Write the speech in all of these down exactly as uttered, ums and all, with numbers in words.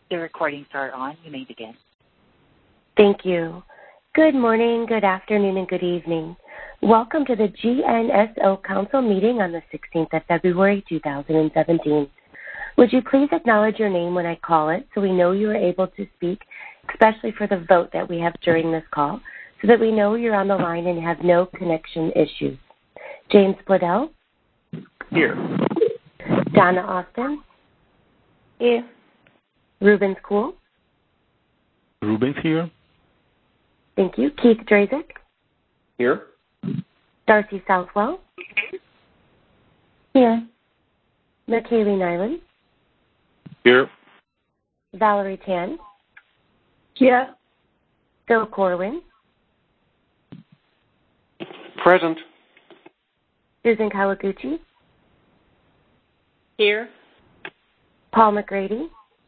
The recordings are on. You may begin. Thank you. Good morning, good afternoon, and good evening. Welcome to the G N S O Council meeting on the sixteenth of February, two thousand seventeen. Would you please acknowledge your name when I call it so we know you are able to speak, especially for the vote that we have during this call, so that we know you're on the line and have no connection issues. James Bledell? Here. Donna Austin? Here. Rubens Cool? Rubens here. Thank you. Keith Drazik? Here. Darcy Southwell? Here. McKaylee Nyland? Here. Valerie Tan? Here. Phil Corwin? Present. Susan Kawaguchi? Here. Paul McGrady?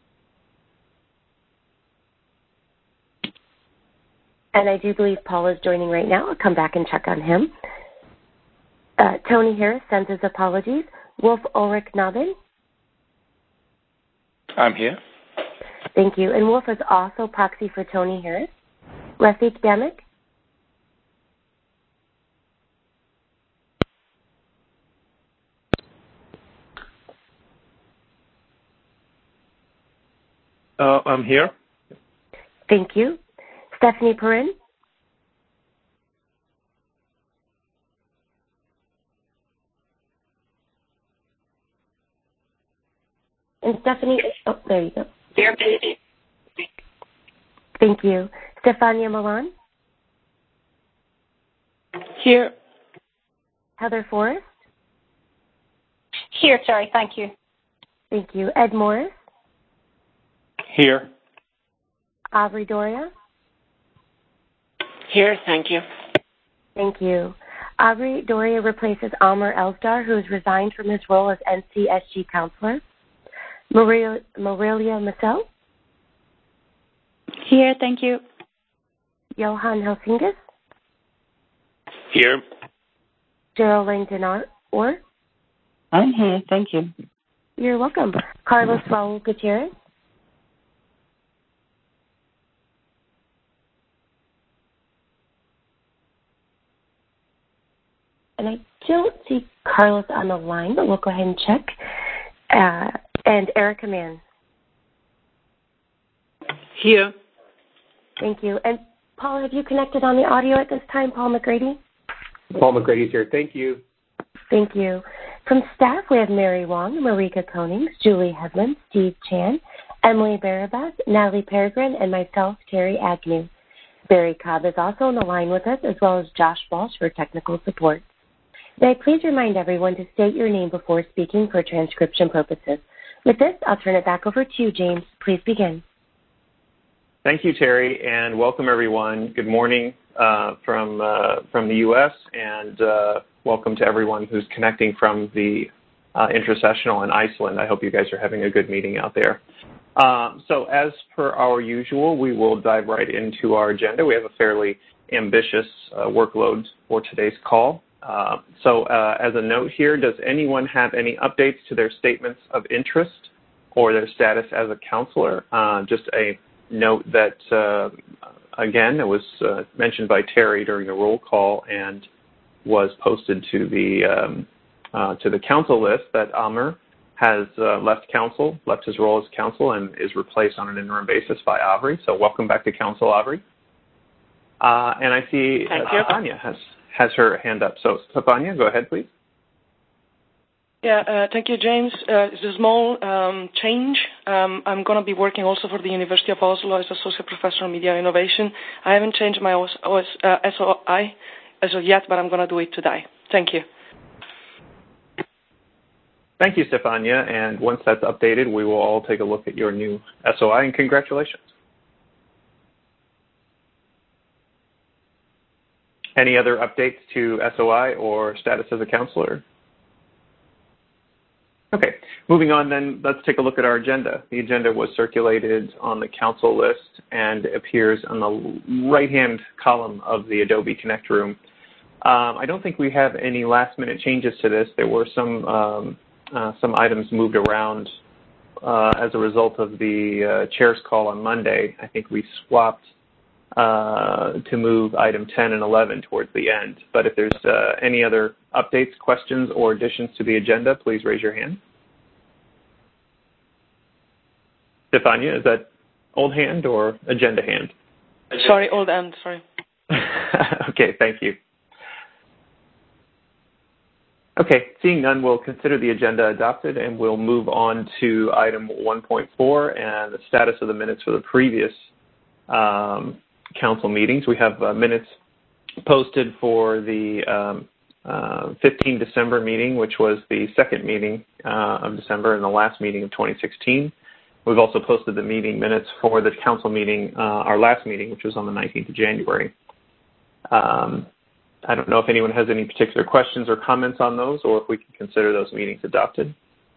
And I do believe Paul is joining right now. I'll come back and check on him. Uh, Tony Harris sends his apologies. Wolf Ulrich Nabin? I'm here. Thank you. And Wolf is also proxy for Tony Harris. Rafik Damek? Uh, I'm here. Thank you. Stephanie Perrin? And Stephanie, oh, there you go. Here. Thank you. Stefania Milan? Here. Heather Forrest? Here, sorry, thank you. Thank you. Ed Morris? Here. Aubrey Doria? Here, thank you. Thank you. Aubrey Doria replaces Almer Elsdar, who has resigned from his role as N C S G counselor. Maria, Marilia Massel? Here, thank you. Johan Helsingis? Here. Geraldine Dinar or? I'm here, thank you. You're welcome. Carlos Raul Gutierrez? And I don't see Carlos on the line, but we'll go ahead and check. Uh, and Erica Mann. Here. Thank you. And Paul, have you connected on the audio at this time, Paul McGrady? Paul McGrady's here. Thank you. Thank you. From staff, we have Mary Wong, Marika Konings, Julie Hedlund, Steve Chan, Emily Barabas, Natalie Peregrine, and myself, Terry Agnew. Barry Cobb is also on the line with us, as well as Josh Walsh for technical support. May I please remind everyone to state your name before speaking for transcription purposes. With this, I'll turn it back over to you, James. Please begin. Thank you, Terry, and welcome everyone. Good morning uh, from uh, from the U S and uh, welcome to everyone who's connecting from the uh, intersessional in Iceland. I hope you guys are having a good meeting out there. Um, so as per our usual, we will dive right into our agenda. We have a fairly ambitious uh, workload for today's call. Uh, so uh, as a note here, does anyone have any updates to their statements of interest or their status as a counselor? Uh, just a note that, uh, again, it was uh, mentioned by Terry during the roll call and was posted to the um, uh, to the council list that Amer has uh, left council, left his role as council, and is replaced on an interim basis by Aubrey. So welcome back to council, Aubrey. Uh, and I see uh, Stefania has, has her hand up. So Stefania, go ahead, please. Yeah, uh, thank you, James. Uh, it's a small um, change. Um, I'm going to be working also for the University of Oslo as Associate Professor of Media Innovation. I haven't changed my O S, uh, S O I as of yet, but I'm going to do it today. Thank you. Thank you, Stefania. And once that's updated, we will all take a look at your new S O I, and congratulations. Any other updates to S O I or status as a counselor? Okay, moving on then, let's take a look at our agenda. The agenda was circulated on the council list and appears on the right-hand column of the Adobe Connect room. Um, I don't think we have any last-minute changes to this. There were some um, uh, some items moved around uh, as a result of the uh, chair's call on Monday, I think we swapped uh, to move item ten and eleven towards the end. But if there's uh, any other updates, questions, or additions to the agenda, please raise your hand. Stefania, is that old hand or agenda hand? Sorry, old hand, sorry. Okay, thank you. Okay, seeing none, we'll consider the agenda adopted, and we'll move on to item one point four and the status of the minutes for the previous um, council meetings. We have uh, minutes posted for the um, uh, fifteenth December meeting, which was the second meeting uh, of December and the last meeting of twenty sixteen. We've also posted the meeting minutes for the council meeting, uh, our last meeting, which was on the nineteenth of January. Um, I don't know if anyone has any particular questions or comments on those, or if we can consider those meetings adopted.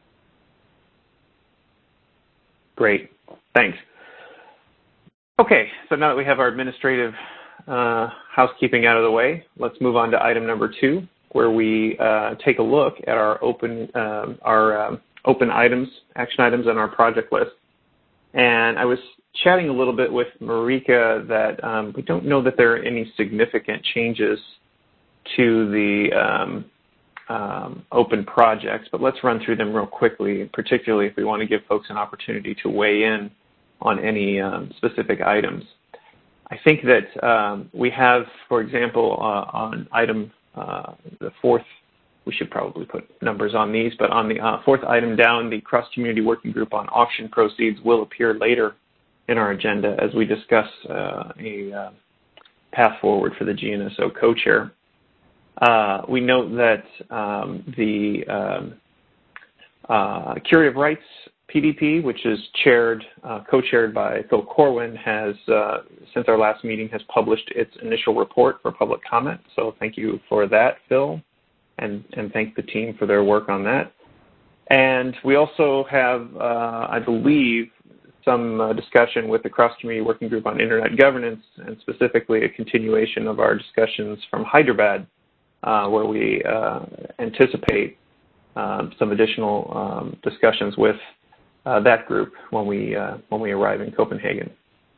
Great, thanks. Okay, so now that we have our administrative uh, housekeeping out of the way, let's move on to item number two, where we uh, take a look at our open um, our um, open items, action items on our project list. And I was chatting a little bit with Marika that um, we don't know that there are any significant changes to the um, um, open projects, but let's run through them real quickly, particularly if we want to give folks an opportunity to weigh in on any um, specific items. I think that um, we have, for example, uh, on item uh, the fourth, we should probably put numbers on these, but on the uh, fourth item down, the cross-community working group on auction proceeds will appear later in our agenda as we discuss uh, a uh, path forward for the G N S O co-chair. Uh, we note that um, the um, uh, Curative Rights P D P, which is chaired, uh, co-chaired by Phil Corwin, has, uh, since our last meeting, has published its initial report for public comment. So thank you for that, Phil, and, and thank the team for their work on that. And we also have, uh, I believe, some uh, discussion with the cross-community working group on internet governance, and specifically a continuation of our discussions from Hyderabad, Uh, where we uh, anticipate um, some additional um, discussions with uh, that group when we uh, when we arrive in Copenhagen.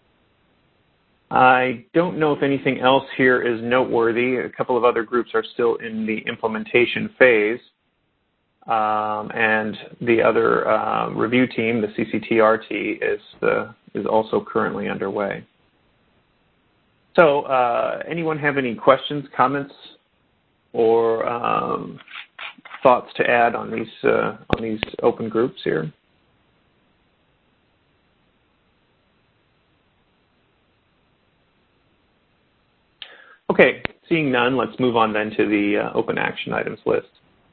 I don't know if anything else here is noteworthy. A couple of other groups are still in the implementation phase, um, and the other uh, review team, the C C T R T, is uh, is also currently underway. So, uh, anyone have any questions, comments, or um, thoughts to add on these uh, on these open groups here? Okay, seeing none, let's move on then to the uh, open action items list.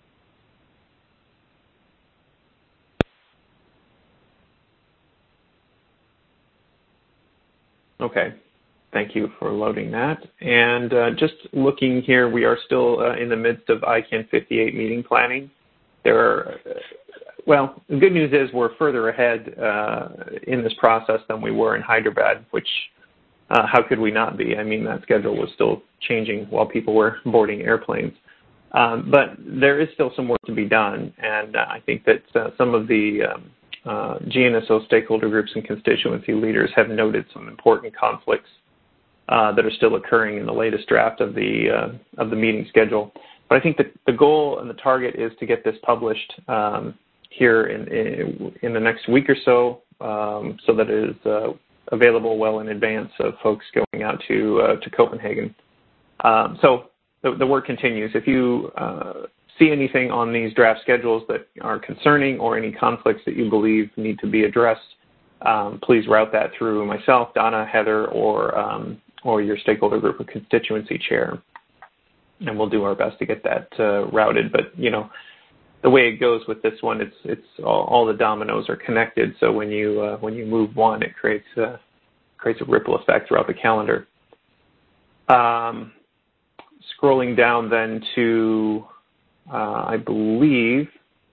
Okay. Thank you for loading that. And uh, just looking here, we are still uh, in the midst of I CAN fifty-eight meeting planning. There are, uh, well, the good news is we're further ahead uh, in this process than we were in Hyderabad, which uh, how could we not be? I mean, that schedule was still changing while people were boarding airplanes. Um, but there is still some work to be done, and uh, I think that uh, some of the um, uh, G N S O stakeholder groups and constituency leaders have noted some important conflicts Uh, that are still occurring in the latest draft of the uh, of the meeting schedule. But I think that the goal and the target is to get this published um, here in, in in the next week or so, um, so that it is uh, available well in advance of folks going out to uh, to Copenhagen. Um, so the, the work continues. If you uh, see anything on these draft schedules that are concerning, or any conflicts that you believe need to be addressed, um, please route that through myself, Donna, Heather, or um, or your stakeholder group or constituency chair, and we'll do our best to get that uh, routed. But, you know, the way it goes with this one, it's it's all, all the dominoes are connected. So when you uh, when you move one, it creates a, creates a ripple effect throughout the calendar. Um, scrolling down then to, uh, I believe,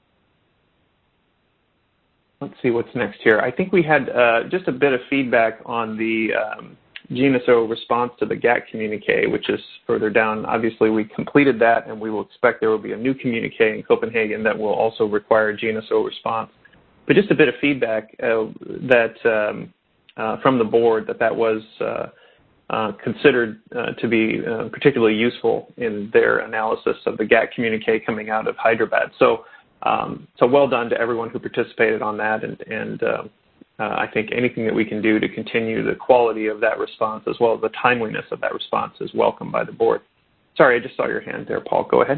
let's see what's next here. I think we had uh, just a bit of feedback on the um, G N S O response to the G A C communique, which is further down. Obviously, we completed that, and we will expect there will be a new communique in Copenhagen that will also require G N S O response. but just a bit of feedback uh, that um, uh, from the board that that was uh, uh, considered uh, to be uh, particularly useful in their analysis of the G A T communique coming out of Hyderabad. So, um, so well done to everyone who participated on that, and, and uh, uh, I think anything that we can do to continue the quality of that response as well as the timeliness of that response is welcome by the board. Sorry, I just saw your hand there, Paul. Go ahead.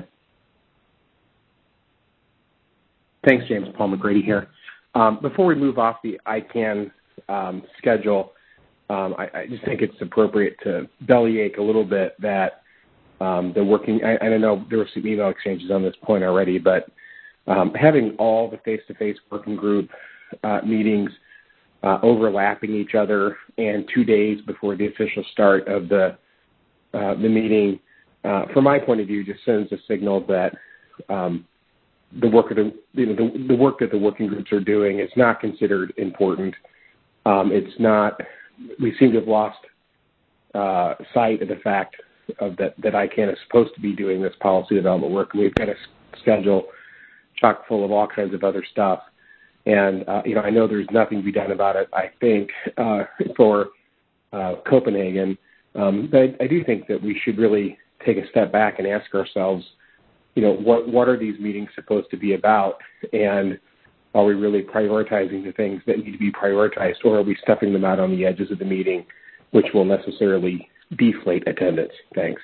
Thanks, James. Paul McGrady here. Um, before we move off the I CAN um, schedule, um, I, I just think it's appropriate to bellyache a little bit that um, the working, I, I don't know, there were some email exchanges on this point already, but um, having all the face-to-face working group uh, meetings uh, overlapping each other and two days before the official start of the, uh, the meeting, uh, from my point of view, just sends a signal that um, the work of the, you know, the, the work that the working groups are doing is not considered important. Um, it's not, we seem to have lost uh, sight of the fact of that, that I CAN is supposed to be doing this policy development work, and we've got a schedule chock full of all kinds of other stuff. And, uh, you know, I know there's nothing to be done about it, I think, uh, for uh, Copenhagen. Um, but I, I do think that we should really take a step back and ask ourselves, you know, what, what are these meetings supposed to be about? And are we really prioritizing the things that need to be prioritized, or are we stuffing them out on the edges of the meeting, which will necessarily deflate attendance? Thanks.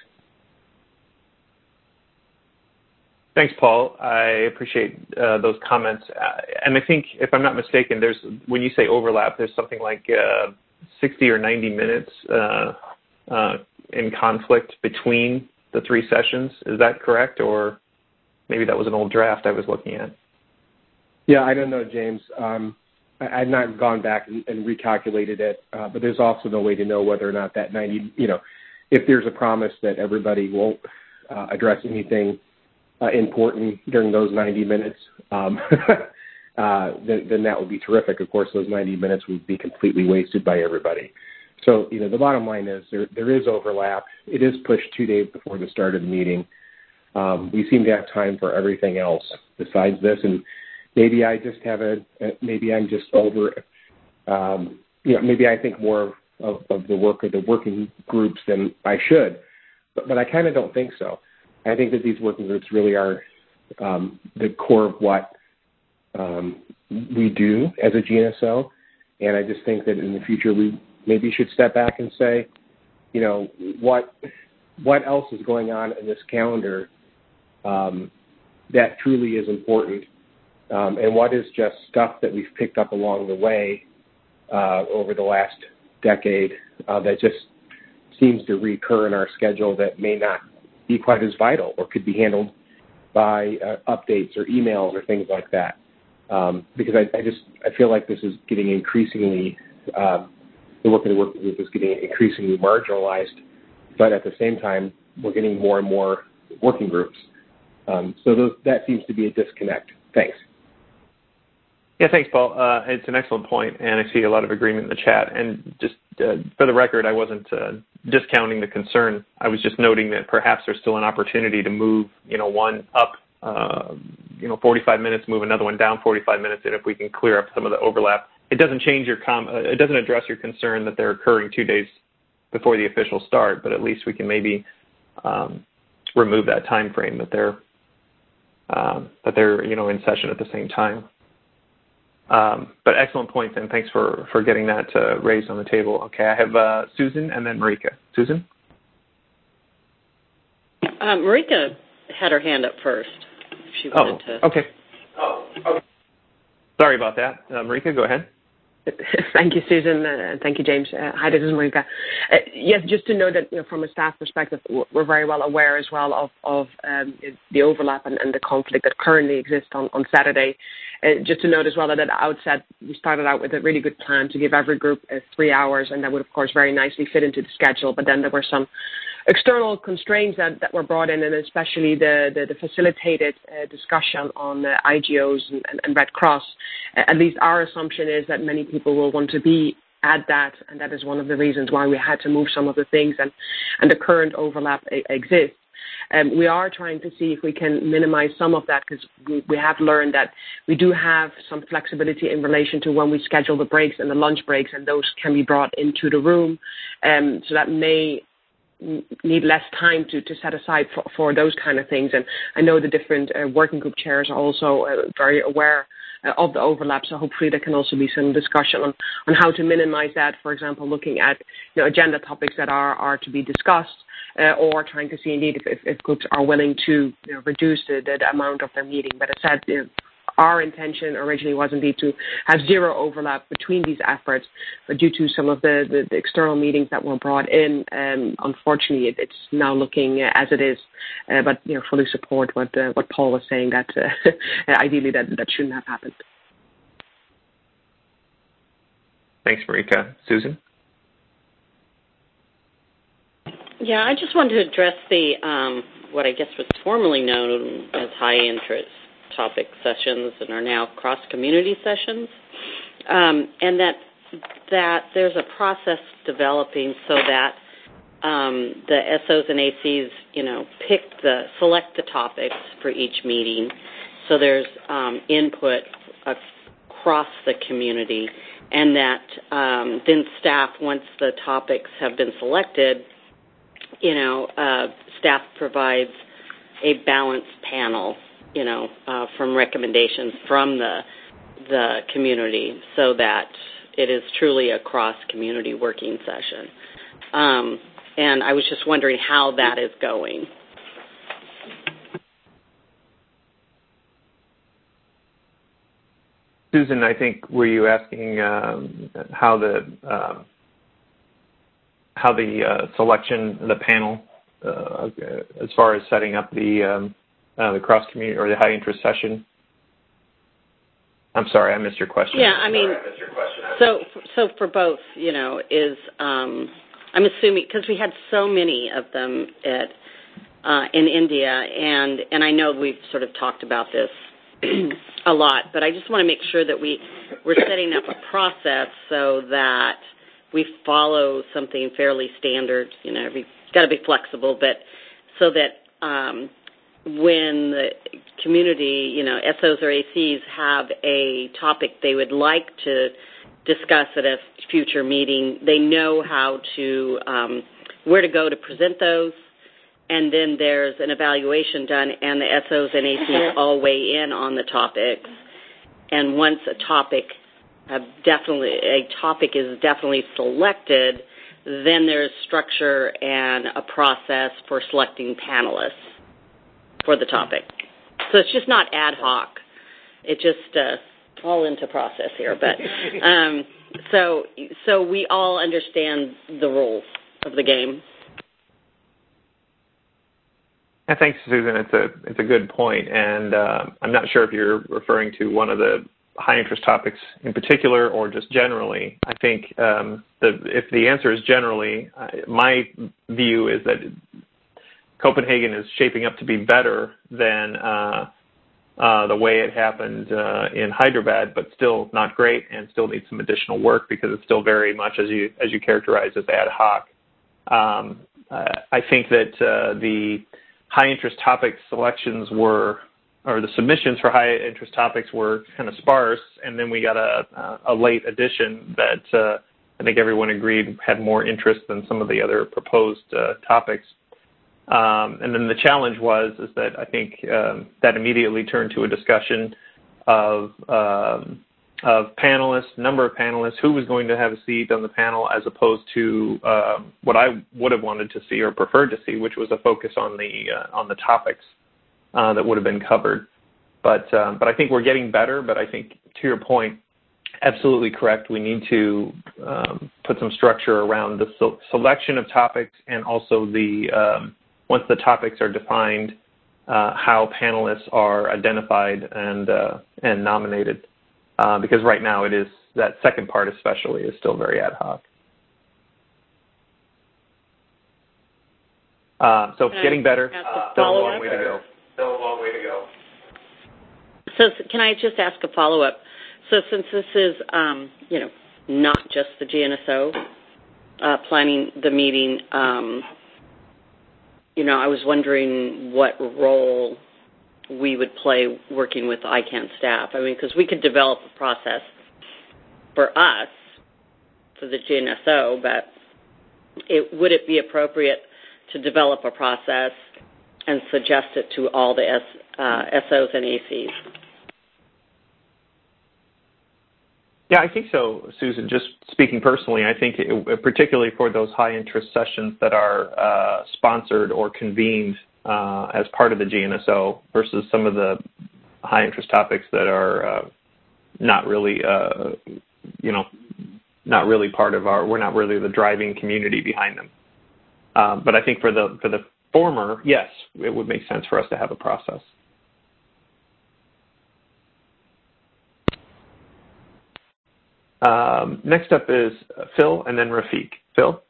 Thanks, Paul. I appreciate uh, those comments. Uh, and I think, if I'm not mistaken, there's when you say overlap, there's something like uh, sixty or ninety minutes uh, uh, in conflict between the three sessions. Is that correct? Or maybe that was an old draft I was looking at. Yeah, I don't know, James. Um, I, I've not gone back and, and recalculated it, uh, but there's also no way to know whether or not that ninety, you know, if there's a promise that everybody won't uh, address anything uh, important during those ninety minutes, um, uh, then, then that would be terrific. Of course, those ninety minutes would be completely wasted by everybody. So, you know, the bottom line is there, there is overlap. It is pushed two days before the start of the meeting. Um, we seem to have time for everything else besides this, and maybe I just have a, maybe I'm just over, um, you know, maybe I think more of, of the work of the working groups than I should, but, but I kind of don't think so. I think that these working groups really are um, the core of what um, we do as a G N S O, and I just think that in the future we maybe should step back and say, you know, what what else is going on in this calendar um, that truly is important, um, and what is just stuff that we've picked up along the way uh, over the last decade uh, that just seems to recur in our schedule that may not be quite as vital or could be handled by uh, updates or emails or things like that. Um, because I, I just I feel like this is getting increasingly um, the work of the working group is getting increasingly marginalized, but at the same time we're getting more and more working groups. Um, so those, that seems to be a disconnect. Thanks. Yeah, thanks, Paul. Uh, it's an excellent point, and I see a lot of agreement in the chat. And just uh, for the record, I wasn't uh, discounting the concern. I was just noting that perhaps there's still an opportunity to move, you know, one up, uh, you know, forty-five minutes, move another one down forty-five minutes, and if we can clear up some of the overlap. It doesn't change your com. Uh, it doesn't address your concern that they're occurring two days before the official start, but at least we can maybe um, remove that time frame that they're um, that they're you know in session at the same time. Um, but excellent points, and thanks for for getting that uh, raised on the table. Okay, I have uh, Susan and then Marika. Susan. Um, Marika had her hand up first. If she wanted oh, to. Okay. Oh, okay. Sorry about that, uh, Marika. Go ahead. Thank you, Susan. Uh, thank you, James. Uh, hi, this is Marika. Uh, yes, just to know that, you know, from a staff perspective, we're very well aware as well of, of um, the overlap and, and the conflict that currently exists on, on Saturday. Uh, just to note as well that at the outset, we started out with a really good plan to give every group uh, three hours, and that would, of course, very nicely fit into the schedule. But then there were some external constraints that, that were brought in, and especially the, the, the facilitated uh, discussion on uh, I G Os and, and, and Red Cross. Uh, at least our assumption is that many people will want to be at that, and that is one of the reasons why we had to move some of the things, and, and the current overlap a- exists. Um, we are trying to see if we can minimize some of that because we, we have learned that we do have some flexibility in relation to when we schedule the breaks and the lunch breaks, and those can be brought into the room. Um, so that may need less time to, to set aside for, for those kind of things. And I know the different uh, working group chairs are also uh, very aware uh, of the overlap, so hopefully there can also be some discussion on, on how to minimize that, for example, looking at you know, agenda topics that are, are to be discussed, uh, or trying to see indeed if, if, if groups are willing to you know, reduce the, the, the amount of their meeting. But as I said, you know, our intention originally was indeed to have zero overlap between these efforts, but due to some of the, the, the external meetings that were brought in, um, unfortunately, it, it's now looking uh, as it is. Uh, but you know, fully support what uh, what Paul was saying that uh, ideally that that shouldn't have happened. Thanks, Marika. Susan? Yeah, I just wanted to address the um, what I guess was formerly known as high interest topic sessions and are now cross-community sessions, um, and that that there's a process developing so that um, the S Os and A Cs, you know, pick the select the topics for each meeting. So there's um, input across the community, and that um, then staff, once the topics have been selected, you know, uh, staff provides a balanced panel, you know, uh, from recommendations from the the community, so that it is truly a cross-community working session. Um, and I was just wondering how that is going. Susan, I think, were you asking um, how the um, how the uh, selection, the panel, uh, as far as setting up the um, Uh, the cross community or the high interest session? I'm sorry, I missed your question. Yeah, I mean, so so for both, you know, is um, I'm assuming because we had so many of them at uh, in India, and and I know we've sort of talked about this a lot, but I just want to make sure that we we're setting up a process so that we follow something fairly standard. You know, we've got to be flexible, but so that um, when the community, you know, S Os or A Cs have a topic they would like to discuss at a future meeting, they know how to, um, where to go to present those, and then there's an evaluation done, and the S Os and A Cs all weigh in on the topics. And once a topic have definitely, a topic is definitely selected, then there's structure and a process for selecting panelists for the topic. So it's just not ad hoc. It just uh, all into process here. But um, so so we all understand the rules of the game. Yeah, thanks, Susan. It's a it's a good point, and uh, I'm not sure if you're referring to one of the high interest topics in particular or just generally. I think um, the, if the answer is generally, uh, my view is that Copenhagen is shaping up to be better than uh, uh, the way it happened uh, in Hyderabad, but still not great and still needs some additional work because it's still very much, as you as you characterize, as ad hoc. Um, uh, I think that uh, the high interest topic selections were, or the submissions for high interest topics were kind of sparse, and then we got a, a late addition that uh, I think everyone agreed had more interest than some of the other proposed uh, topics. Um, and then the challenge was is that I think um, that immediately turned to a discussion of um, of panelists, number of panelists, who was going to have a seat on the panel, as opposed to um, what I would have wanted to see or preferred to see, which was a focus on the uh, on the topics uh, that would have been covered. But um, but I think we're getting better. But I think to your point, absolutely correct. We need to um, put some structure around the so- selection of topics, and also the um, once the topics are defined, uh, how panelists are identified and uh, and nominated. Uh, because right now it is, that second part especially is still very ad hoc. Uh, so can getting better, uh, still a long way to go. Still a long way to go. So can I just ask a follow-up? So since this is, um, you know, not just the G N S O uh, planning the meeting, um, you know, I was wondering what role we would play working with I CAN staff. I mean, because we could develop a process for us, for the G N S O, but it, would it be appropriate to develop a process and suggest it to all the S, uh, S Os and A Cs? Yeah, I think so, Susan. Just speaking personally, I think it, particularly for those high-interest sessions that are uh, sponsored or convened uh, as part of the G N S O versus some of the high-interest topics that are uh, not really, uh, you know, not really part of our, we're not really the driving community behind them. Um, but I think for the for the former, yes, it would make sense for us to have a process. Um, next up is Phil and then Rafiq. Phil?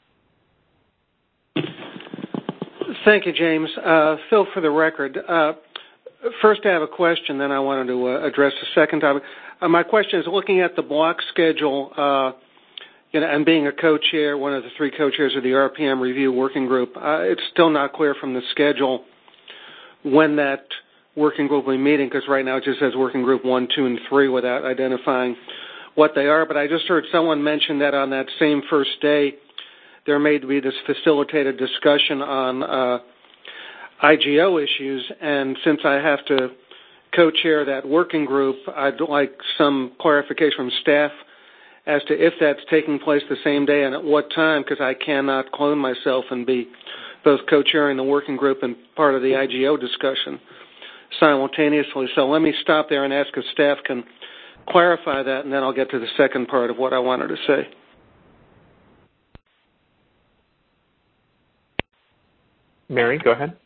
Thank you, James. Uh, Phil, for the record, uh, first I have a question, then I wanted to uh, address the second topic. Uh, my question is looking at the block schedule, uh, you know, and being a co-chair, one of the three co-chairs of the R P M review working group, uh, it's still not clear from the schedule when that working group will be meeting, because right now it just says working group one, two, and three without identifying what they are. But I just heard someone mention that on that same first day, there may be this facilitated discussion on uh, I G O issues, and since I have to co-chair that working group, I'd like some clarification from staff as to if that's taking place the same day and at what time, because I cannot clone myself and be both co-chairing the working group and part of the I G O discussion simultaneously. So let me stop there and ask if staff can clarify that, and then I'll get to the second part of what I wanted to say. Mary, go ahead.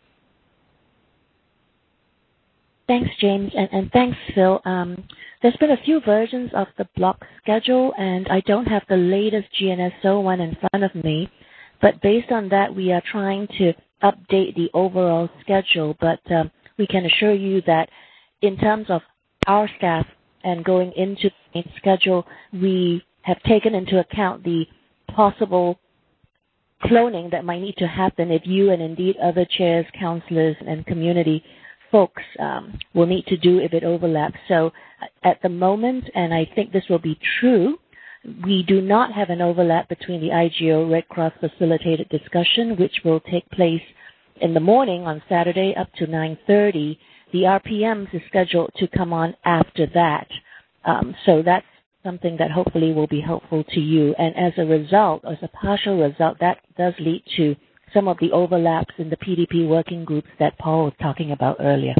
Thanks, James, and, and thanks, Phil. Um, there's been a few versions of the block schedule, and I don't have the latest G N S O one in front of me, but based on that, we are trying to update the overall schedule, but um, we can assure you that in terms of our staff and going into the main schedule, we have taken into account the possible cloning that might need to happen if you and indeed other chairs, counselors, and community folks um, will need to do if it overlaps. So at the moment, and I think this will be true, we do not have an overlap between the I G O Red Cross facilitated discussion, which will take place in the morning on Saturday up to nine thirty. The R P Ms is scheduled to come on after that. Um, so that's something that hopefully will be helpful to you. And as a result, as a partial result, that does lead to some of the overlaps in the P D P working groups that Paul was talking about earlier.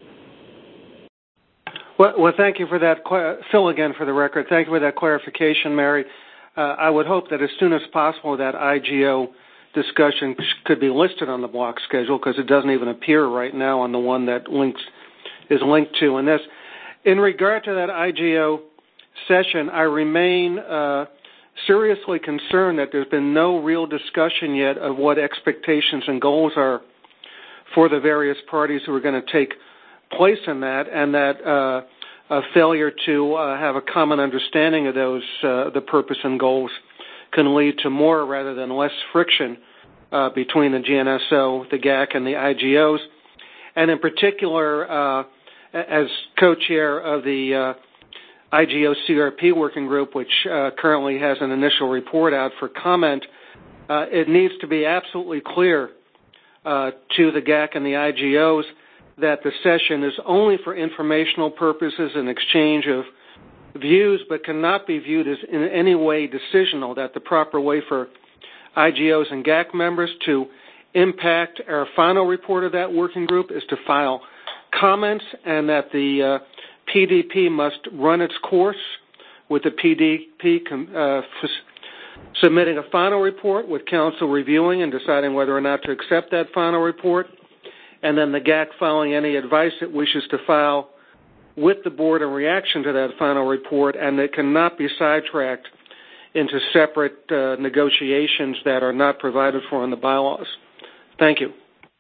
Well, well thank you for that. Phil, again, for the record, thank you for that clarification, Mary. Uh, I would hope that as soon as possible that I G O discussion could be listed on the block schedule, because it doesn't even appear right now on the one that links is linked to in this. In regard to that I G O session, I remain uh, seriously concerned that there's been no real discussion yet of what expectations and goals are for the various parties who are going to take place in that, and that uh, a failure to uh, have a common understanding of those, uh, the purpose and goals, can lead to more rather than less friction uh, between the G N S O, the G A C, and the I G Os. And in particular, uh, as co-chair of the uh, I G O C R P working group, which uh, currently has an initial report out for comment, uh, it needs to be absolutely clear uh, to the G A C and the I G Os that the session is only for informational purposes and exchange of views, but cannot be viewed as in any way decisional, that the proper way for I G Os and G A C members to impact our final report of that working group is to file comments, and that the uh, P D P must run its course with the P D P uh, f- submitting a final report with council reviewing and deciding whether or not to accept that final report, and then the G A C filing any advice it wishes to file with the board in reaction to that final report, and it cannot be sidetracked into separate uh, negotiations that are not provided for in the bylaws. Thank you.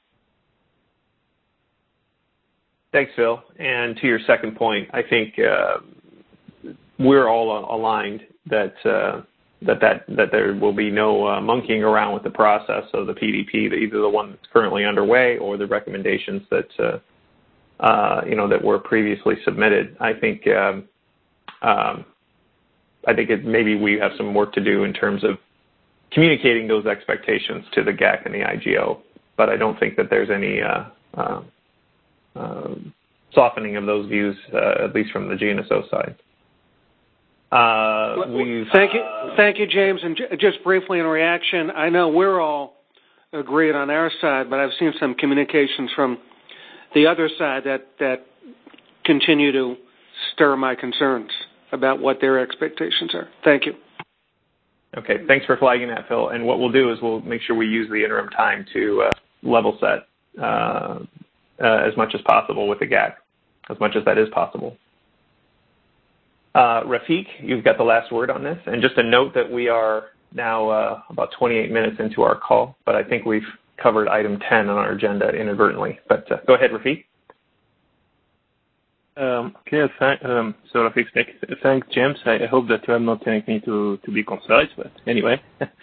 Thanks, Phil. And to your second point, I think uh, we're all aligned that uh, that, that that there will be no uh, monkeying around with the process of the P D P, either the one that's currently underway or the recommendations that uh, uh, you know that were previously submitted. I think um, um, I think it, maybe we have some work to do in terms of communicating those expectations to the G A C and the I G O, but I don't think that there's any uh, uh, uh, softening of those views, uh, at least from the G N S O side. Uh, thank you, thank you, James. And j- just briefly in reaction, I know we're all agreed on our side, but I've seen some communications from the other side that, that continue to stir my concerns about what their expectations are. Thank you. Okay, thanks for flagging that, Phil. And what we'll do is we'll make sure we use the interim time to uh, level set uh, uh, as much as possible with the G A C, as much as that is possible. Uh, Rafiq, you've got the last word on this. And just a note that we are now uh, about twenty-eight minutes into our call, but I think we've covered item ten on our agenda inadvertently. But uh, go ahead, Rafiq. Um, okay, th- um, so Rafiq, thank, thanks, James. I, I hope that you are not telling me to, to be concise, but anyway.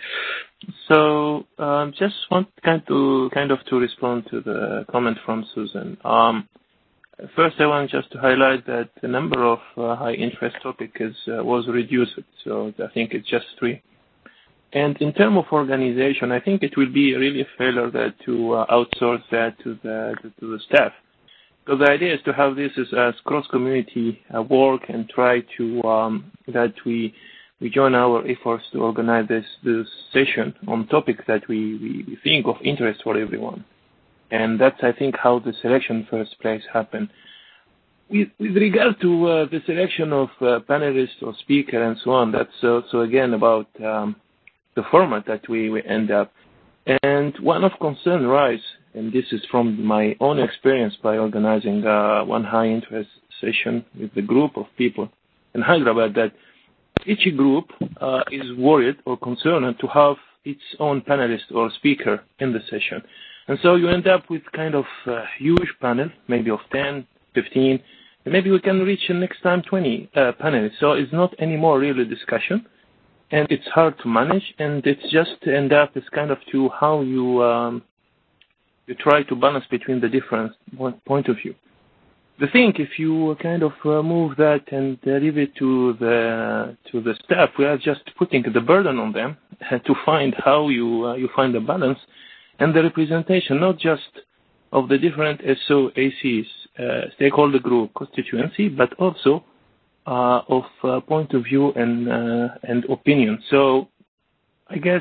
so um, just want kind to kind of to respond to the comment from Susan. Um, First, I want just to highlight that the number of uh, high-interest topics is, uh, was reduced, so I think it's just three. And in terms of organization, I think it will be really a failure that to uh, outsource that to the to the staff. So the idea is to have this as, as cross-community uh, work and try to um, that we we join our efforts to organize this this session on topics that we, we think of interest for everyone. And that's, I think, how the selection in the first place happened. With, with regard to uh, the selection of uh, panelists or speaker and so on, that's also, again, about um, the format that we, we end up. And one of concern rise, and this is from my own experience by organizing uh, one high-interest session with a group of people in Hyderabad, that each group uh, is worried or concerned to have its own panelist or speaker in the session. And so you end up with kind of a huge panel, maybe of ten, fifteen, and maybe we can reach next time twenty uh, panelists. So it's not anymore really discussion, and it's hard to manage, and it's just to end up as kind of to how you um, you try to balance between the different point of view. The thing, if you kind of uh, move that and uh, leave it to the to the staff, we are just putting the burden on them to find how you uh, you find the balance. And the representation, not just of the different S O A Cs, uh, stakeholder group, constituency, but also uh, of uh, point of view and uh, and opinion. So I guess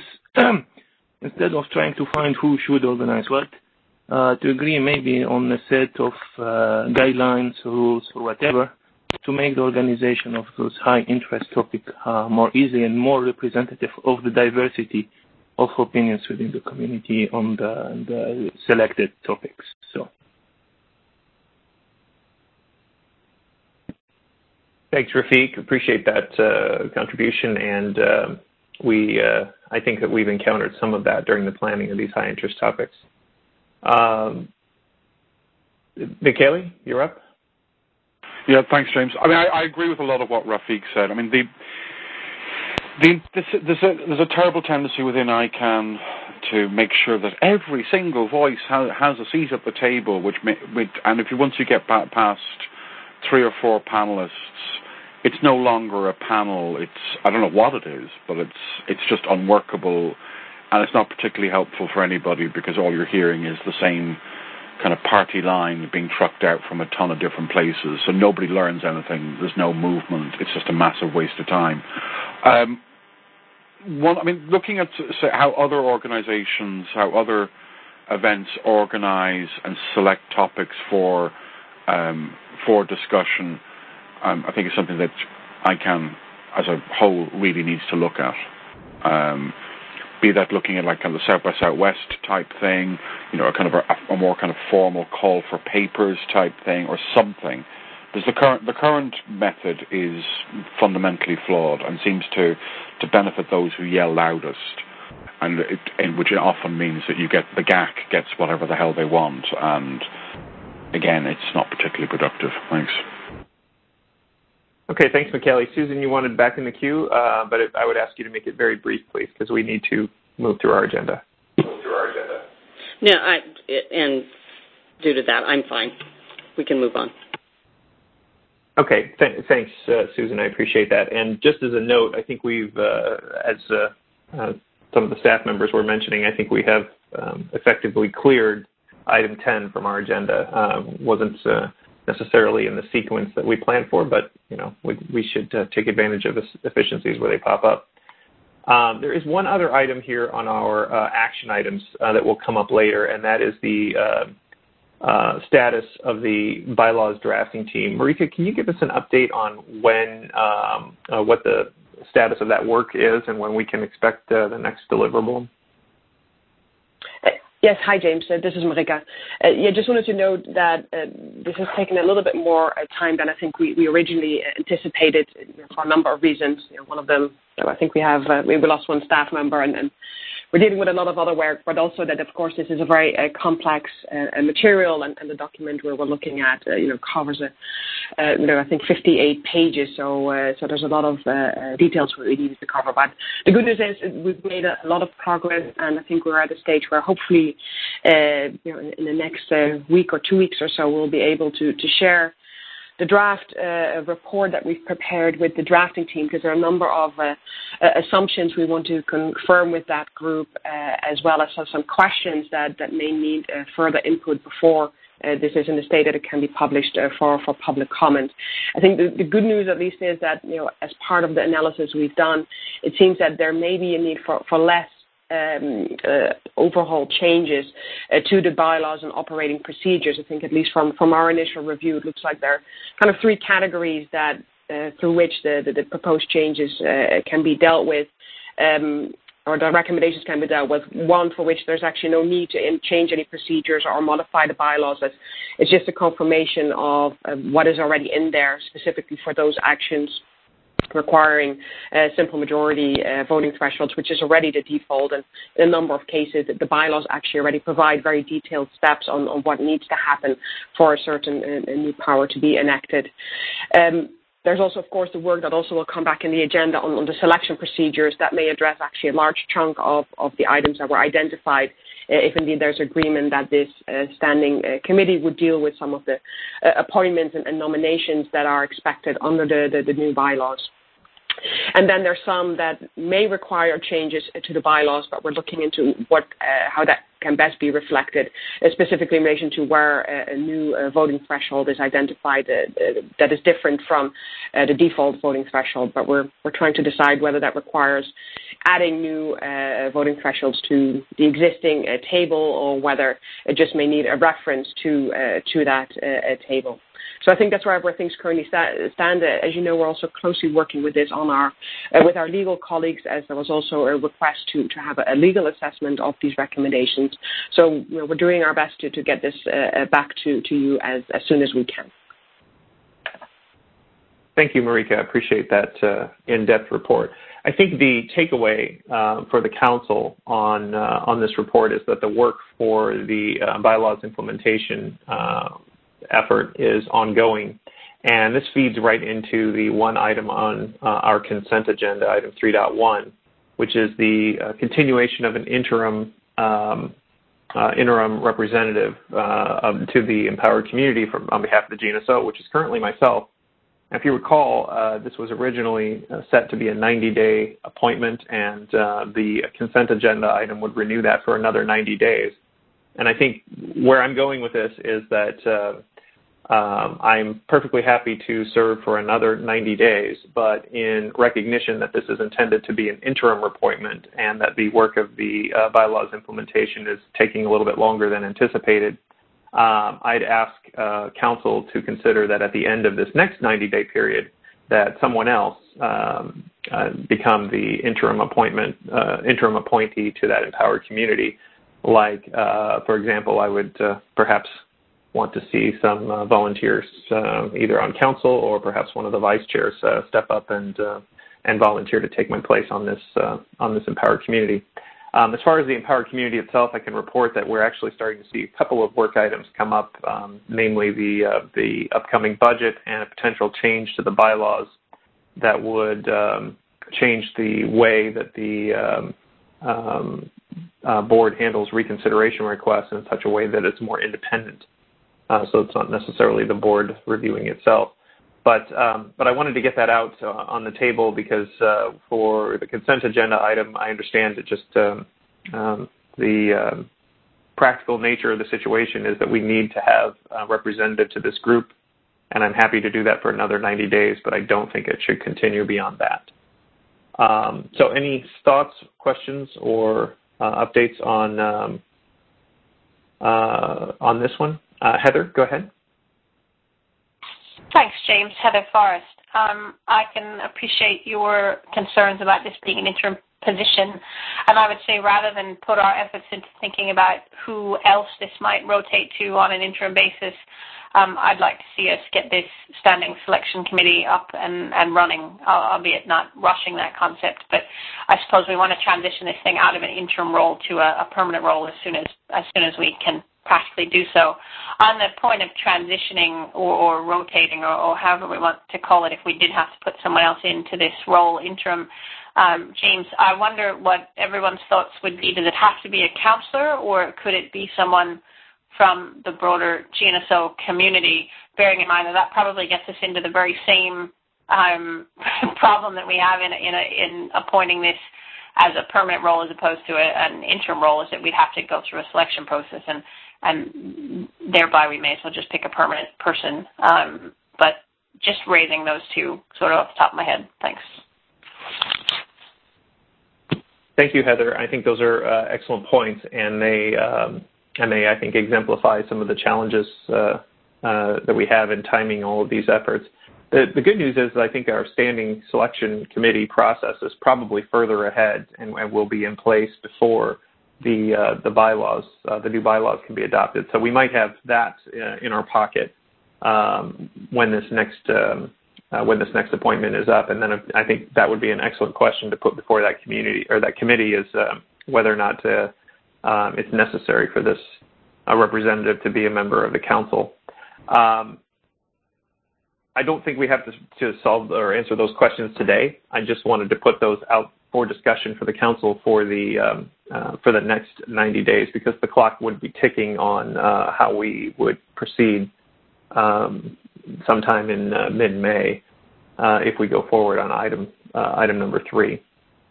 instead of trying to find who should organize what, uh, to agree maybe on a set of uh, guidelines, rules, or whatever, to make the organization of those high-interest topics uh, more easy and more representative of the diversity of opinions within the community on the, the selected topics. So, thanks, Rafiq. Appreciate that uh, contribution, and uh, we uh, I think that we've encountered some of that during the planning of these high interest topics. Um, Michele, you're up. Yeah, thanks, James. I mean, I, I agree with a lot of what Rafiq said. I mean, the The, there's, a, there's a terrible tendency within I CAN to make sure that every single voice has, has a seat at the table, which, may, which and if you once you get past three or four panelists, it's no longer a panel. It's I don't know what it is, but it's it's just unworkable, and it's not particularly helpful for anybody because all you're hearing is the same kind of party line being trucked out from a ton of different places. So nobody learns anything. There's no movement. It's just a massive waste of time. Um, one, I mean, looking at say, how other organizations, how other events organize and select topics for um, for discussion, um, I think it's something that I CAN, as a whole, really needs to look at. Um, be that looking at like kind of the South by Southwest type thing, you know, a kind of a, a more kind of formal call for papers type thing or something. Because the current the current method is fundamentally flawed and seems to, to benefit those who yell loudest, and it, and which often means that you get the G A C gets whatever the hell they want, and again, it's not particularly productive. Thanks. Okay, thanks, Michele. Susan, you wanted back in the queue, uh, but it, I would ask you to make it very brief, please, because we need to move through our agenda. Move through our agenda. No, I, and due to that, I'm fine. We can move on. Okay, th- thanks, uh, Susan. I appreciate that. And just as a note, I think we've, uh, as uh, uh, some of the staff members were mentioning, I think we have um, effectively cleared item ten from our agenda. Um, wasn't uh, necessarily in the sequence that we planned for, but you know we, we should uh, take advantage of efficiencies where they pop up. Um, there is one other item here on our uh, action items uh, that will come up later, and that is the uh, uh, status of the bylaws drafting team. Marika, can you give us an update on when, um, uh, what the status of that work is and when we can expect uh, the next deliverable? Yes, hi James, uh, this is Marika. Uh, yeah, just wanted to note that uh, this has taken a little bit more uh, time than I think we, we originally anticipated for a number of reasons. You know, one of them, I think we have, uh, we lost one staff member and, and we're dealing with a lot of other work, but also that of course this is a very uh, complex uh, material and, and the document where we're looking at, uh, you know, covers a, uh, you know, I think fifty-eight pages, so uh, so there's a lot of uh, details we needed to cover. But the good news is we've made a lot of progress, and I think we're at a stage where hopefully, uh, you know, in the next uh, week or two weeks or so, we'll be able to to share the draft uh, report that we've prepared with the drafting team, because there are a number of uh, uh, assumptions we want to confirm with that group, uh, as well as some questions that, that may need uh, further input before uh, this is in the state that it can be published uh, for, for public comment. I think the, the good news at least is that, you know, as part of the analysis we've done, it seems that there may be a need for, for less Um, uh, overhaul changes uh, to the bylaws and operating procedures. I think at least from, from our initial review, it looks like there are kind of three categories that uh, through which the, the, the proposed changes uh, can be dealt with, um, or the recommendations can be dealt with. One for which there's actually no need to in, change any procedures or modify the bylaws. It's, it's just a confirmation of uh, what is already in there specifically for those actions requiring uh, simple majority uh, voting thresholds, which is already the default. And in a number of cases, the bylaws actually already provide very detailed steps on, on what needs to happen for a certain uh, new power to be enacted. Um, There's also, of course, the work that also will come back in the agenda on, on the selection procedures that may address actually a large chunk of, of the items that were identified, uh, if indeed there's agreement that this uh, standing uh, committee would deal with some of the uh, appointments and, and nominations that are expected under the, the, the new bylaws. And then there's some that may require changes to the bylaws, but we're looking into what, uh, how that can best be reflected, uh, specifically in relation to where uh, a new uh, voting threshold is identified uh, uh, that is different from uh, the default voting threshold. But we're we're trying to decide whether that requires adding new uh, voting thresholds to the existing uh, table, or whether it just may need a reference to uh, to that uh, table. So I think that's where, where things currently stand. As you know, we're also closely working with this on our uh, with our legal colleagues, as there was also a request to, to have a legal assessment of these recommendations. So you know, we're doing our best to, to get this uh, back to, to you as, as soon as we can. Thank you, Marika. I appreciate that uh, in-depth report. I think the takeaway uh, for the council on uh, on this report is that the work for the uh, bylaws implementation uh, effort is ongoing, and this feeds right into the one item on uh, our consent agenda, item three point one, which is the uh, continuation of an interim um, uh, interim representative uh, um, to the empowered community from, on behalf of the G N S O, which is currently myself. If you recall, uh, this was originally uh, set to be a ninety-day appointment, and uh, the consent agenda item would renew that for another ninety days. And I think where I'm going with this is that uh, Um, I'm perfectly happy to serve for another ninety days, but in recognition that this is intended to be an interim appointment and that the work of the uh, bylaws implementation is taking a little bit longer than anticipated, um, I'd ask uh, council to consider that at the end of this next ninety-day period, that someone else um, uh, become the interim appointment, uh, interim appointee to that empowered community. Like, uh, for example, I would uh, perhaps want to see some uh, volunteers uh, either on council or perhaps one of the vice chairs uh, step up and uh, and volunteer to take my place on this uh, on this empowered community. Um, as far as the empowered community itself, I can report that we're actually starting to see a couple of work items come up, um, namely the uh, the upcoming budget and a potential change to the bylaws that would um, change the way that the um, um, uh, board handles reconsideration requests in such a way that it's more independent. Uh, so it's not necessarily the board reviewing itself. But um, but I wanted to get that out uh, on the table because uh, for the consent agenda item, I understand that just um, um, the um, practical nature of the situation is that we need to have a representative to this group, and I'm happy to do that for another ninety days, but I don't think it should continue beyond that. Um, so any thoughts, questions, or uh, updates on um, uh, on this one? Uh, Heather, go ahead. Thanks, James. Heather Forrest. Um, I can appreciate your concerns about this being an interim position, and I would say rather than put our efforts into thinking about who else this might rotate to on an interim basis, um, I'd like to see us get this standing selection committee up and, and running, albeit not rushing that concept. But I suppose we want to transition this thing out of an interim role to a, a permanent role as soon as as soon as we can practically do so. On the point of transitioning or, or rotating or, or however we want to call it, if we did have to put someone else into this role interim, um, James, I wonder what everyone's thoughts would be. Does it have to be a councillor, or could it be someone from the broader G N S O community, bearing in mind that that probably gets us into the very same um, problem that we have in, in, a, in appointing this as a permanent role as opposed to a, an interim role, is that we'd have to go through a selection process, and, and thereby we may as well just pick a permanent person. Um, but just raising those two sort of off the top of my head. Thanks. Thank you, Heather. I think those are uh, excellent points, and they, um, and they, I think, exemplify some of the challenges uh, uh, that we have in timing all of these efforts. The, the good news is I think our standing selection committee process is probably further ahead and, and will be in place before the uh, the bylaws, uh, the new bylaws can be adopted. So we might have that uh, in our pocket um, when this next um, uh, when this next appointment is up. And then I think that would be an excellent question to put before that community or that committee is uh, whether or not uh, um, it's necessary for this uh, representative to be a member of the council. Um, I don't think we have to, to solve or answer those questions today. I just wanted to put those out for discussion for the council for the um, uh, for the next ninety days, because the clock would be ticking on uh, how we would proceed um, sometime in uh, mid-May uh, if we go forward on item uh, item number three.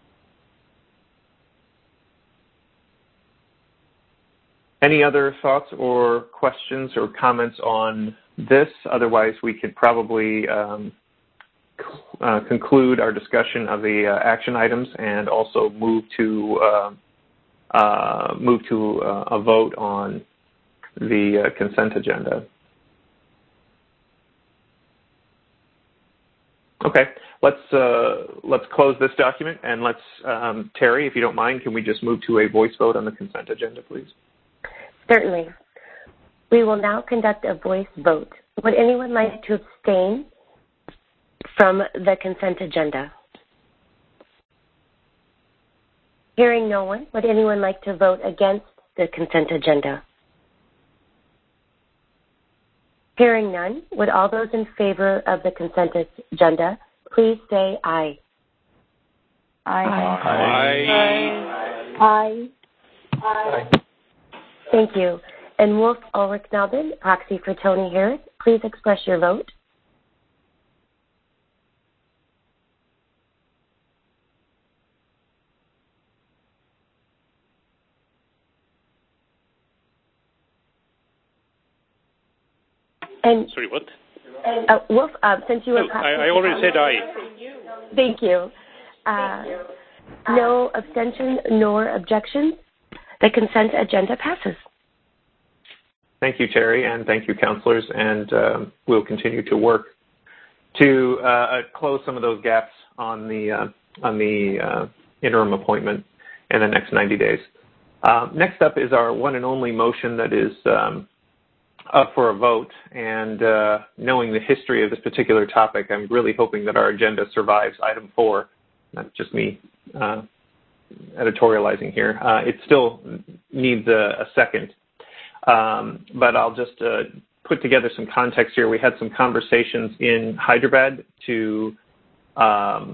Any other thoughts or questions or comments on this? Otherwise, we could probably um, uh, conclude our discussion of the uh, action items and also move to uh, uh, move to uh, a vote on the uh, consent agenda. Okay, let's uh, let's close this document, and let's um, Terry, if you don't mind, can we just move to a voice vote on the consent agenda, please? Certainly. We will now conduct a voice vote. Would anyone like to abstain from the consent agenda? Hearing no one, would anyone like to vote against the consent agenda? Hearing none, would all those in favor of the consent agenda please say aye? Aye. Aye. Aye. Aye. Aye. Thank you. And Wolf Ulrich Nalbin, proxy for Tony Harris, please express your vote. And Sorry, what? Uh, Wolf, uh, since you were... Oh, I, I already said aye. Thank you. Uh, no abstention nor objections. The consent agenda passes. Thank you, Terry, and thank you, councilors, and um, we'll continue to work to uh, close some of those gaps on the uh, on the uh, interim appointment in the next ninety days. Uh, next up is our one and only motion that is um, up for a vote, and uh, knowing the history of this particular topic, I'm really hoping that our agenda survives item four. That's just me uh, editorializing here. Uh, it still needs a, a second. Um, but I'll just uh, put together some context here. We had some conversations in Hyderabad to um,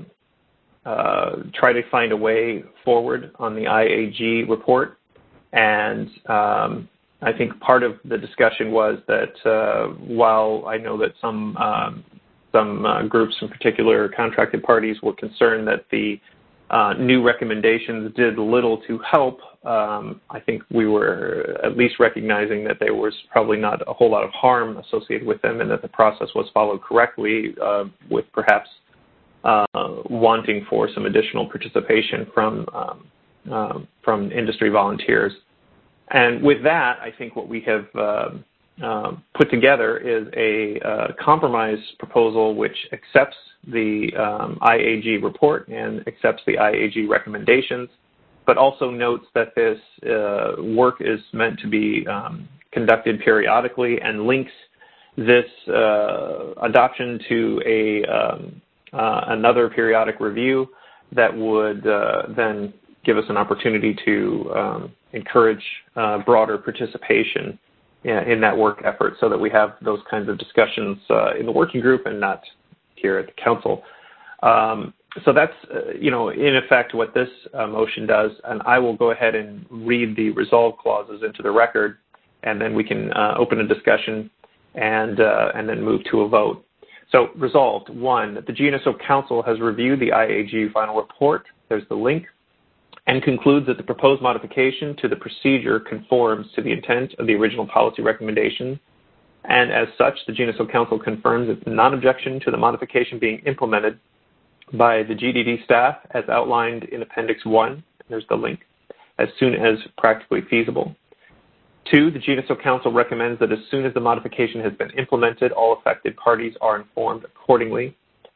uh, try to find a way forward on the I A G report. And um, I think part of the discussion was that uh, while I know that some um, some uh, groups, in particular contracted parties, were concerned that the uh, new recommendations did little to help, um, I think we were at least recognizing that there was probably not a whole lot of harm associated with them, and that the process was followed correctly, uh, with perhaps uh, wanting for some additional participation from um, um, from industry volunteers. And with that, I think what we have uh, uh, put together is a uh, compromise proposal which accepts the um, I A G report and accepts the I A G recommendations, but also notes that this uh, work is meant to be um, conducted periodically, and links this uh, adoption to a um, uh, another periodic review that would uh, then give us an opportunity to um, encourage uh, broader participation in, in that work effort, so that we have those kinds of discussions uh, in the working group and not here at the council. Um, so that's, uh, you know, in effect what this uh, motion does, and I will go ahead and read the resolve clauses into the record, and then we can uh, open a discussion and, uh, and then move to a vote. So resolved, one, that the G N S O Council has reviewed the I A G final report, there's the link, and concludes that the proposed modification to the procedure conforms to the intent of the original policy recommendation. And as such, the G N S O Council confirms its non-objection to the modification being implemented by the G D D staff as outlined in Appendix one, there's the link, as soon as practically feasible. Two, the G N S O Council recommends that as soon as the modification has been implemented, all affected parties are informed accordingly.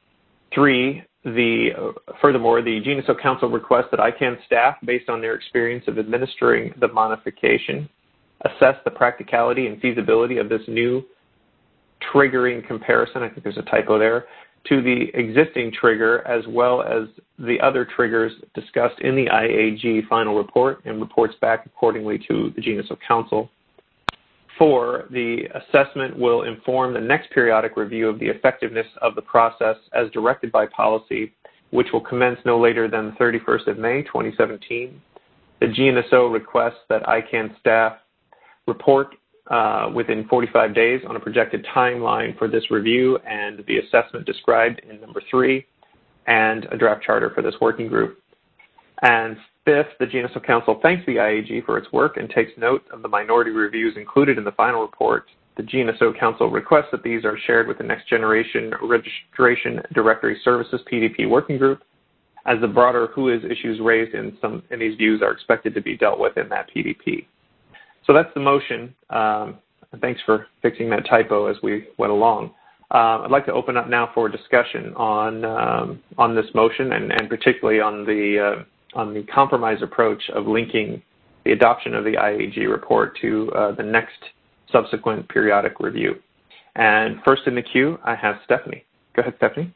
Three, The, uh, furthermore, the G N S O Council requests that I CAN staff, based on their experience of administering the modification, assess the practicality and feasibility of this new triggering comparison, I think there's a typo there, to the existing trigger, as well as the other triggers discussed in the I A G final report, and reports back accordingly to the G N S O Council. Four, the assessment will inform the next periodic review of the effectiveness of the process as directed by policy, which will commence no later than the thirty-first of May, twenty seventeen. The G N S O requests that I CAN staff report uh, within forty-five days on a projected timeline for this review and the assessment described in number three, and a draft charter for this working group. And fifth, the G N S O Council thanks the I A G for its work and takes note of the minority reviews included in the final report. The G N S O Council requests that these are shared with the Next Generation Registration Directory Services P D P working group, as the broader W H O is issues raised in some in these views are expected to be dealt with in that P D P. So that's the motion. Um, thanks for fixing that typo as we went along. Uh, I'd like to open up now for discussion on um, on this motion, and, and particularly on the uh, on the compromise approach of linking the adoption of the I A G report to uh, the next subsequent periodic review. And first in the queue, I have Stephanie. Go ahead, Stephanie.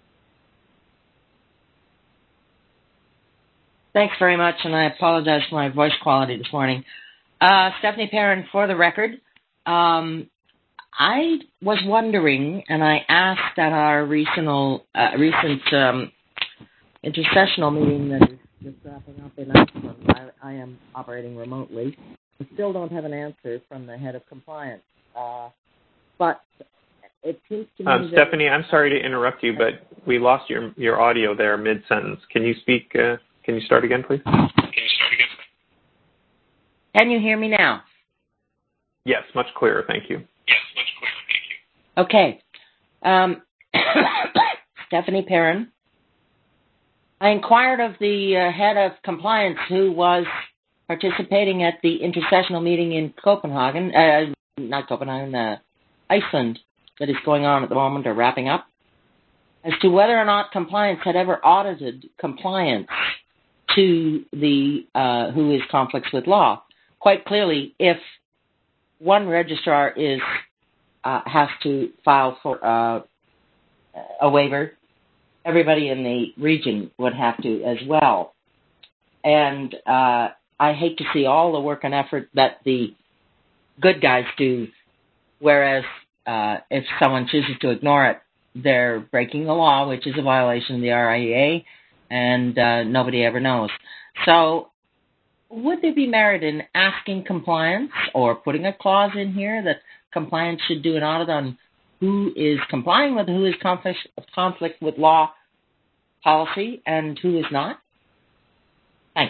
Thanks very much, and I apologize for my voice quality this morning. Uh, Stephanie Perrin, for the record. Um, I was wondering, and I asked at our recent, uh, recent um, intercessional meeting that is just wrapping up in Iceland. I, I am operating remotely. I still don't have an answer from the head of compliance. Uh, but it seems to me um, that... Stephanie, I'm sorry to interrupt you, but we lost your your audio there mid-sentence. Can you speak, uh, can you start again, please? Can you start again? Can you hear me now? Yes, much clearer, thank you. Yes, much clearer, thank you. Okay. Um, Stephanie Perrin. I inquired of the uh, head of compliance who was participating at the intercessional meeting in Copenhagen, uh, not Copenhagen, uh, Iceland, that is going on at the moment or wrapping up, as to whether or not compliance had ever audited compliance to the uh, W H O is conflicts with law. Quite clearly, if one registrar is uh, has to file for uh, a waiver, everybody in the region would have to as well. And uh, I hate to see all the work and effort that the good guys do, whereas uh, if someone chooses to ignore it, they're breaking the law, which is a violation of the R I E A, and uh, nobody ever knows. So would there be merit in asking compliance or putting a clause in here that compliance should do an audit on who is complying with, who is conflict, conflict with law policy, and who is not? Thanks.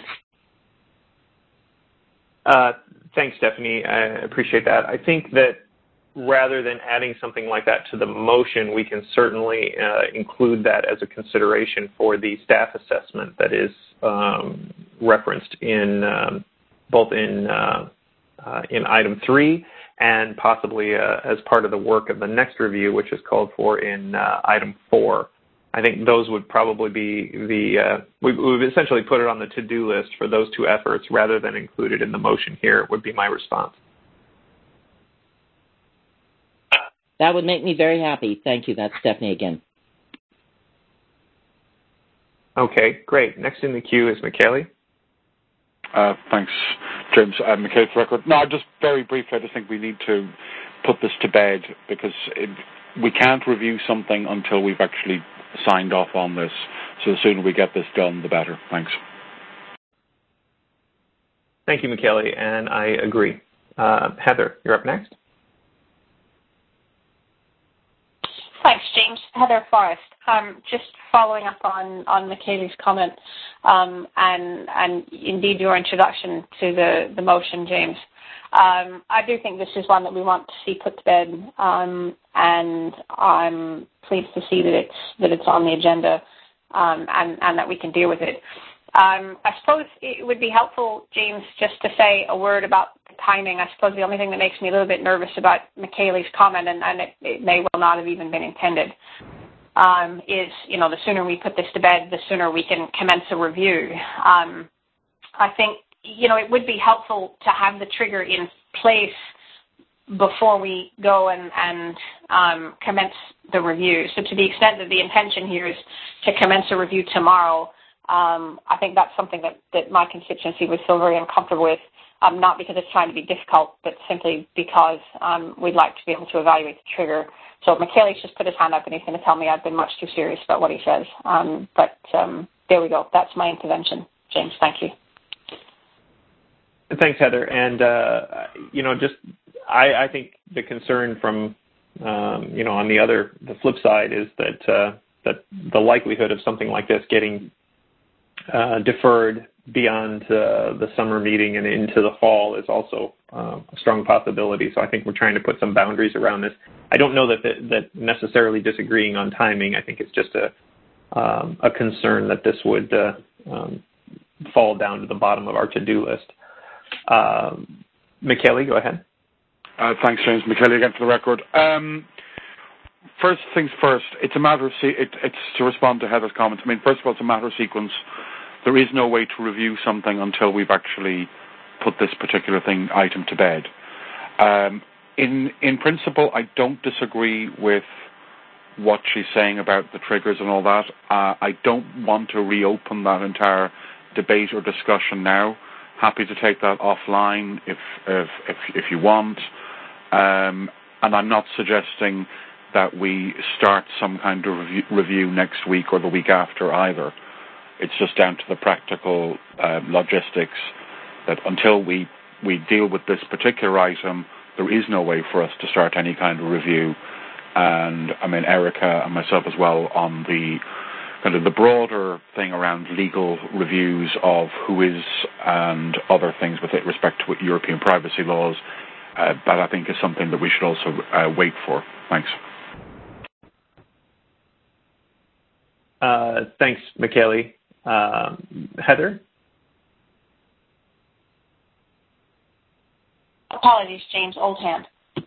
Uh, thanks, Stephanie. I appreciate that. I think that rather than adding something like that to the motion, we can certainly uh, include that as a consideration for the staff assessment that is um, referenced in um, both in uh, uh, in item three and possibly uh, as part of the work of the next review, which is called for in uh, item four. I think those would probably be the, uh, we, we've essentially put it on the to-do list for those two efforts rather than included in the motion here would be my response. That would make me very happy. Thank you. That's Stephanie again. Okay, great. Next in the queue is Michele. Uh, thanks, James. Uh, Michele, for the record. No, just very briefly, I just think we need to put this to bed because it, we can't review something until we've actually signed off on this. So the sooner we get this done, the better. Thanks. Thank you, Michele, and I agree. Uh, Heather, you're up next. Thanks, James. Heather Forrest. Um, just following up on, on Michele's comment um, and, and indeed your introduction to the, the motion, James. Um, I do think this is one that we want to see put to bed, um, and I'm pleased to see that it's that it's on the agenda um, and, and that we can deal with it. Um, I suppose it would be helpful, James, just to say a word about the timing. I suppose the only thing that makes me a little bit nervous about Michele's comment, and, and it, it may well not have even been intended, um, is, you know, the sooner we put this to bed, the sooner we can commence a review. Um, I think, you know, it would be helpful to have the trigger in place before we go and, and um, commence the review. So to the extent that the intention here is to commence a review tomorrow, um, I think that's something that, that my constituency would feel very uncomfortable with, um, not because it's trying to be difficult, but simply because um, we'd like to be able to evaluate the trigger. So Michele's just put his hand up and he's going to tell me I've been much too serious about what he says. Um, but um, there we go. That's my intervention. James, thank you. Thanks, Heather. And, uh, you know, just I, I think the concern from, um, you know, on the other, the flip side is that, uh, that the likelihood of something like this getting uh, deferred beyond uh, the summer meeting and into the fall is also uh, a strong possibility. So I think we're trying to put some boundaries around this. I don't know that that, that necessarily disagreeing on timing. I think it's just a, um, a concern that this would uh, um, fall down to the bottom of our to-do list. Um, Michele, go ahead. Uh, thanks, James. Michele again for the record. Um, first things first, it's a matter of, se- it, it's to respond to Heather's comments. I mean, first of all, it's a matter of sequence. There is no way to review something until we've actually put this particular thing, item to bed. Um, in, in principle, I don't disagree with what she's saying about the triggers and all that. Uh, I don't want to reopen that entire debate or discussion now. Happy to take that offline if if if, if you want. Um, and I'm not suggesting that we start some kind of review, review next week or the week after either. It's just down to the practical uh, logistics that until we, we deal with this particular item, there is no way for us to start any kind of review. And I mean, Erica and myself as well on the kind of the broader thing around legal reviews of who is and other things with respect to European privacy laws, uh, that I think is something that we should also uh, wait for. Thanks. Uh, thanks, Michele. Uh, Heather? Apologies, James. Old hand.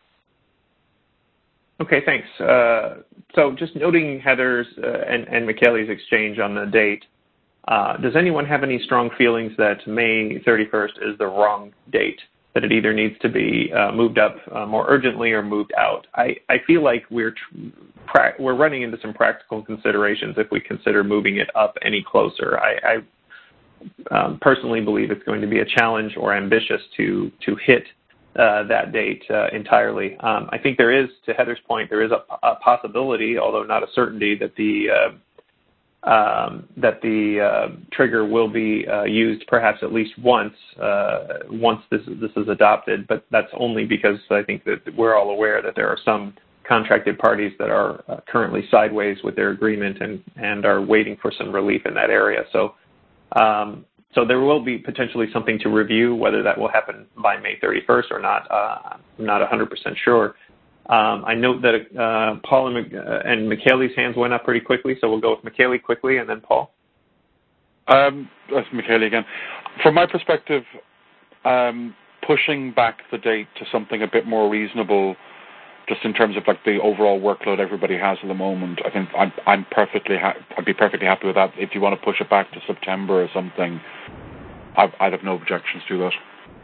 Okay, thanks. Uh, so just noting Heather's uh, and, and Michele's exchange on the date, uh, does anyone have any strong feelings that May thirty-first is the wrong date, that it either needs to be uh, moved up uh, more urgently or moved out? I, I feel like we're pra- we're running into some practical considerations if we consider moving it up any closer. I, I um, personally believe it's going to be a challenge or ambitious to to hit uh, that date uh, entirely. Um, I think there is, to Heather's point, there is a, a possibility, although not a certainty, that the uh, um, that the uh, trigger will be uh, used perhaps at least once uh, once this this is adopted. But that's only because I think that we're all aware that there are some contracted parties that are uh, currently sideways with their agreement and and are waiting for some relief in that area. So. Um, So there will be potentially something to review. Whether that will happen by May thirty-first or not, uh, I'm not one hundred percent sure. Um, I note that uh, Paul and, uh, and Michele's hands went up pretty quickly, so we'll go with Michele quickly and then Paul. Um, that's Michele again. From my perspective, um, pushing back the date to something a bit more reasonable, just in terms of like the overall workload everybody has at the moment, I think I'm, I'm perfectly ha- I'd be perfectly happy with that. If you want to push it back to September or something, I've, I'd have no objections to that.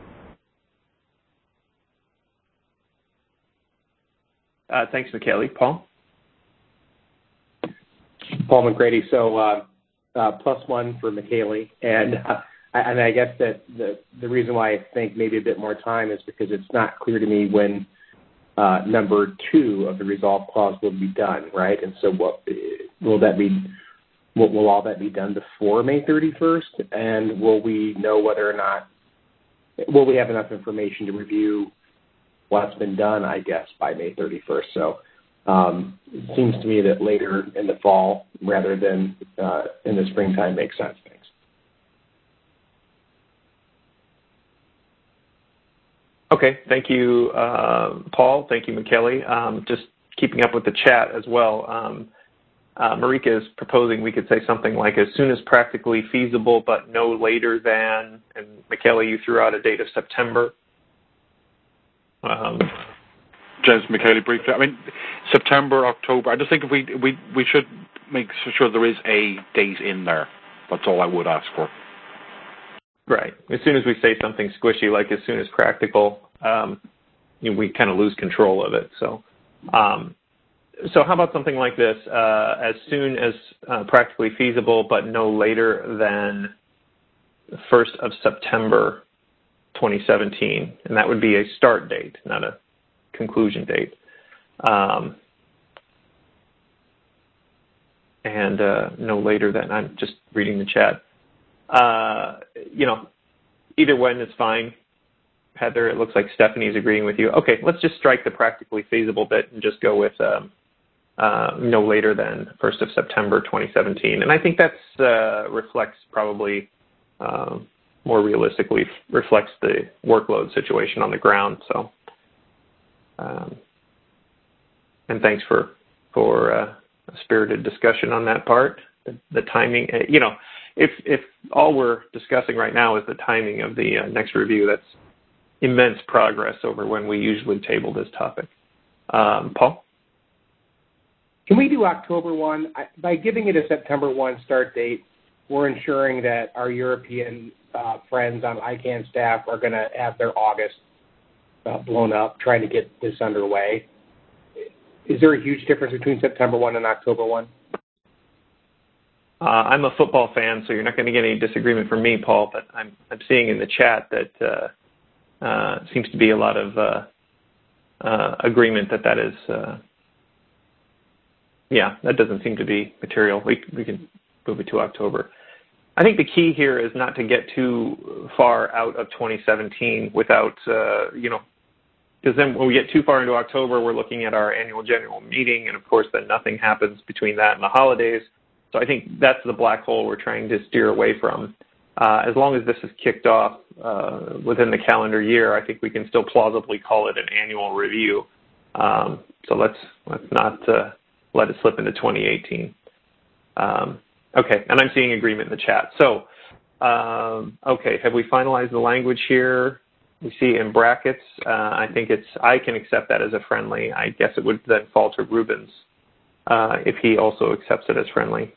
Uh, thanks, Michele. Paul? Paul McGrady. So uh, uh, plus one for Michele. And, uh, and I guess that the, the reason why I think maybe a bit more time is because it's not clear to me when uh, number two of the resolve clause will be done, right? And so what will that be? Will, will all that be done before May thirty-first? And will we know whether or not, will we have enough information to review what's been done, I guess, by May thirty-first? So um, it seems to me that later in the fall rather than uh, in the springtime makes sense. Thanks. Okay, thank you, uh, Paul. Thank you, Michele. Um, just keeping up with the chat as well. Um, uh, Marika is proposing we could say something like as soon as practically feasible, but no later than, and Michele, you threw out a date of September. Um, James, Michele, briefly. I mean, September, October. I just think if we we we should make sure there is a date in there. That's all I would ask for. Right. As soon as we say something squishy, like as soon as practical, um, you know, we kind of lose control of it. So, um, so how about something like this? Uh, as soon as uh, practically feasible, but no later than the first of September, twenty seventeen, and that would be a start date, not a conclusion date. Um, and uh, no later than, I'm just reading the chat. Uh, you know, either one is fine. Heather, it looks like Stephanie's agreeing with you. Okay, let's just strike the practically feasible bit and just go with um, uh, no later than first of September, twenty seventeen. And I think that's uh, reflects probably uh, more realistically reflects the workload situation on the ground. So, um, and thanks for for uh, a spirited discussion on that part. The, the timing, uh, you know, if if all we're discussing right now is the timing of the uh, next review, that's immense progress over when we usually table this topic. Um, Paul? Can we do October first? I, by giving it a September first start date, we're ensuring that our European uh, friends on I CANN staff are going to have their August uh, blown up trying to get this underway. Is there a huge difference between September first and October first? Uh, I'm a football fan, so you're not going to get any disagreement from me, Paul, but I'm, I'm seeing in the chat that uh, uh, seems to be a lot of uh, uh, agreement that that is, uh, yeah, that doesn't seem to be material. We, we can move it to October. I think the key here is not to get too far out of twenty seventeen without, uh, you know, because then when we get too far into October, we're looking at our annual general meeting, and of course then nothing happens between that and the holidays. So I think that's the black hole we're trying to steer away from. Uh, as long as this is kicked off uh, within the calendar year, I think we can still plausibly call it an annual review. Um, so let's let's not uh, let it slip into twenty eighteen. Um, okay, and I'm seeing agreement in the chat. So, um, okay, have we finalized the language here? We see in brackets. Uh, I think it's I can accept that as a friendly. I guess it would then fall to Rubens uh, if he also accepts it as friendly.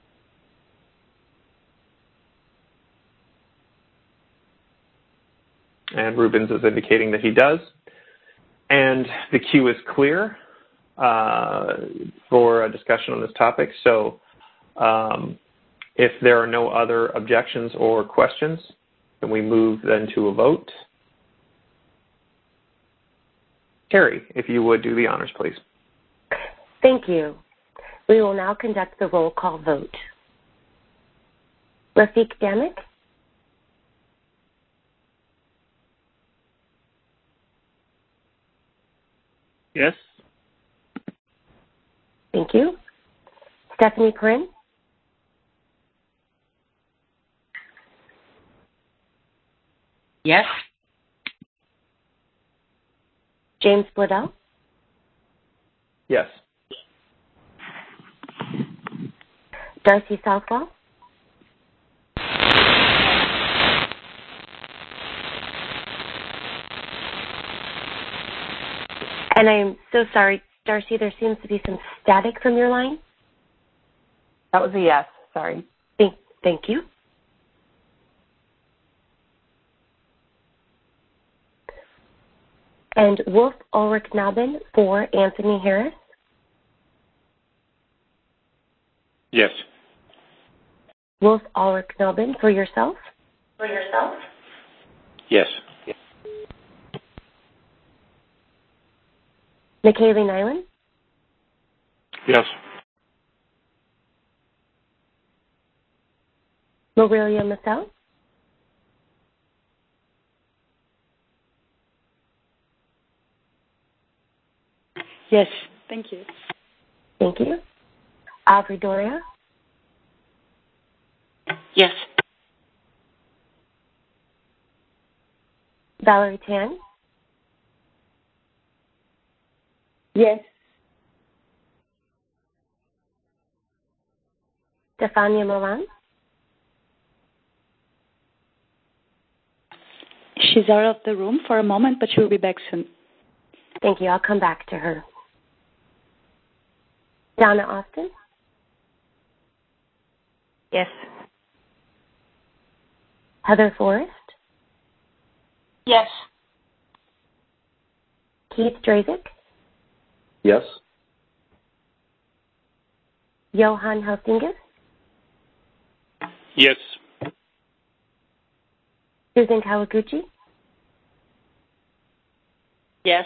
And Rubens is indicating that he does. And the queue is clear uh, for a discussion on this topic. So um, if there are no other objections or questions, can we move then to a vote? Terry, if you would do the honors, please. Thank you. We will now conduct the roll call vote. Rafiq Damick? Yes. Thank you. Stephanie Perrin? Yes. James Bledel? Yes. Darcy Southwell? And I am so sorry, Darcy, there seems to be some static from your line. That was a yes. Sorry. Thank, thank you. And Wolf Ulrich Nabin for Anthony Harris? Yes. Wolf Ulrich Nabin for yourself? For yourself? Yes. McKaylee Nyland? Yes. Lorelia Massel? Yes. Thank you. Thank you. Audrey Doria? Yes. Valerie Tan? Yes. Stefania Milan? She's out of the room for a moment, but she'll be back soon. Thank you. I'll come back to her. Donna Austin? Yes. Heather Forrest? Yes. Keith Drazik? Yes. Johan Helsingus? Yes. Susan Kawaguchi? Yes.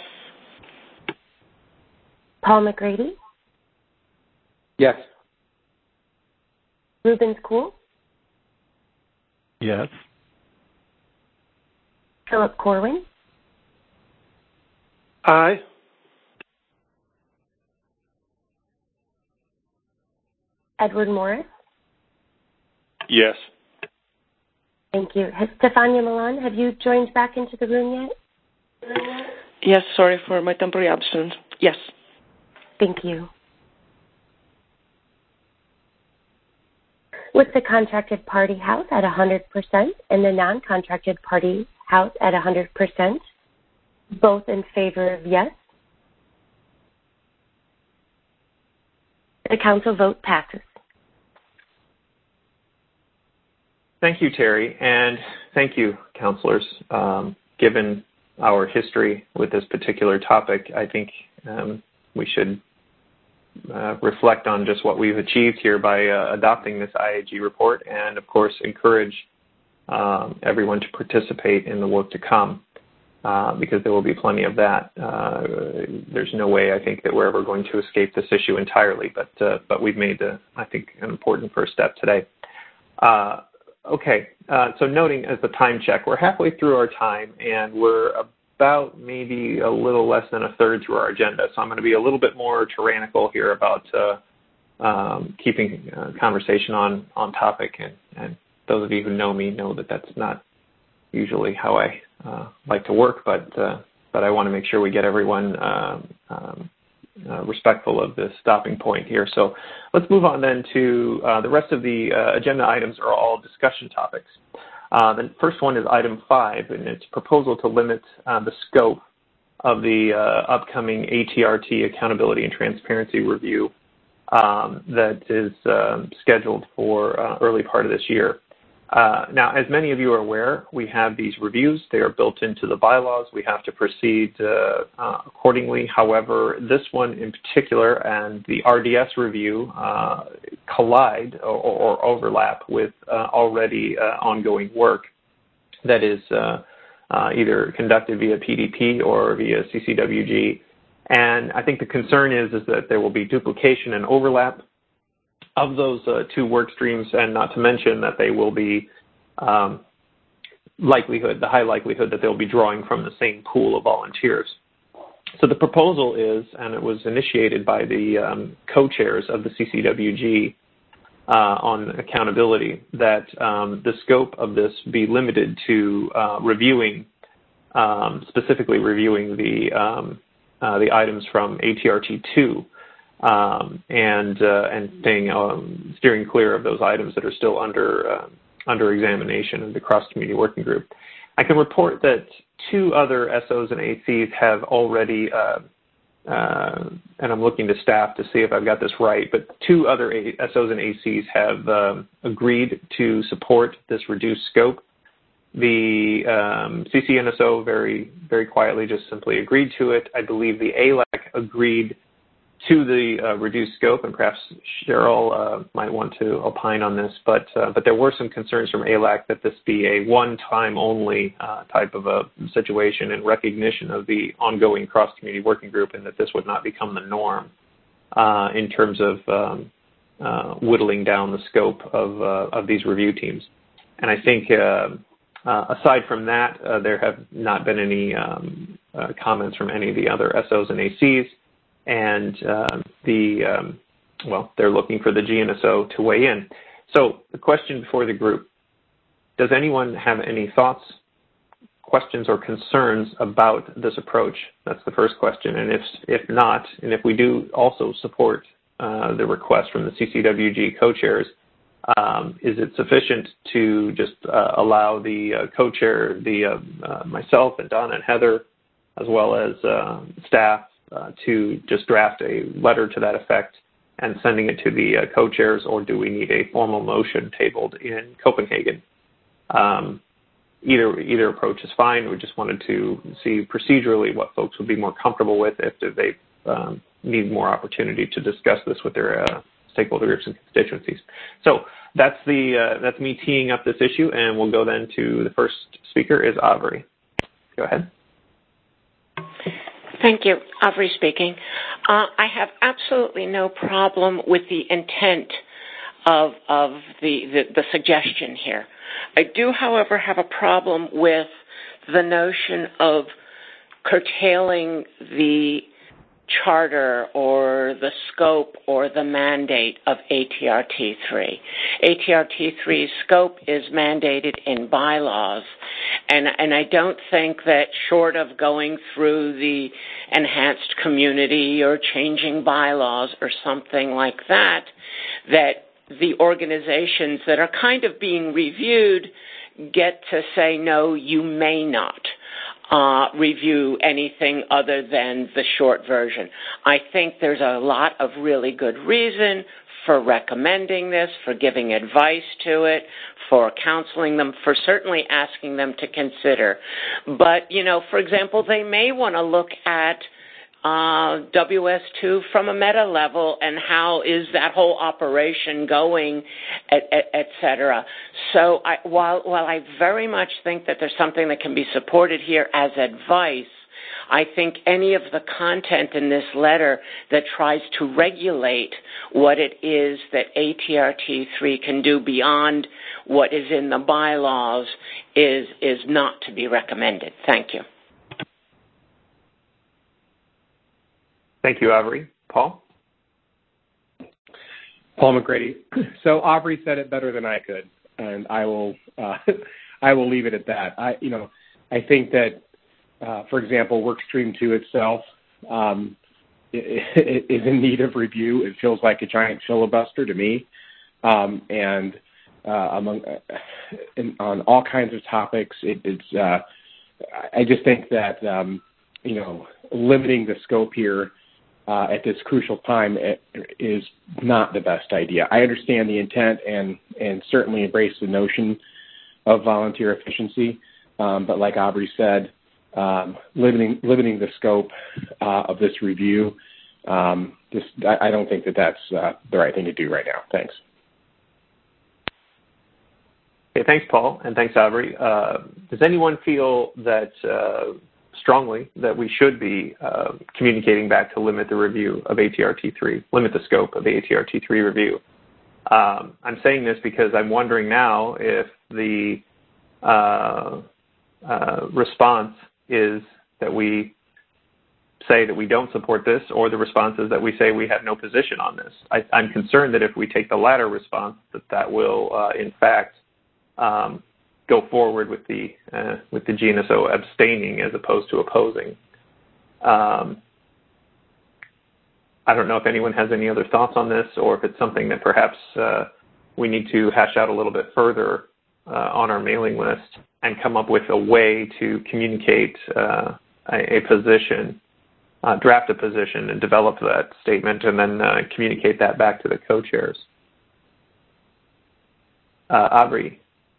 Paul McGrady? Yes. Rubens Kuhl? Yes. Philip Corwin? Aye. Edward Morris? Yes. Thank you. Has Stefania Milan, have you joined back into the room yet? Yes, sorry for my temporary absence. Yes. Thank you. With the contracted party house at one hundred percent and the non-contracted party house at one hundred percent, both in favor of yes, the council vote passes. Thank you, Terry, and thank you, councilors. Um, given our history with this particular topic, I think um, we should uh, reflect on just what we've achieved here by uh, adopting this I A G report and, of course, encourage um, everyone to participate in the work to come uh, because there will be plenty of that. Uh, there's no way, I think, that we're ever going to escape this issue entirely, but, uh, but we've made, uh, I think, an important first step today. Uh, Okay, uh, so noting as the time check, we're halfway through our time and we're about maybe a little less than a third through our agenda. So I'm going to be a little bit more tyrannical here about uh, um, keeping uh, conversation on, on topic. And, and those of you who know me know that that's not usually how I uh, like to work, but, uh, but I want to make sure we get everyone um, um, Uh, respectful of the stopping point here. So let's move on then to uh, the rest of the uh, agenda items are all discussion topics. Uh, the first one is item five, and it's proposal to limit uh, the scope of the uh, upcoming A T R T Accountability and Transparency Review um, that is uh, scheduled for uh, early part of this year. Uh, now, as many of you are aware, we have these reviews. They are built into the bylaws. We have to proceed uh, uh, accordingly. However, this one in particular and the R D S review uh, collide or, or overlap with uh, already uh, ongoing work that is uh, uh, either conducted via P D P or via C C W G. And I think the concern is, is that there will be duplication and overlap of those uh, two work streams, and not to mention that they will be um, likelihood, the high likelihood that they'll be drawing from the same pool of volunteers. So the proposal is, and it was initiated by the um, co-chairs of the C C W G uh, on accountability, that um, the scope of this be limited to uh, reviewing, um, specifically reviewing the um, uh, the items from A T R T two, um, and uh, and staying um, steering clear of those items that are still under uh, under examination of the cross-community working group. I can report that two other S Os and A Cs have already, uh, uh, and I'm looking to staff to see if I've got this right, but two other S Os and A Cs have um, agreed to support this reduced scope. The um, C C N S O very, very quietly just simply agreed to it. I believe the A L A C agreed to the uh, reduced scope, and perhaps Cheryl uh, might want to opine on this, but uh, but there were some concerns from A L A C that this be a one-time only uh, type of a situation in recognition of the ongoing cross-community working group, and that this would not become the norm uh, in terms of um, uh, whittling down the scope of uh, of these review teams. And I think uh, uh, aside from that, uh, there have not been any um, uh, comments from any of the other S Os and A Cs. And uh, the, um, well, they're looking for the G N S O to weigh in. So the question before the group, does anyone have any thoughts, questions, or concerns about this approach? That's the first question. And if, if not, and if we do also support uh, the request from the C C W G co-chairs, um, is it sufficient to just uh, allow the uh, co-chair, the uh, uh, myself and Donna and Heather, as well as uh, staff, Uh, to just draft a letter to that effect and sending it to the uh, co-chairs, or do we need a formal motion tabled in Copenhagen? Um, either either approach is fine. We just wanted to see procedurally what folks would be more comfortable with if they um, need more opportunity to discuss this with their uh, stakeholder groups and constituencies. So that's the uh, that's me teeing up this issue, and we'll go then to the first speaker is Avri. Go ahead. Thank you. Avri speaking. Uh, I have absolutely no problem with the intent of, of the, the, the suggestion here. I do, however, have a problem with the notion of curtailing the charter or the scope or the mandate of A T R T three. A T R T three's scope is mandated in bylaws, and, and I don't think that short of going through the enhanced community or changing bylaws or something like that, that the organizations that are kind of being reviewed get to say, no, you may not Uh, review anything other than the short version. I think there's a lot of really good reason for recommending this, for giving advice to it, for counseling them, for certainly asking them to consider. But, you know, for example, they may want to look at uh, W S two from a meta level and how is that whole operation going, et, et, et cetera. So I, while, while I very much think that there's something that can be supported here as advice, I think any of the content in this letter that tries to regulate what it is that A T R T three can do beyond what is in the bylaws is, is not to be recommended. Thank you. Thank you, Avri. Paul? Paul McGrady. So Aubrey said it better than I could, and I will uh, I will leave it at that. I you know I think that uh, for example, Workstream two itself um, is in need of review. It feels like a giant filibuster to me, um, and uh, among uh, in, on all kinds of topics, it, it's uh, I just think that um, you know limiting the scope here Uh, at this crucial time is not the best idea. I understand the intent and, and certainly embrace the notion of volunteer efficiency, um, but like Aubrey said, um, limiting limiting the scope uh, of this review, um, just I, I don't think that that's uh, the right thing to do right now. Thanks. Okay, thanks, Paul, and thanks, Avery. Uh, does anyone feel that uh, strongly that we should be uh, communicating back to limit the review of A T R T three, limit the scope of the A T R T three review? Um, I'm saying this because I'm wondering now if the uh, uh, response is that we say that we don't support this, or the response is that we say we have no position on this. I, I'm concerned that if we take the latter response, that that will, uh, in fact, um, go forward with the uh, with the G N S O abstaining as opposed to opposing. Um, I don't know if anyone has any other thoughts on this, or if it's something that perhaps uh, we need to hash out a little bit further uh, on our mailing list and come up with a way to communicate uh, a, a position, uh, draft a position, and develop that statement, and then uh, communicate that back to the co-chairs. Uh, Aubrey.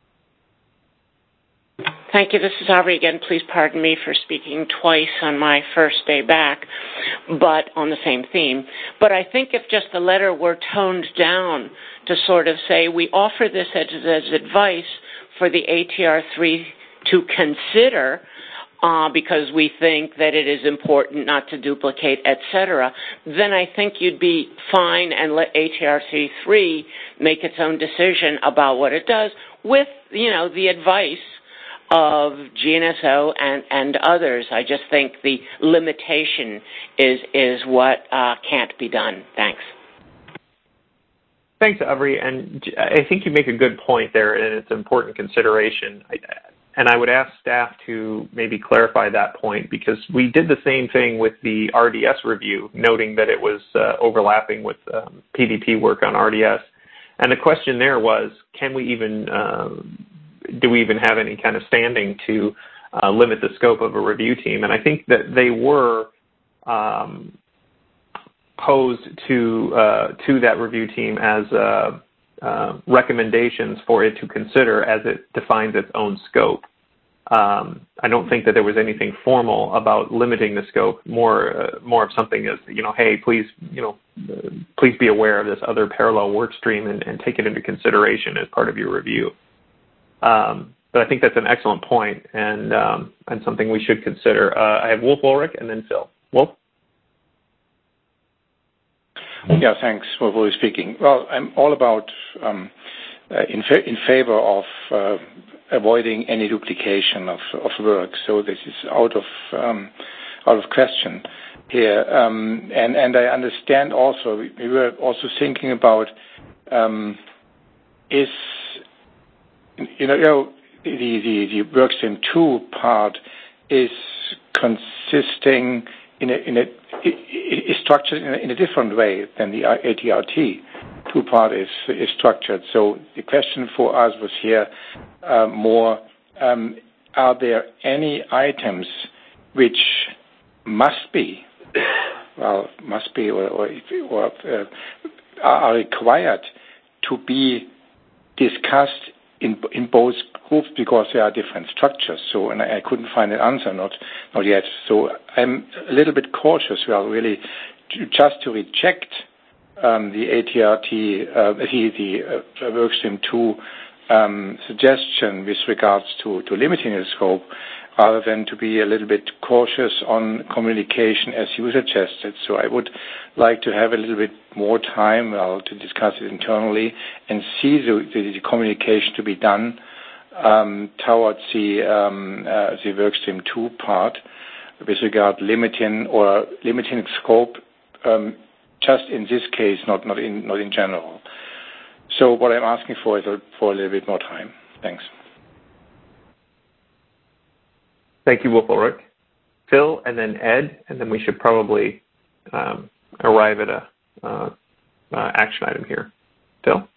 Thank you. This is Aubrey again. Please pardon me for speaking twice on my first day back, but on the same theme. But I think if just the letter were toned down to sort of say, we offer this as, as advice for the A T R three to consider, uh, because we think that it is important not to duplicate, et cetera, then I think you'd be fine and let A T R T three make its own decision about what it does with, you know, the advice of G N S O and, and others. I just think the limitation is is what uh, can't be done. Thanks. Thanks, Avery. And I think you make a good point there, and it's an important consideration. And I would ask staff to maybe clarify that point, because we did the same thing with the R D S review, noting that it was uh, overlapping with um, P D P work on R D S. And the question there was, can we even uh, do we even have any kind of standing to uh, limit the scope of a review team? And I think that they were um, posed to uh, to that review team as uh, uh, recommendations for it to consider as it defines its own scope. Um, I don't think that there was anything formal about limiting the scope. More uh, more of something as, you know, hey, please, you know, uh, please be aware of this other parallel work stream and, and take it into consideration as part of your review. Um, but I think that's an excellent point, and um, and something we should consider. Uh, I have Wolf Ulrich and then Phil. Wolf? Yeah, thanks for Wolf speaking. Well, I'm all about um, uh, in, fa- in favor of uh, avoiding any duplication of, of work. So this is out of um, out of question here. Um, and and I understand also, we were also thinking about um, is You know, you know the, the, the workstream two part is consisting in a, in a, is structured in a, in a different way than the A T R T two part is, is structured. So the question for us was here uh, more, um, are there any items which must be, well, must be or, or, or uh, are required to be discussed in in both groups, because there are different structures. So, and I, I couldn't find an answer, not not yet. So I'm a little bit cautious. Well, really, to, just to reject um, the A T R T, uh, the, the uh, workstream two um, suggestion with regards to, to limiting the scope, rather than to be a little bit cautious on communication as you suggested. So I would like to have a little bit more time well, to discuss it internally and see the, the, the communication to be done um, towards the, um, uh, the workstream two part with regard limiting or limiting scope, um, just in this case, not, not, in, not in general. So what I'm asking for is a, for a little bit more time. Thanks. Thank you, Wolf Ulrich. Phil, and then Ed, and then we should probably um, arrive at a uh, uh, action item here. Phil?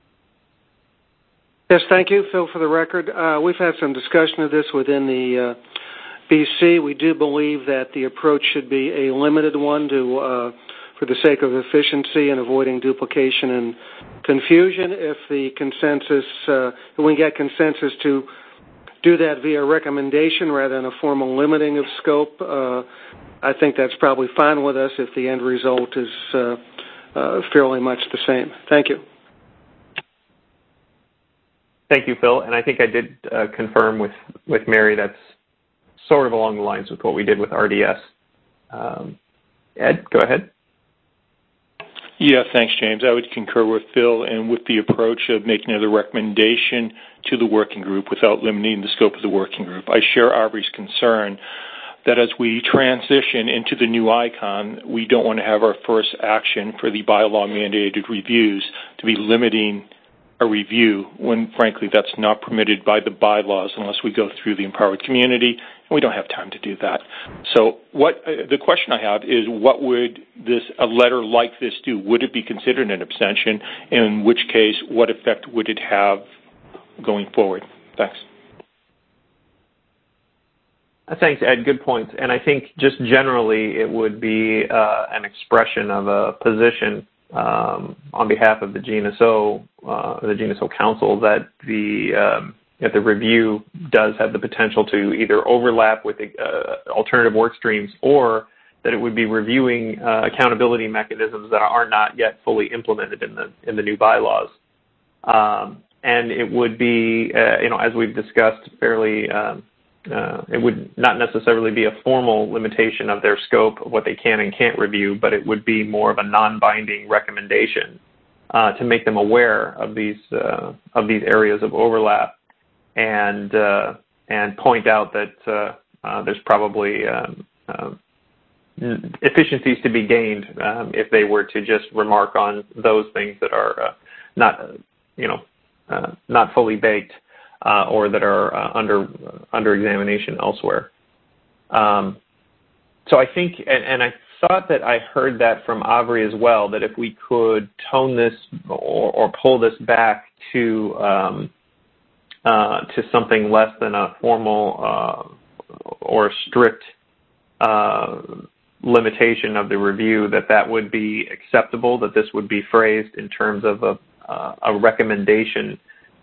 Yes, thank you, Phil, for the record. Uh, we've had some discussion of this within the uh, B C. We do believe that the approach should be a limited one to, uh, for the sake of efficiency and avoiding duplication and confusion. If the consensus, uh, if we get consensus to do that via recommendation rather than a formal limiting of scope, uh, I think that's probably fine with us if the end result is uh, uh, fairly much the same. Thank you. thank you, Phil. And I think I did uh, confirm with, with Mary that's sort of along the lines with what we did with R D S. Um, Ed, go ahead. Yeah, thanks, James. I would concur with Phil and with the approach of making it a recommendation to the working group without limiting the scope of the working group. I share Aubrey's concern that as we transition into the new ICON, we don't want to have our first action for the bylaw mandated reviews to be limiting a review when, frankly, that's not permitted by the bylaws unless we go through the empowered community, and we don't have time to do that. So what uh, the question I have is, what would this a letter like this do? Would it be considered an abstention? In which case, what effect would it have going forward? Thanks. Thanks, Ed. Good points. And I think just generally it would be uh, an expression of a position um, on behalf of the G N S O, uh, the G N S O Council, that the um, that the review does have the potential to either overlap with uh, alternative work streams, or that it would be reviewing uh, accountability mechanisms that are not yet fully implemented in the in the new bylaws. Um, and it would be, uh, you know, as we've discussed, fairly. Um, Uh, it would not necessarily be a formal limitation of their scope of what they can and can't review, but it would be more of a non-binding recommendation uh, to make them aware of these uh, of these areas of overlap, and uh, and point out that uh, uh, there's probably um, uh, efficiencies to be gained um, if they were to just remark on those things that are uh, not, you know, uh, not fully baked. Uh, or that are uh, under uh, under examination elsewhere. Um, so I think, and, and I thought that I heard that from Aubrey as well, that if we could tone this or, or pull this back to um, uh, to something less than a formal uh, or strict uh, limitation of the review, that that would be acceptable, that this would be phrased in terms of a, uh, a recommendation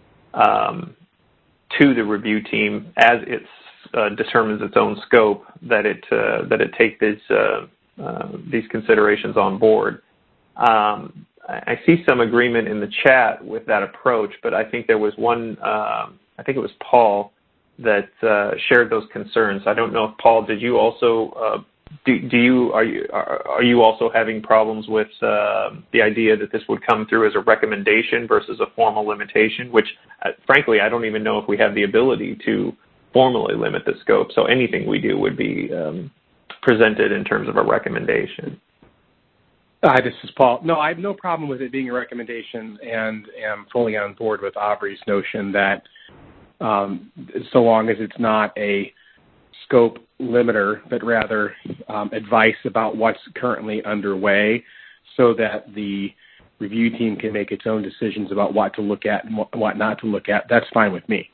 um, to the review team as it uh, determines its own scope, that it uh, that it take these uh, uh, these considerations on board. Um, I see some agreement in the chat with that approach, but I think there was one. Uh, I think it was Paul that uh, shared those concerns. I don't know if Paul, did you also uh, do, do you are you are, are you also having problems with uh, the idea that this would come through as a recommendation versus a formal limitation, which uh, frankly I don't even know if we have the ability to formally limit the scope. So anything we do would be um, presented in terms of a recommendation. Hi, this is Paul. No, I have no problem with it being a recommendation, and am fully on board with Aubrey's notion that um, so long as it's not a scope limiter, but rather um, advice about what's currently underway, so that the review team can make its own decisions about what to look at and what not to look at, that's fine with me.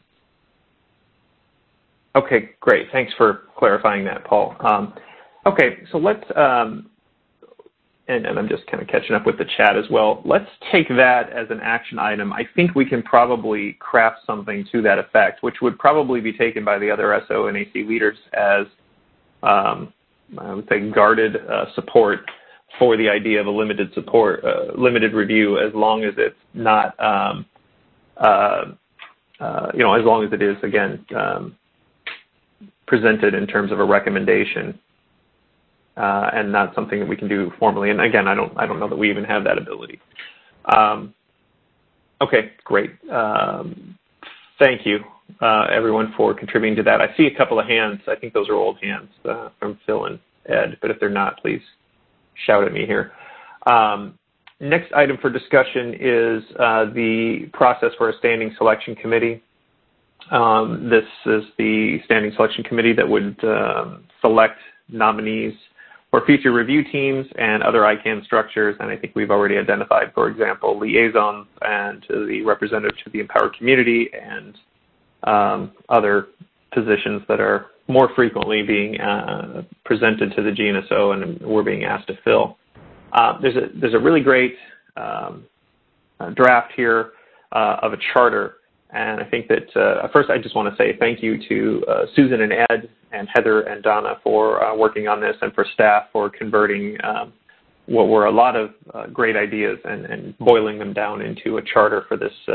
Okay, great. Thanks for clarifying that, Paul. Um, okay, so let's, um, and, and I'm just kind of catching up with the chat as well. Let's take that as an action item. I think we can probably craft something to that effect, which would probably be taken by the other S O and A C leaders as, um, I would say, guarded uh, support for the idea of a limited support, uh, limited review, as long as it's not, um, uh, uh, you know, as long as it is, again, um, presented in terms of a recommendation. Uh, and not something that we can do formally. And again, I don't, I don't know that we even have that ability. Um, okay, great. Um, thank you, uh, everyone, for contributing to that. I see a couple of hands. I think those are old hands uh, from Phil and Ed, but if they're not, please shout at me here. Um, next item for discussion is uh, the process for a standing selection committee. Um, this is the standing selection committee that would um, select nominees for future review teams and other I CAN structures, and I think we've already identified, for example, liaisons and the representative to the empowered community and um, other positions that are more frequently being uh, presented to the G N S O and we're being asked to fill. Uh, there's a there's a really great um, uh, draft here uh, of a charter. And I think that, uh, first, I just want to say thank you to uh, Susan and Ed and Heather and Donna for uh, working on this, and for staff for converting um, what were a lot of uh, great ideas and, and boiling them down into a charter for this uh,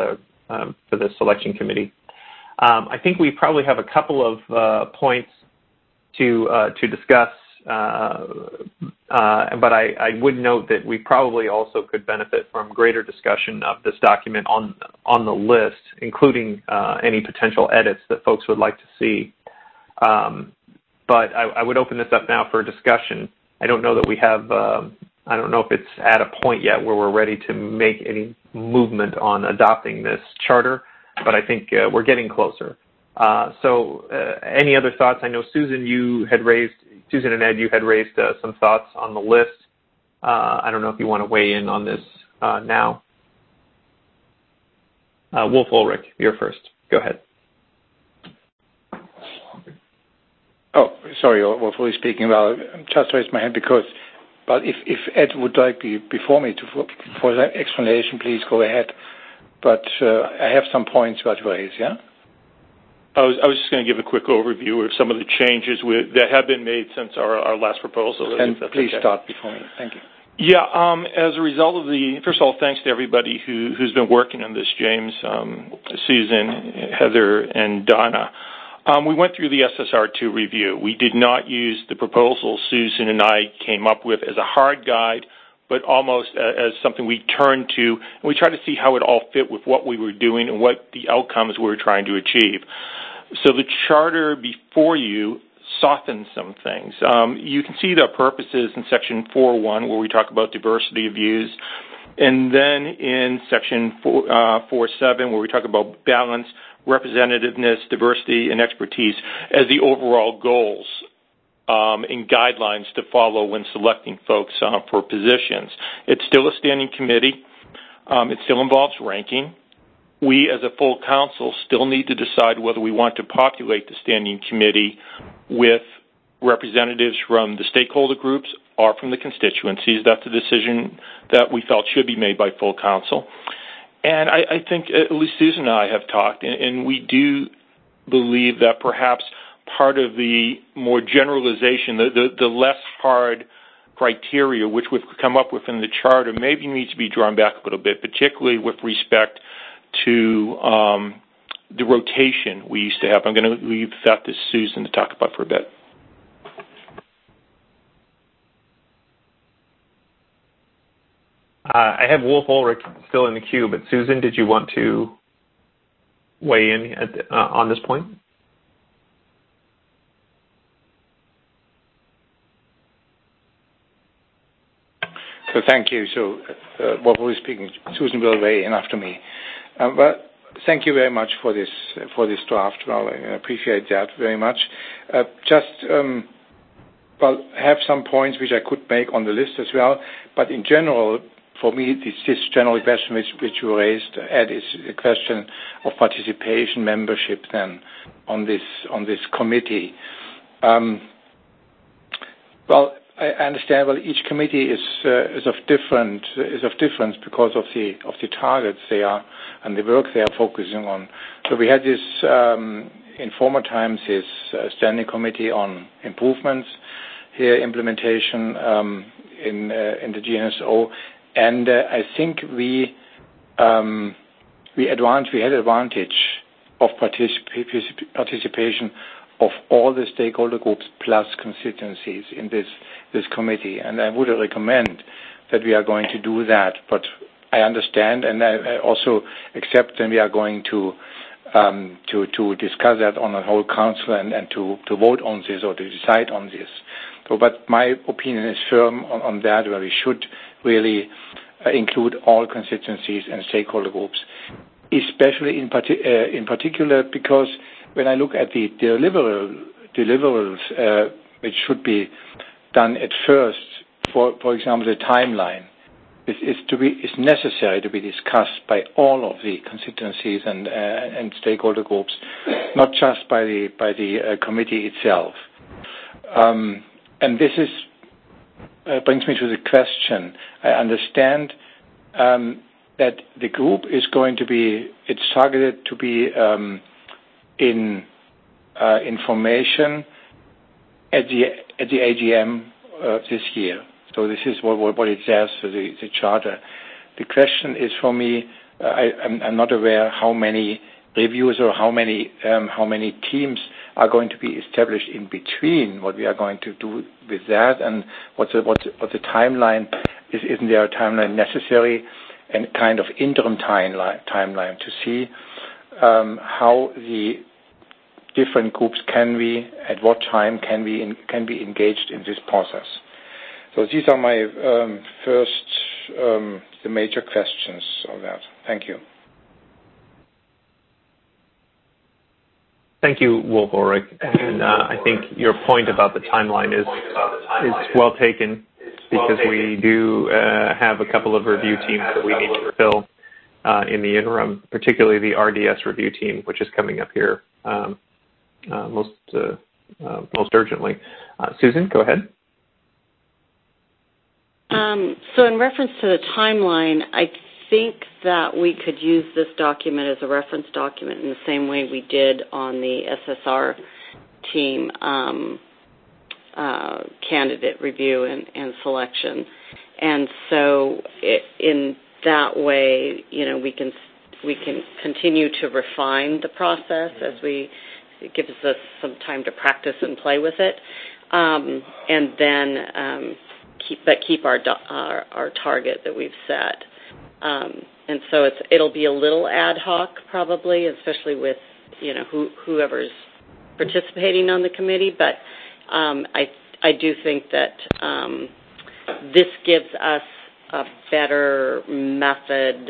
um, for the selection committee. Um, I think we probably have a couple of uh, points to uh, to discuss, uh, uh, but I, I would note that we probably also could benefit from greater discussion of this document on on the list, including uh, any potential edits that folks would like to see. Um, but I, I would open this up now for discussion. I don't know that we have. Um, I don't know if it's at a point yet where we're ready to make any movement on adopting this charter, but I think uh, we're getting closer. Uh, so uh, any other thoughts? I know, Susan, you had raised, Susan and Ed, you had raised uh, some thoughts on the list. Uh, I don't know if you want to weigh in on this uh, now. Uh, Wolf Ulrich, you're first. Go ahead. Oh, sorry, Wolf Ulrich speaking. Well, just raised my hand because But if, if Ed would like be, before me to, for that explanation, please go ahead. But uh, I have some points to raise, yeah? I was, I was just going to give a quick overview of some of the changes with, that have been made since our, our last proposal. And please okay. start before me. Thank you. Yeah, um, as a result of the, first of all, thanks to everybody who, who's been working on this, James, um, Susan, Heather, and Donna. Um, we went through the S S R two review. We did not use the proposal Susan and I came up with as a hard guide, but almost as something we turned to, and we tried to see how it all fit with what we were doing and what the outcomes we were trying to achieve. So the charter before you softens some things. Um, you can see the purposes in Section four point one, where we talk about diversity of views, and then in Section four point seven, where we talk about balance, representativeness, diversity, and expertise as the overall goals um, and guidelines to follow when selecting folks uh, for positions. It's still a standing committee. Um, it still involves ranking. We, as a full council, still need to decide whether we want to populate the standing committee with representatives from the stakeholder groups or from the constituencies. That's a decision that we felt should be made by full council. And I, I think at least Susan and I have talked, and, and we do believe that perhaps part of the more generalization, the, the, the less hard criteria which we've come up with in the charter maybe needs to be drawn back a little bit, particularly with respect to um, the rotation we used to have. I'm going to leave that to Susan to talk about for a bit. Uh, I have Wolf Ulrich still in the queue, but Susan, did you want to weigh in at the, uh, on this point? So thank you. So uh, Wolf Ulrich speaking. Susan will weigh in after me. Uh, but thank you very much for this for this draft. Well, I appreciate that very much. Uh, just um, well, have some points which I could make on the list as well. But in general, for me, this, this general question which, which you raised, Ed, is a question of participation, membership, then on this on this committee. Um, well, I understand. Well, each committee is uh, is of different is of difference because of the of the targets they are and the work they are focusing on. So we had this um, in former times this uh, standing committee on improvements, here implementation um, in uh, in the G N S O. And uh, I think we um, we advance we had advantage of particip- participation of all the stakeholder groups plus constituencies in this this committee, and I would recommend that we are going to do that. But I understand, and I, I also accept that we are going to um, to to discuss that on a whole council and, and to to vote on this or to decide on this. So, but my opinion is firm on, on that, where we should really uh, include all constituencies and stakeholder groups, especially in, parti- uh, in particular because when I look at the deliverable, deliverables uh, which should be done at first, for, for example, the timeline, is, is to be is necessary to be discussed by all of the constituencies and uh, and stakeholder groups, not just by the by the uh, committee itself. Um, and this is uh, brings me to the question. I understand um, that the group is going to be it's targeted to be um, in uh, information at the at the A G M uh, this year. So this is what what it says, the, the charter. The question is for me, I, I'm, I'm not aware how many reviews or how many um, how many teams are going to be established in between. What we are going to do with that, and what's the, what's, what's the timeline? Is, isn't there a timeline necessary, and kind of interim timeline timeline to see um, how the different groups can be, at what time can be in, can be engaged in this process? So these are my um, first um, the major questions of that. Thank you. Thank you, Wolf Ulrich. And uh, I think your point about the timeline is is well taken, because we do uh, have a couple of review teams that we need to fill uh, in the interim, particularly the R D S review team, which is coming up here um, uh, most uh, uh, most urgently. Uh, Susan, go ahead. Um, so in reference to the timeline, I think that we could use this document as a reference document in the same way we did on the S S R team um, uh, candidate review and, and selection. And so it, in that way, you know, we can we can continue to refine the process as we, it gives us some time to practice and play with it. Um, and then um, keep but keep our, our our target that we've set. Um, and so it's it'll be a little ad hoc probably, especially with you know who, whoever's participating on the committee. But um, I I do think that um, this gives us a better method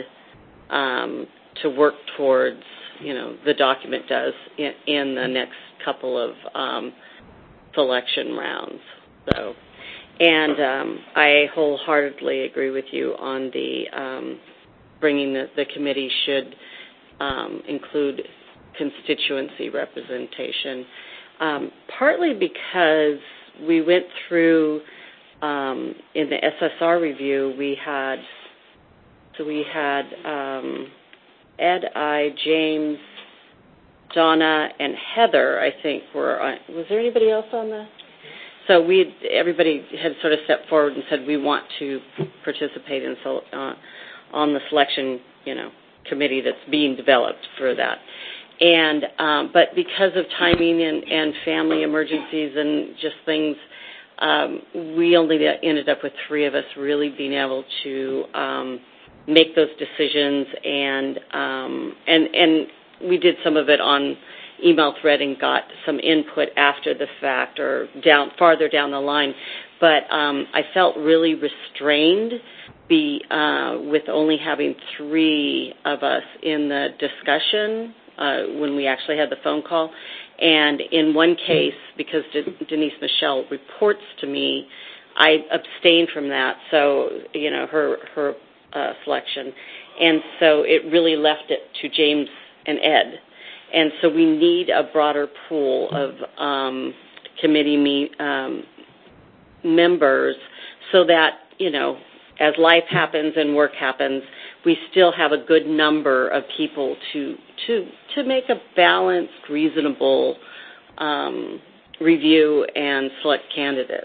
um, to work towards. You know the document does in, in the next couple of um, selection rounds. So. And um, I wholeheartedly agree with you on the um, bringing the, the committee should um, include constituency representation, um, partly because we went through um, in the S S R review, we had, so we had um, Ed, I, James, Donna, and Heather, I think, were on. Was there anybody else on the? So we, everybody had sort of stepped forward and said we want to participate in so, uh, on the selection, you know, committee that's being developed for that. And um, but because of timing and, and family emergencies and just things, um, we only ended up with three of us really being able to um, make those decisions, and um, and and we did some of it on email thread and got some input after the fact or down farther down the line. But um, I felt really restrained be, uh, with only having three of us in the discussion uh, when we actually had the phone call. And in one case, because De- Denise Michelle reports to me, I abstained from that, so, you know, her, her uh, selection. And so it really left it to James and Ed. And so we need a broader pool of um, committee me, um, members so that, you know, as life happens and work happens, we still have a good number of people to to to make a balanced, reasonable um, review and select candidates.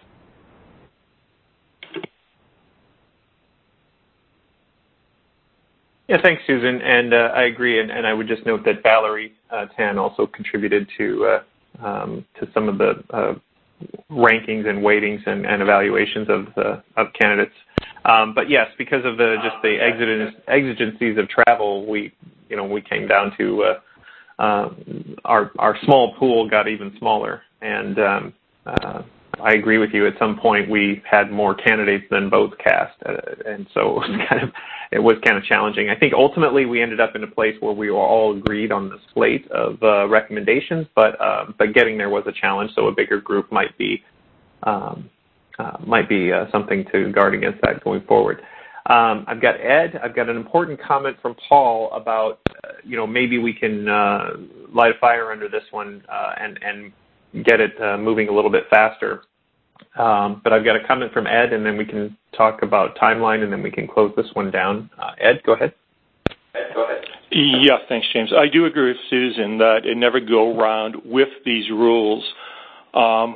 Yeah, thanks, Susan. And uh, I agree. And, and I would just note that Valerie uh, Tan also contributed to uh, um, to some of the uh, rankings and weightings and, and evaluations of uh, of candidates. Um, but yes, because of the just the exigent, exigencies of travel, we you know we came down to uh, uh, our our small pool got even smaller. And um, uh, I agree with you. At some point, we had more candidates than both cast, uh, and so it was kind of it was kind of challenging. I think ultimately we ended up in a place where we were all agreed on the slate of uh, recommendations, but uh, but getting there was a challenge. So a bigger group might be um, uh, might be uh, something to guard against that going forward. Um, I've got Ed. I've got an important comment from Paul about uh, you know maybe we can uh, light a fire under this one uh, and and get it uh, moving a little bit faster. Um, but I've got a comment from Ed, and then we can talk about timeline, and then we can close this one down. Uh, Ed, go ahead. Ed, go ahead. Yeah, thanks, James. I do agree with Susan that it never go around with these rules. Um,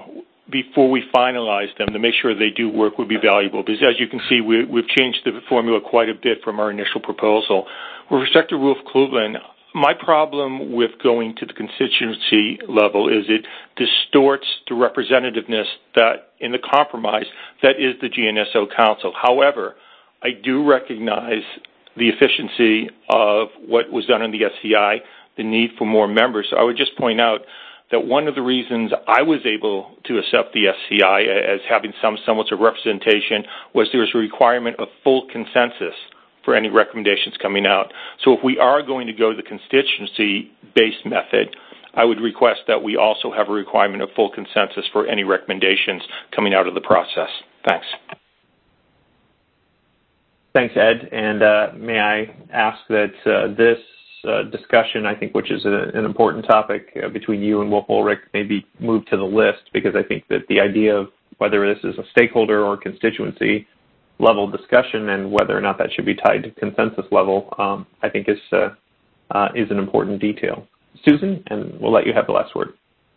before we finalize them to make sure they do work would be valuable, because as you can see, we, we've changed the formula quite a bit from our initial proposal. With respect to Wolf Klublin, my problem with going to the constituency level is it distorts the representativeness that in the compromise that is the G N S O Council. However, I do recognize the efficiency of what was done in the S C I, the need for more members. So I would just point out that one of the reasons I was able to accept the S C I as having some semblance of representation was there was a requirement of full consensus for any recommendations coming out. So if we are going to go the constituency-based method, I would request that we also have a requirement of full consensus for any recommendations coming out of the process. Thanks. Thanks, Ed. And uh, may I ask that uh, this uh, discussion, I think, which is a, an important topic uh, between you and Wolf Ulrich, may be moved to the list, because I think that the idea of whether this is a stakeholder or constituency level discussion and whether or not that should be tied to consensus level, um, I think is uh, uh, is an important detail. Susan, and we'll let you have the last word.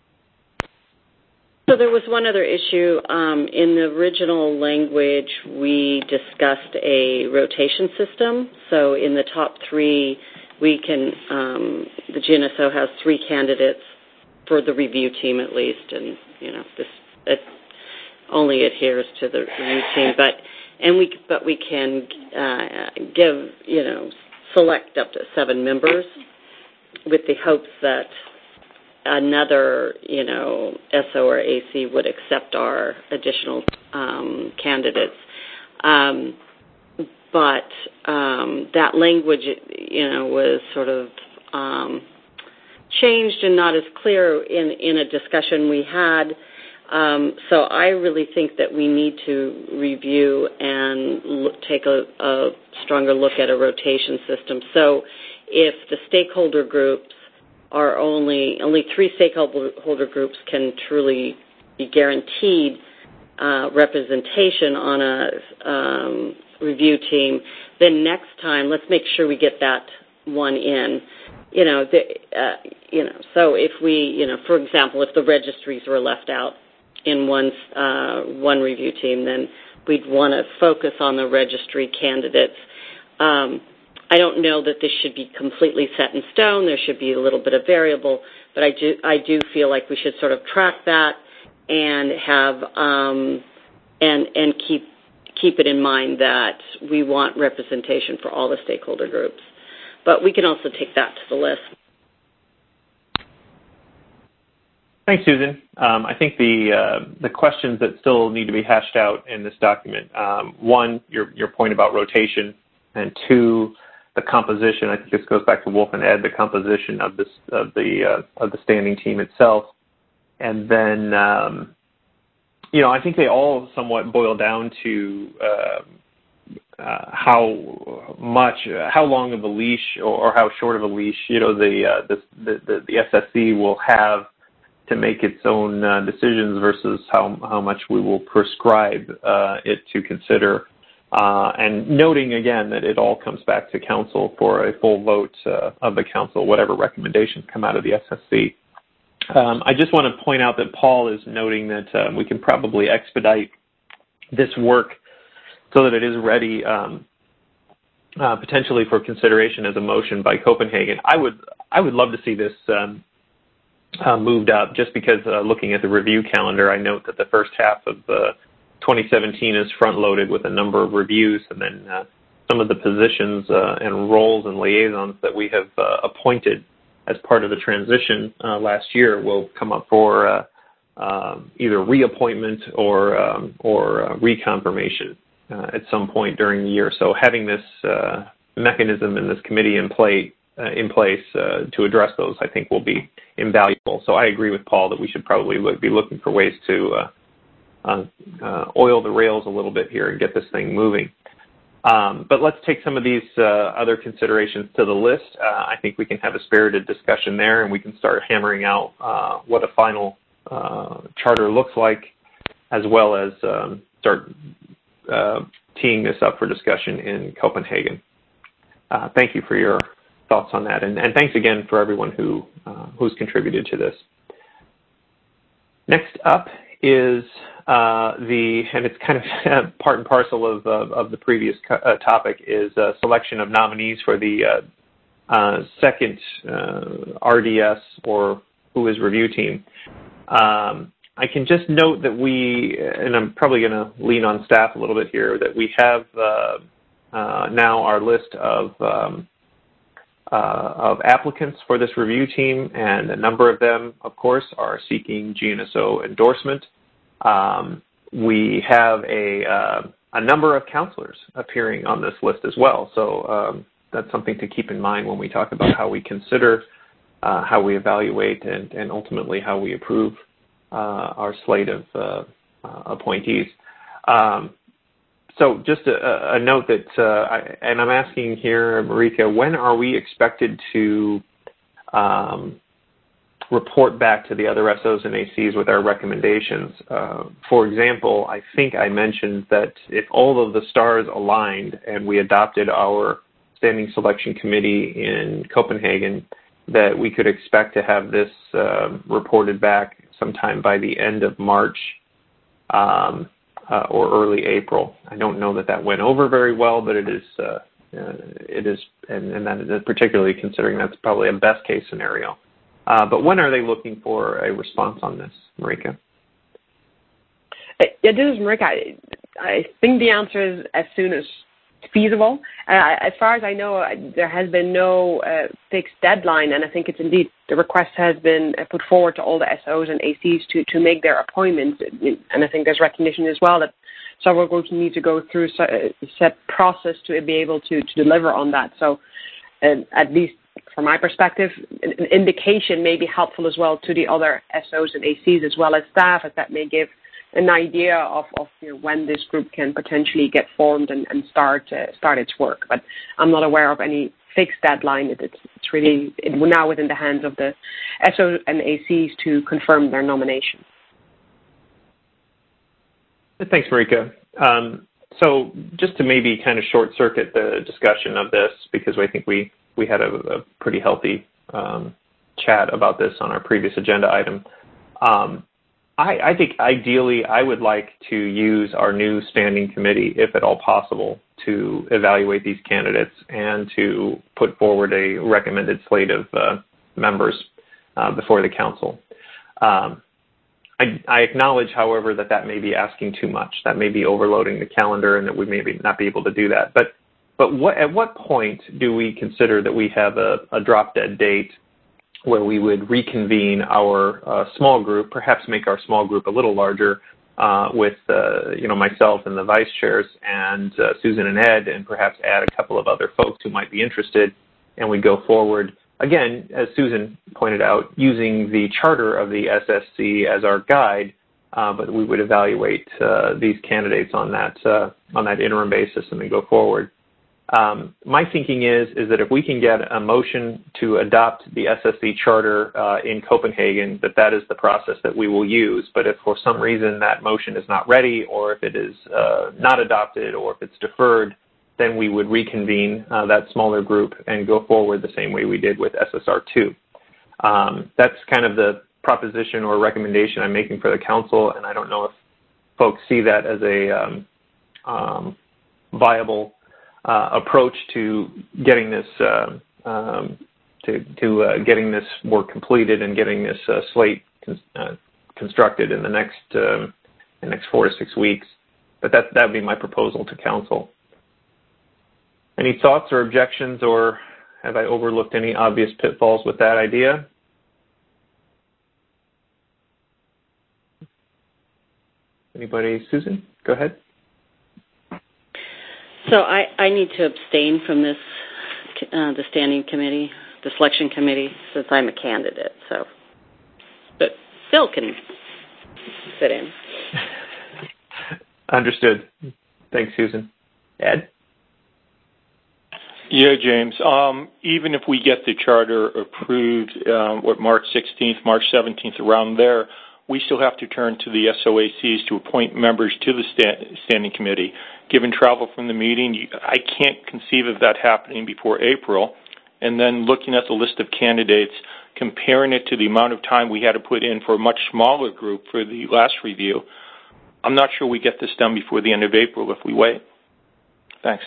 So there was one other issue. Um, in the original language, we discussed a rotation system. So in the top three, we can, um, the G N S O has three candidates for the review team at least, and, you know, this it only adheres to the review team. But and we but we can uh, give, you know, select up to seven members with the hopes that another, you know, S O or A C would accept our additional um, candidates. Um, but um, that language, you know, was sort of um, changed and not as clear in, in a discussion we had. Um, so I really think that we need to review and look, take a, a stronger look at a rotation system. So if the stakeholder groups are only, only three stakeholder groups can truly be guaranteed uh, representation on a um, review team, then next time let's make sure we get that one in. You know, the, uh, you know. So if we, you know, for example, if the registries were left out in one uh, one review team, then we'd want to focus on the registry candidates. Um, I don't know that this should be completely set in stone. There should be a little bit of variable, but I do I do feel like we should sort of track that and have um, and and keep keep it in mind that we want representation for all the stakeholder groups. But we can also take that to the list. Thanks, Susan. Um, I think the uh, the questions that still need to be hashed out in this document, um, one, your your point about rotation, and two, the composition. I think this goes back to Wolf and Ed, the composition of this of the uh, of the standing team itself, and then um, you know I think they all somewhat boil down to uh, uh, how much, uh, how long of a leash or, or how short of a leash you know the uh, the, the the S S C will have to make its own uh, decisions versus how how much we will prescribe uh, it to consider. Uh, and noting again that it all comes back to council for a full vote uh, of the council, whatever recommendations come out of the S S C. Um, I just want to point out that Paul is noting that uh, we can probably expedite this work so that it is ready um, uh, potentially for consideration as a motion by Copenhagen. I would I would love to see this um, uh, moved up, just because uh, looking at the review calendar, I note that the first half of uh, twenty seventeen is front-loaded with a number of reviews, and then uh, some of the positions uh, and roles and liaisons that we have uh, appointed as part of the transition uh, last year will come up for uh, uh, either reappointment or um, or uh, reconfirmation uh, at some point during the year. So having this uh, mechanism in this committee in play uh, in place uh, to address those, I think, will be invaluable. So I agree with Paul that we should probably look, be looking for ways to uh, Uh, uh, oil the rails a little bit here and get this thing moving. Um, but let's take some of these uh, other considerations to the list. Uh, I think we can have a spirited discussion there, and we can start hammering out uh, what a final uh, charter looks like, as well as um, start uh, teeing this up for discussion in Copenhagen. Uh, thank you for your thoughts on that, and, and thanks again for everyone who uh, who's contributed to this. Next up is uh, the, and it's kind of part and parcel of, of, of the previous co- uh, topic, is uh, selection of nominees for the uh, uh, second uh, R D S or W H O I S review team. Um, I can just note that we, and I'm probably going to lean on staff a little bit here, that we have uh, uh, now our list of um, uh, of applicants for this review team, and a number of them, of course, are seeking G N S O endorsement. Um, we have a uh, a number of counselors appearing on this list as well, so um, that's something to keep in mind when we talk about how we consider, uh, how we evaluate, and, and ultimately how we approve Uh, our slate of uh, uh, appointees. Um, so just a, a note that, uh, I, and I'm asking here, Marika, when are we expected to um, report back to the other S Os and A Cs with our recommendations? Uh, for example, I think I mentioned that if all of the stars aligned and we adopted our standing selection committee in Copenhagen, that we could expect to have this uh, reported back sometime by the end of March um, uh, or early April. I don't know that that went over very well, but it is, uh, uh, it is, and, and that is particularly considering that's probably a best case scenario. Uh, but when are they looking for a response on this, Marika? Yeah, this is Marika. I, I think the answer is as soon as feasible. Uh, as far as I know, there has been no uh, fixed deadline, and I think it's indeed the request has been uh, put forward to all the S Os and A Cs to, to make their appointments. And I think there's recognition as well that several groups need to go through a set process to be able to, to deliver on that. So uh, at least from my perspective, an indication may be helpful as well to the other S Os and A Cs as well as staff, as that may give an idea of, of you know, when this group can potentially get formed and, and start uh, start its work. But I'm not aware of any fixed deadline. It, it's, it's really it, now within the hands of the S O and A Cs to confirm their nomination. Thanks, Marika. Um, so just to maybe kind of short-circuit the discussion of this, because I think we, we had a, a pretty healthy um, chat about this on our previous agenda item. Um, I, I think ideally I would like to use our new standing committee, if at all possible, to evaluate these candidates and to put forward a recommended slate of uh, members uh, before the council. Um, I, I acknowledge, however, that that may be asking too much. That may be overloading the calendar and that we may be not be able to do that. But but what, at what point do we consider that we have a, a drop-dead date where we would reconvene our uh, small group, perhaps make our small group a little larger uh, with, uh, you know, myself and the vice chairs and uh, Susan and Ed, and perhaps add a couple of other folks who might be interested, and we go forward. Again, as Susan pointed out, using the charter of the S S C as our guide, uh, but we would evaluate uh, these candidates on that uh, on that interim basis and then go forward. Um, my thinking is is that if we can get a motion to adopt the S S C charter uh, in Copenhagen, that that is the process that we will use. But if for some reason that motion is not ready, or if it is uh, not adopted, or if it's deferred, then we would reconvene uh, that smaller group and go forward the same way we did with S S R two. Um, that's kind of the proposition or recommendation I'm making for the council, and I don't know if folks see that as a um, um, viable uh, approach to getting this uh, um, to, to uh, getting this work completed and getting this uh, slate con- uh, constructed in the next um, the next four to six weeks. But that that would be my proposal to council. Any thoughts or objections, or have I overlooked any obvious pitfalls with that idea? Anybody? Susan, go ahead. So I, I need to abstain from this, uh, the standing committee, the selection committee, since I'm a candidate. So, but Phil can sit in. Understood. Thanks, Susan. Ed? Yeah, James. Um, even if we get the charter approved, um, what, March sixteenth, March seventeenth, around there, we still have to turn to the S O A Cs to appoint members to the stand, standing committee. Given travel from the meeting, I can't conceive of that happening before April. and then looking at the list of candidates, comparing it to the amount of time we had to put in for a much smaller group for the last review, I'm not sure we get this done before the end of April if we wait. Thanks.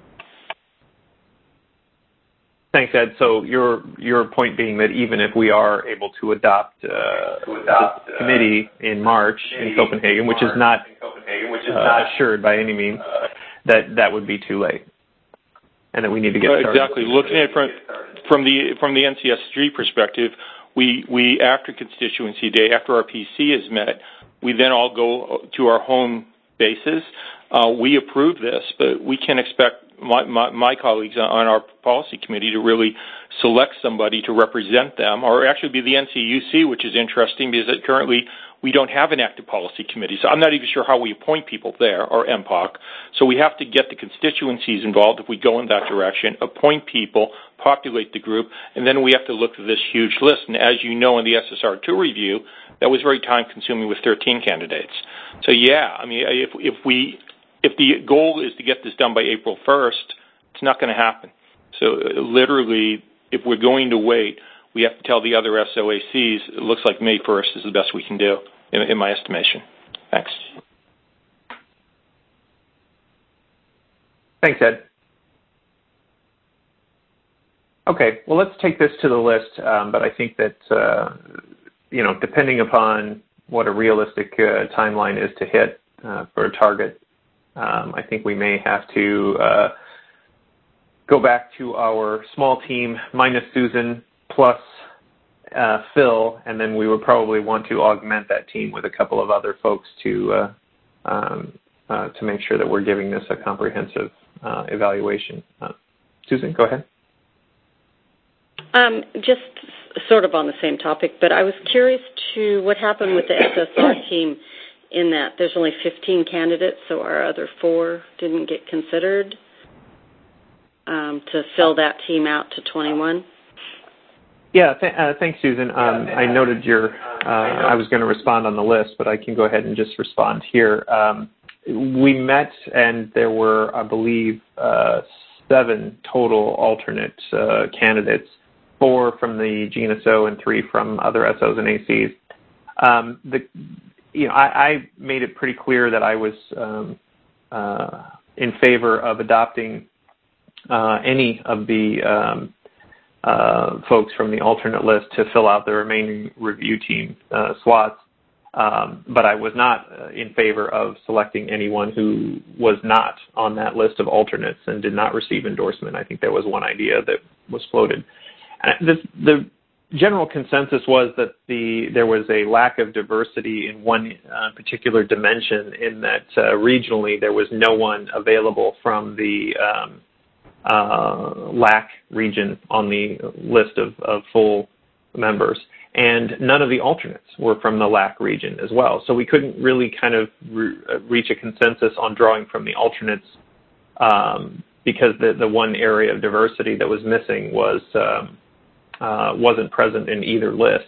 Thanks, Ed. So your your point being that even if we are able to adopt, uh, to adopt the committee uh, in March in Copenhagen, which is not, which is uh, not assured by any means, uh, that that would be too late, and that we need to get started. Exactly. Looking at it from from the from the N C S G perspective, we we after constituency day, after our P C is met, we then all go to our home bases. Uh, we approve this, but we can expect my, my, my colleagues on our policy committee to really select somebody to represent them, or actually be the N C U C, which is interesting because it, currently we don't have an active policy committee. So I'm not even sure how we appoint people there, or M P O C. So we have to get the constituencies involved if we go in that direction, appoint people, populate the group, and then we have to look at this huge list. And as you know, in the S S R two review, that was very time-consuming with thirteen candidates. So yeah, I mean, if if we if the goal is to get this done by April first, it's not going to happen. So uh, literally, if we're going to wait, we have to tell the other S O A Cs, it looks like May first is the best we can do, in, in my estimation. Thanks. Thanks, Ed. Okay, well, let's take this to the list, um, but I think that, uh, you know, depending upon what a realistic uh, timeline is to hit uh, for a target, um, I think we may have to uh, go back to our small team minus Susan plus uh, Phil, and then we would probably want to augment that team with a couple of other folks to uh, um, uh, to make sure that we're giving this a comprehensive uh, evaluation. Uh, Susan, go ahead. Um, just sort of on the same topic, but I was curious to what happened with the S S R team in that there's only fifteen candidates, so our other four didn't get considered um, to fill that team out to twenty-one. Yeah, th- uh, thanks, Susan. Um, I noted your, uh, I was going to respond on the list, but I can go ahead and just respond here. Um, we met, and there were, I believe, uh, seven total alternate uh, candidates, four from the G N S O and three from other S Os and A Cs. Um, the, you know, I, I made it pretty clear that I was um, uh, in favor of adopting uh, any of the um, uh, folks from the alternate list to fill out the remaining review team uh, slots. Um, but I was not uh, in favor of selecting anyone who was not on that list of alternates and did not receive endorsement. I think there was one idea that was floated. And the, the general consensus was that the there was a lack of diversity in one uh, particular dimension, in that uh, regionally there was no one available from the um, uh, L A C region on the list of, of full members. And none of the alternates were from the L A C region as well. So we couldn't really kind of re- reach a consensus on drawing from the alternates um, because the, the one area of diversity that was missing was um, uh, wasn't present in either list.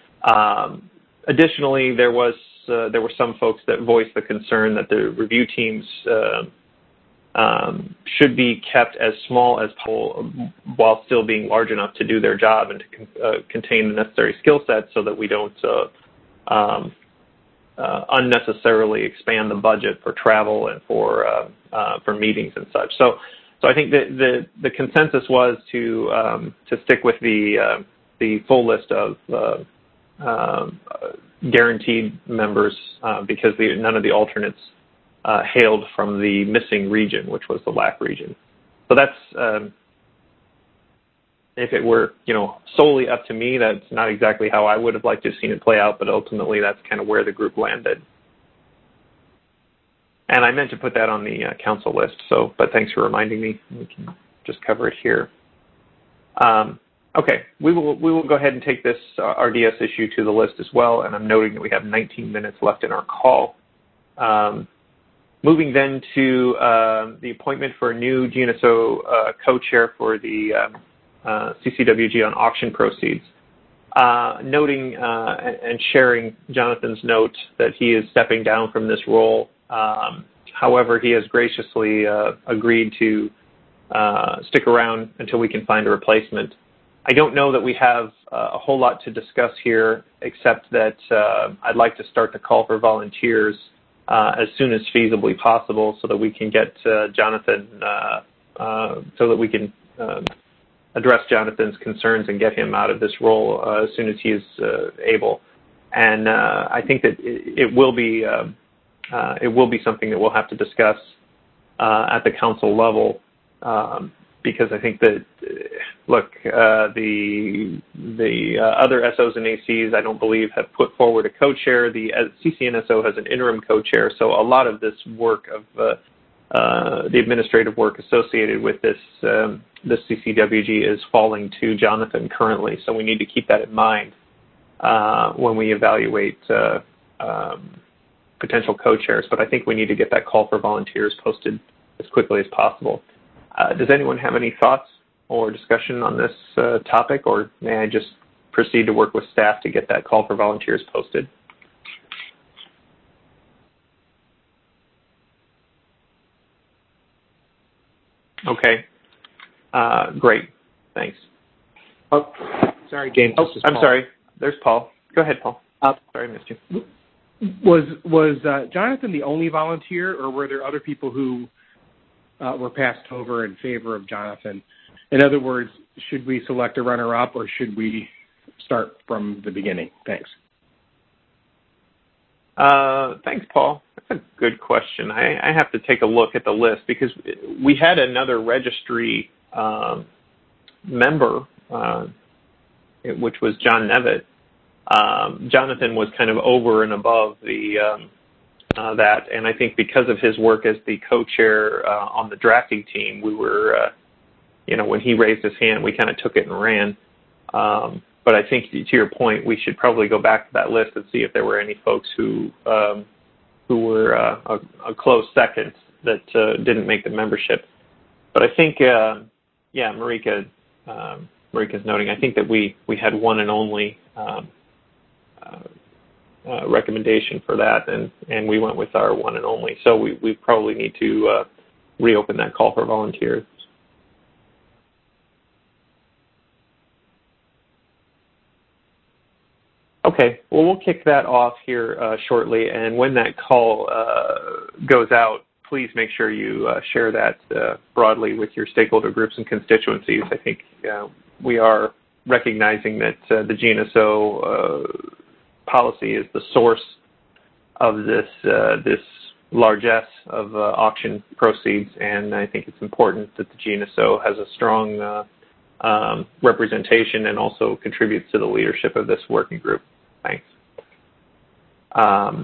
Um, additionally, there was uh, there were some folks that voiced the concern that the review teams uh, Um, should be kept as small as possible while still being large enough to do their job and to con- uh, contain the necessary skill sets, so that we don't uh, um, uh, unnecessarily expand the budget for travel and for uh, uh, for meetings and such. So, so I think that the the consensus was to um, to stick with the uh, the full list of uh, uh, guaranteed members uh, because the, none of the alternates Uh, hailed from the missing region, which was the L A C region. So that's, um, if it were, you know, solely up to me, that's not exactly how I would have liked to have seen it play out, but ultimately that's kind of where the group landed. And I meant to put that on the uh, council list, so, but thanks for reminding me. We can just cover it here. Um, okay, we will we will go ahead and take this uh, R D S issue to the list as well, and I'm noting that we have nineteen minutes left in our call. Um, Moving then to uh, the appointment for a new G N S O uh, co-chair for the um, uh, C C W G on auction proceeds. Uh, noting uh, and sharing Jonathan's note that he is stepping down from this role. Um, however, he has graciously uh, agreed to uh, stick around until we can find a replacement. I don't know that we have uh, a whole lot to discuss here, except that uh, I'd like to start the call for volunteers uh, as soon as feasibly possible, so that we can get uh, Jonathan, uh, uh, so that we can uh, address Jonathan's concerns and get him out of this role uh, as soon as he is uh, able. And uh, I think that it, it will be uh, uh, it will be something that we'll have to discuss uh, at the council level. Um, because I think that, look, uh, the the uh, other S Os and A Cs, I don't believe, have put forward a co-chair. The uh, C C N S O has an interim co-chair, so a lot of this work of uh, uh, the administrative work associated with this um, this C C W G is falling to Jonathan currently, so we need to keep that in mind uh, when we evaluate uh, um, potential co-chairs. But I think we need to get that call for volunteers posted as quickly as possible. Uh, does anyone have any thoughts or discussion on this uh, topic, or may I just proceed to work with staff to get that call for volunteers posted? Okay. Uh, great. Thanks. Oh, sorry, James. Oh, I'm sorry. There's Paul. Go ahead, Paul. Uh, sorry, I missed you. Was was uh, Jonathan the only volunteer, or were there other people who Uh, were passed over in favor of Jonathan? In other words, should we select a runner-up, or should we start from the beginning? Thanks. Uh, thanks, Paul. That's a good question. I, I have to take a look at the list, because we had another registry um, member, uh, which was John Nevitt. Um, Jonathan was kind of over and above the um, Uh, that, and I think because of his work as the co-chair uh, on the drafting team, we were, uh, you know, when he raised his hand, we kind of took it and ran. Um, but I think, to your point, we should probably go back to that list and see if there were any folks who um, who were uh, a, a close second that uh, didn't make the membership. But I think, uh, yeah, Marika, um, Marika's noting, I think that we, we had one and only um, uh, Uh, recommendation for that, and, and we went with our one and only. So we, we probably need to uh, reopen that call for volunteers. Okay, well, we'll kick that off here uh, shortly, and when that call uh, goes out, please make sure you uh, share that uh, broadly with your stakeholder groups and constituencies. I think uh, we are recognizing that uh, the G N S O uh, policy is the source of this uh, this largesse of uh, auction proceeds, and I think it's important that the G N S O has a strong uh, um, representation and also contributes to the leadership of this working group. Thanks. Um,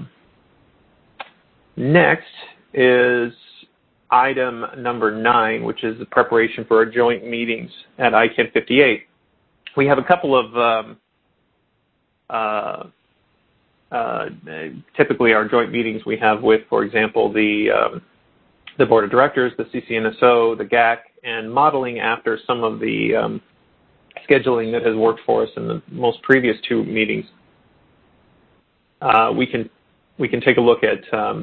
next is item number nine, which is the preparation for our joint meetings at I C A N fifty-eight. We have a couple of um, uh, Uh, typically, our joint meetings we have with, for example, the um, the board of directors, the C C N S O, the G A C, and modeling after some of the um, scheduling that has worked for us in the most previous two meetings. Uh, we can we can take a look at um,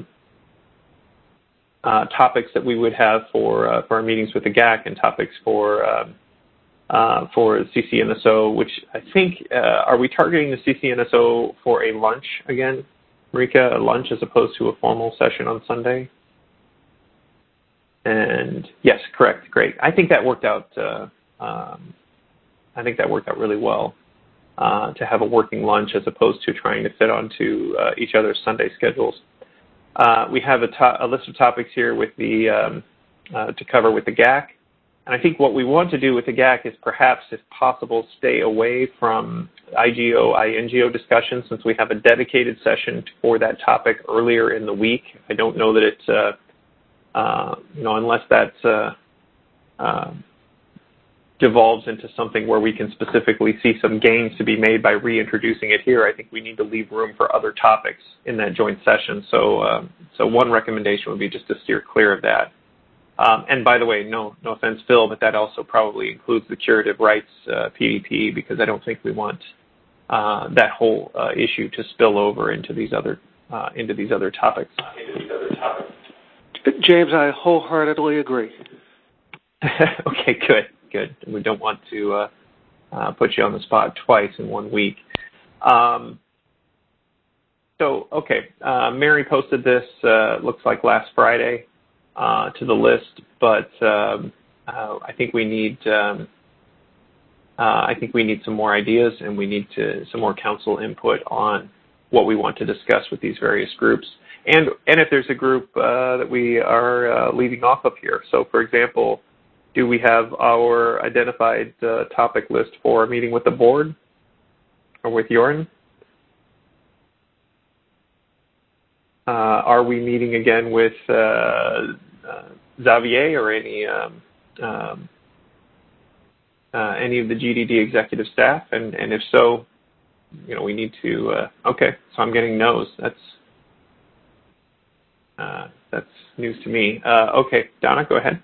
uh, topics that we would have for uh, for our meetings with the G A C, and topics for um, Uh, for C C N S O, which I think, uh, are we targeting the C C N S O for a lunch again, Marika, a lunch as opposed to a formal session on Sunday? And yes, correct, great. I think that worked out, uh, um, I think that worked out really well, uh, to have a working lunch as opposed to trying to fit onto uh, each other's Sunday schedules. Uh, we have a, to- a list of topics here with the, um, uh, to cover with the G A C. And I think what we want to do with the G A C is perhaps, if possible, stay away from I G O, I N G O discussions, since we have a dedicated session for that topic earlier in the week. I don't know that it's, uh, uh, you know, unless that's uh, uh, devolves into something where we can specifically see some gains to be made by reintroducing it here, I think we need to leave room for other topics in that joint session. So, um, so one recommendation would be just to steer clear of that. Um, and by the way, no no offense, Phil, but that also probably includes the curative rights uh, P D P, because I don't think we want uh, that whole uh, issue to spill over into these other uh, into these other topics. James, I wholeheartedly agree. Okay, good, good. We don't want to uh, uh, put you on the spot twice in one week. Um, so, okay, uh, Mary posted this, uh, looks like last Friday, uh, to the list, but um, uh, I think we need um, uh, I think we need some more ideas, and we need to some more council input on what we want to discuss with these various groups, and and if there's a group uh, that we are uh, leaving off of here. So, for example, do we have our identified uh, topic list for a meeting with the board or with Joran? Uh, are we meeting again with uh, uh, Xavier or any um, um, uh, any of the G D D executive staff? And, and if so, you know, we need to. Uh, okay, so I'm getting no's. That's uh, that's news to me. Uh, okay, Donna, go ahead.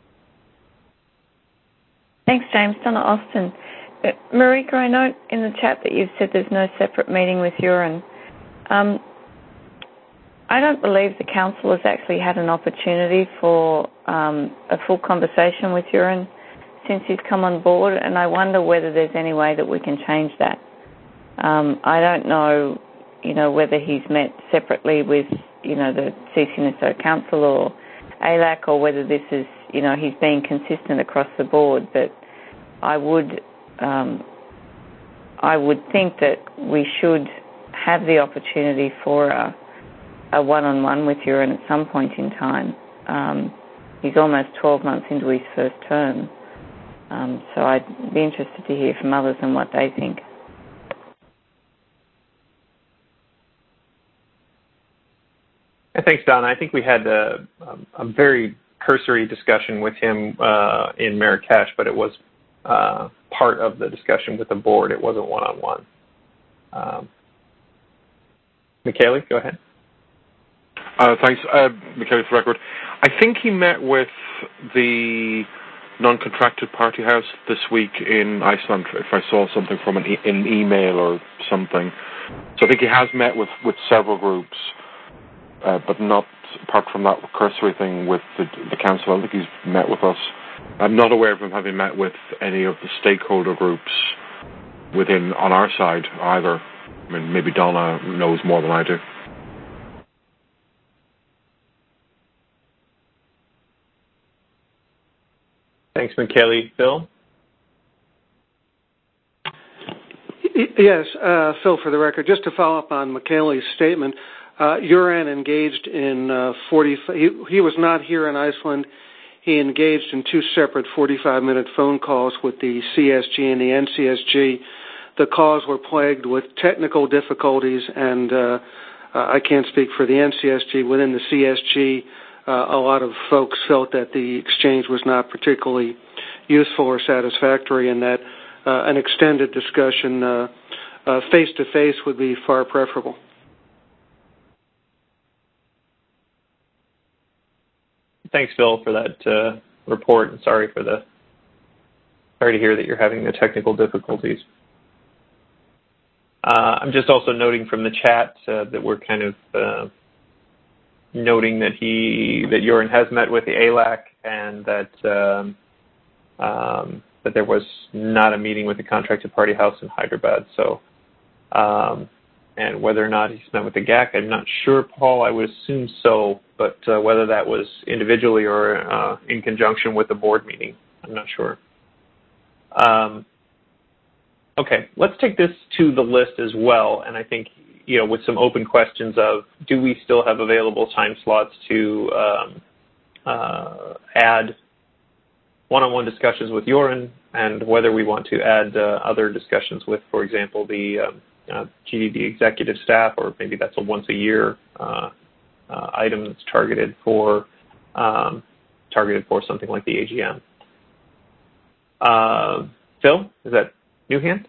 Thanks, James. Donna Austin. Uh, Marika, I note in the chat that you've said there's no separate meeting with Joran. Um, I don't believe the council has actually had an opportunity for um, a full conversation with Joran since he's come on board, and I wonder whether there's any way that we can change that. Um, I don't know, you know, whether he's met separately with, you know, the C C N S O Council or A L A C, or whether this is, you know, he's being consistent across the board. But I would, um, I would think that we should have the opportunity for a, a one-on-one with Joran at some point in time. Um, he's almost twelve months into his first term. Um, so I'd be interested to hear from others and what they think. Thanks, Donna. I think we had a, a very cursory discussion with him uh, in Marrakesh, but it was uh, part of the discussion with the board. It wasn't one-on-one. Um, Michele, go ahead. Uh, thanks, uh, Michele, for the record. I think he met with the non-contracted party house this week in Iceland, if I saw something from an, e- an email or something. So I think he has met with, with several groups, uh, but not, apart from that cursory thing, with the, the council. I don't think he's met with us. I'm not aware of him having met with any of the stakeholder groups within on our side either. I mean, maybe Donna knows more than I do. Thanks, Michele. Phil? Yes, uh, Phil, for the record, just to follow up on Michele's statement, uh, Joran engaged in uh, forty. He, he was not here in Iceland. He engaged in two separate forty-five minute phone calls with the C S G and the N C S G. The calls were plagued with technical difficulties, and uh, uh, I can't speak for the N C S G. Within the C S G, uh, a lot of folks felt that the exchange was not particularly useful or satisfactory, and that uh, an extended discussion uh, uh, face-to-face would be far preferable. Thanks, Phil, for that uh, report, and sorry for the sorry to hear that you're having the technical difficulties. Uh, I'm just also noting from the chat uh, that we're kind of uh, noting that he that Joran has met with the A L A C and that um, um, that there was not a meeting with the contracted party house in Hyderabad. So, um, and whether or not he's met with the G A C, I'm not sure, Paul. I would assume so, but uh, whether that was individually or uh, in conjunction with the board meeting, I'm not sure. Um, Okay, let's take this to the list as well, and I think, you know, with some open questions of, do we still have available time slots to um, uh, add one-on-one discussions with Joran, and whether we want to add uh, other discussions with, for example, the um, uh, G D D executive staff, or maybe that's a once-a-year uh, uh, item that's targeted for um, targeted for something like the A G M. Uh, Phil, is that new hand?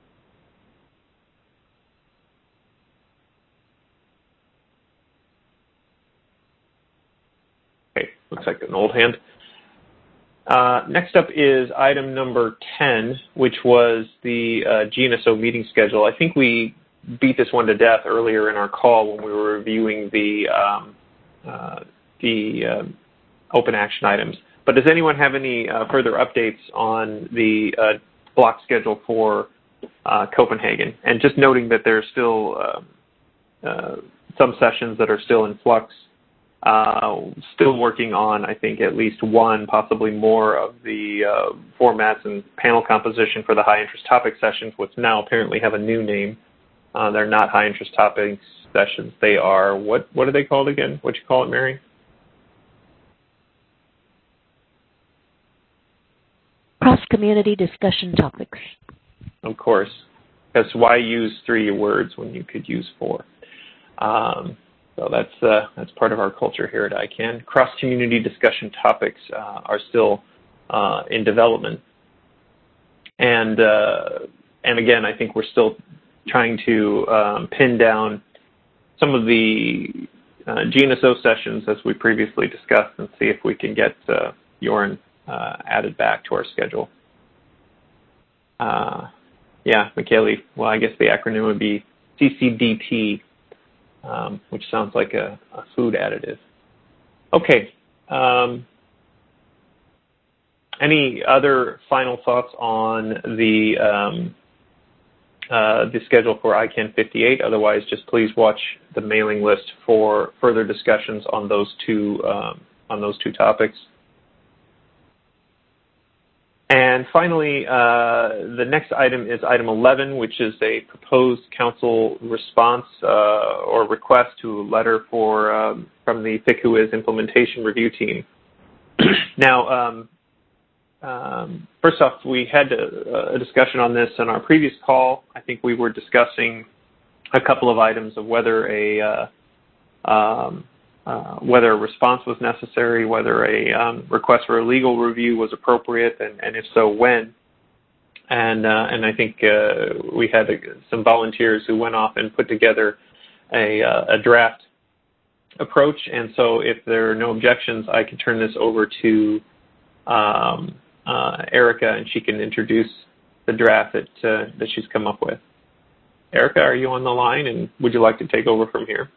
Okay, looks like an old hand. Uh, next up is item number ten, which was the uh, G N S O meeting schedule. I think we beat this one to death earlier in our call when we were reviewing the um, uh, the uh, open action items. But does anyone have any uh, further updates on the uh, block schedule for uh, Copenhagen? And just noting that there's still uh, uh, some sessions that are still in flux, uh, still working on, I think, at least one, possibly more of the uh, formats and panel composition for the high-interest topic sessions, which now apparently have a new name. Uh, they're not high-interest topics sessions. They are, what, what are they called again? What you call it, Mary? Cross-community discussion topics. Of course, because why use three words when you could use four? Um, so that's uh, that's part of our culture here at I CANN. Cross-community discussion topics uh, are still uh, in development, and uh, and again, I think we're still trying to um, pin down some of the uh, G N S O sessions as we previously discussed, and see if we can get uh, Jorn Uh, added back to our schedule. Uh, yeah, Michele, well, I guess the acronym would be C C D T, um, which sounds like a, a food additive. Okay. Um, any other final thoughts on the um, uh, the schedule for I CANN fifty-eight? Otherwise, just please watch the mailing list for further discussions on those two um, on those two topics. And finally, uh, the next item is item eleven, which is a proposed council response uh, or request to a letter for um, from the ThinkWhoIs implementation review team. Now, um, um, first off, we had a, a discussion on this on our previous call. I think we were discussing a couple of items of whether a uh, um, Uh, whether a response was necessary, whether a um, request for a legal review was appropriate, and, and if so, when. And uh, and I think uh, we had a, some volunteers who went off and put together a, uh, a draft approach. And so if there are no objections, I can turn this over to um, uh, Erica, and she can introduce the draft that, uh, that she's come up with. Erica, are you on the line, and would you like to take over from here?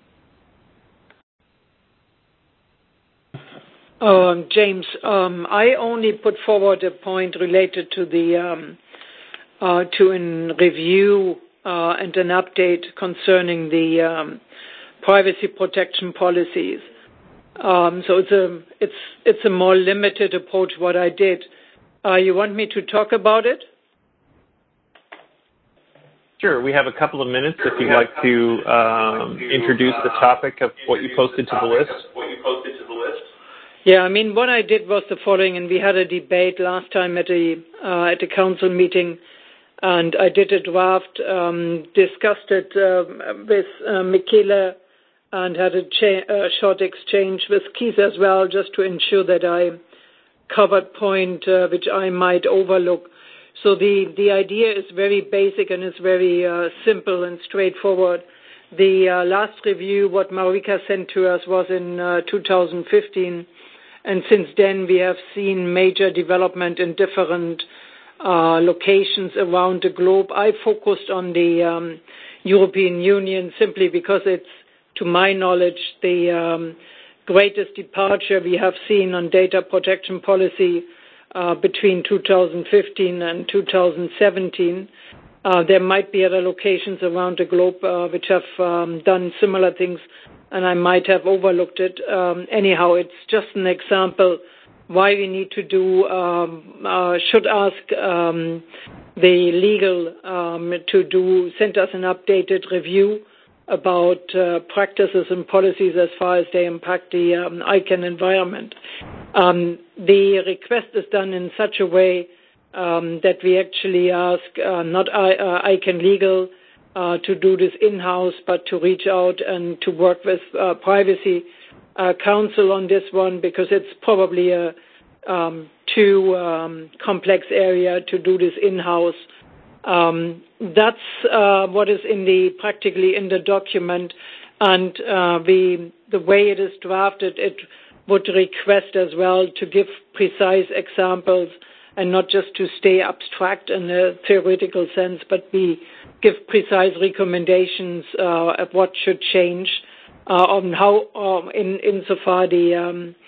Um, James, um, I only put forward a point related to the um, uh, to a review uh, and an update concerning the um, privacy protection policies. Um, so it's a it's it's a more limited approach. What I did. Uh, you want me to talk about it? Sure. We have a couple of minutes if you'd like to um, introduce the topic of what you posted to the list. Yeah, I mean, what I did was the following, and we had a debate last time at a uh, at a council meeting, and I did a draft, um, discussed it uh, with uh, Michele, and had a cha- uh, short exchange with Keith as well, just to ensure that I covered point uh, which I might overlook. So the, the idea is very basic and it's very uh, simple and straightforward. The uh, last review, what Marika sent to us, was in uh, two thousand fifteen. And since then, we have seen major development in different uh, locations around the globe. I focused on the um, European Union simply because it's, to my knowledge, the um, greatest departure we have seen on data protection policy uh, between two thousand fifteen and two thousand seventeen. Uh, there might be other locations around the globe uh, which have um, done similar things, and I might have overlooked it. Um, anyhow, it's just an example why we need to do, um, uh, should ask um, the legal um, to do, send us an updated review about uh, practices and policies as far as they impact the um, I CANN environment. Um, the request is done in such a way um, that we actually ask uh, not I, uh, I CANN Legal uh, to do this in-house, but to reach out and to work with uh, Privacy uh, Council on this one, because it's probably a um, too um, complex area to do this in-house. Um, that's uh, what is in the practically in the document, and uh, the the way it is drafted, it would request as well to give precise examples and not just to stay abstract in a theoretical sense, but be give precise recommendations uh, of what should change uh, on how um, in insofar the um,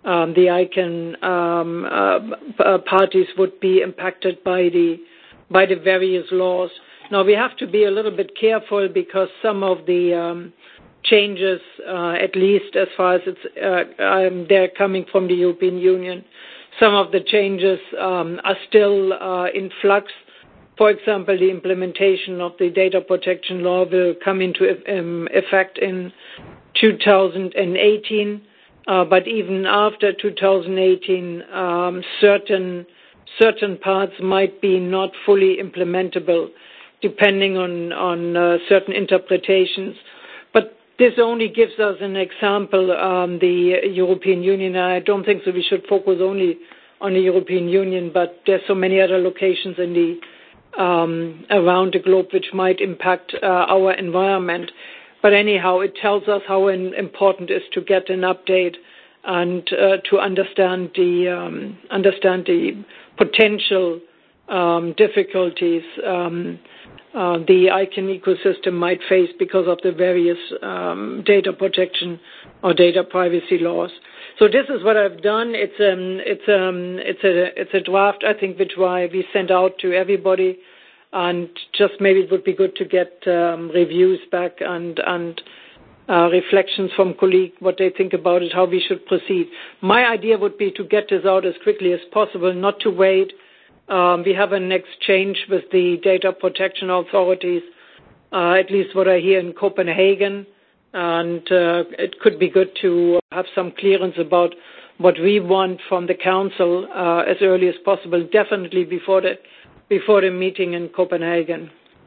um, the ICANN um, uh, parties would be impacted by the by the various laws. Now, we have to be a little bit careful because some of the um, changes, uh, at least as far as it's uh, um, they're coming from the European Union, some of the changes um, are still uh, in flux. For example, the implementation of the data protection law will come into um, effect in two thousand eighteen, uh, but even after two thousand eighteen, um, certain certain parts might be not fully implementable, depending on, on uh, certain interpretations. But this only gives us an example, um, the European Union. I don't think that we should focus only on the European Union, but there's so many other locations in the um, around the globe which might impact uh, our environment. But anyhow, it tells us how in, important it is to get an update and uh, to understand the um, understand the potential um, difficulties um, uh, the ICANN ecosystem might face because of the various um, data protection or data privacy laws. So this is what I've done. It's um it's um it's a it's a draft, I think, which why we sent out to everybody, and just maybe it would be good to get um, reviews back and and. Uh, reflections from colleagues, what they think about it, how we should proceed. My idea would be to get this out as quickly as possible, not to wait. Um, we have an exchange with the data protection authorities, uh, at least what I hear in Copenhagen, and uh, it could be good to have some clearance about what we want from the Council uh, as early as possible, definitely before the, before the meeting in Copenhagen.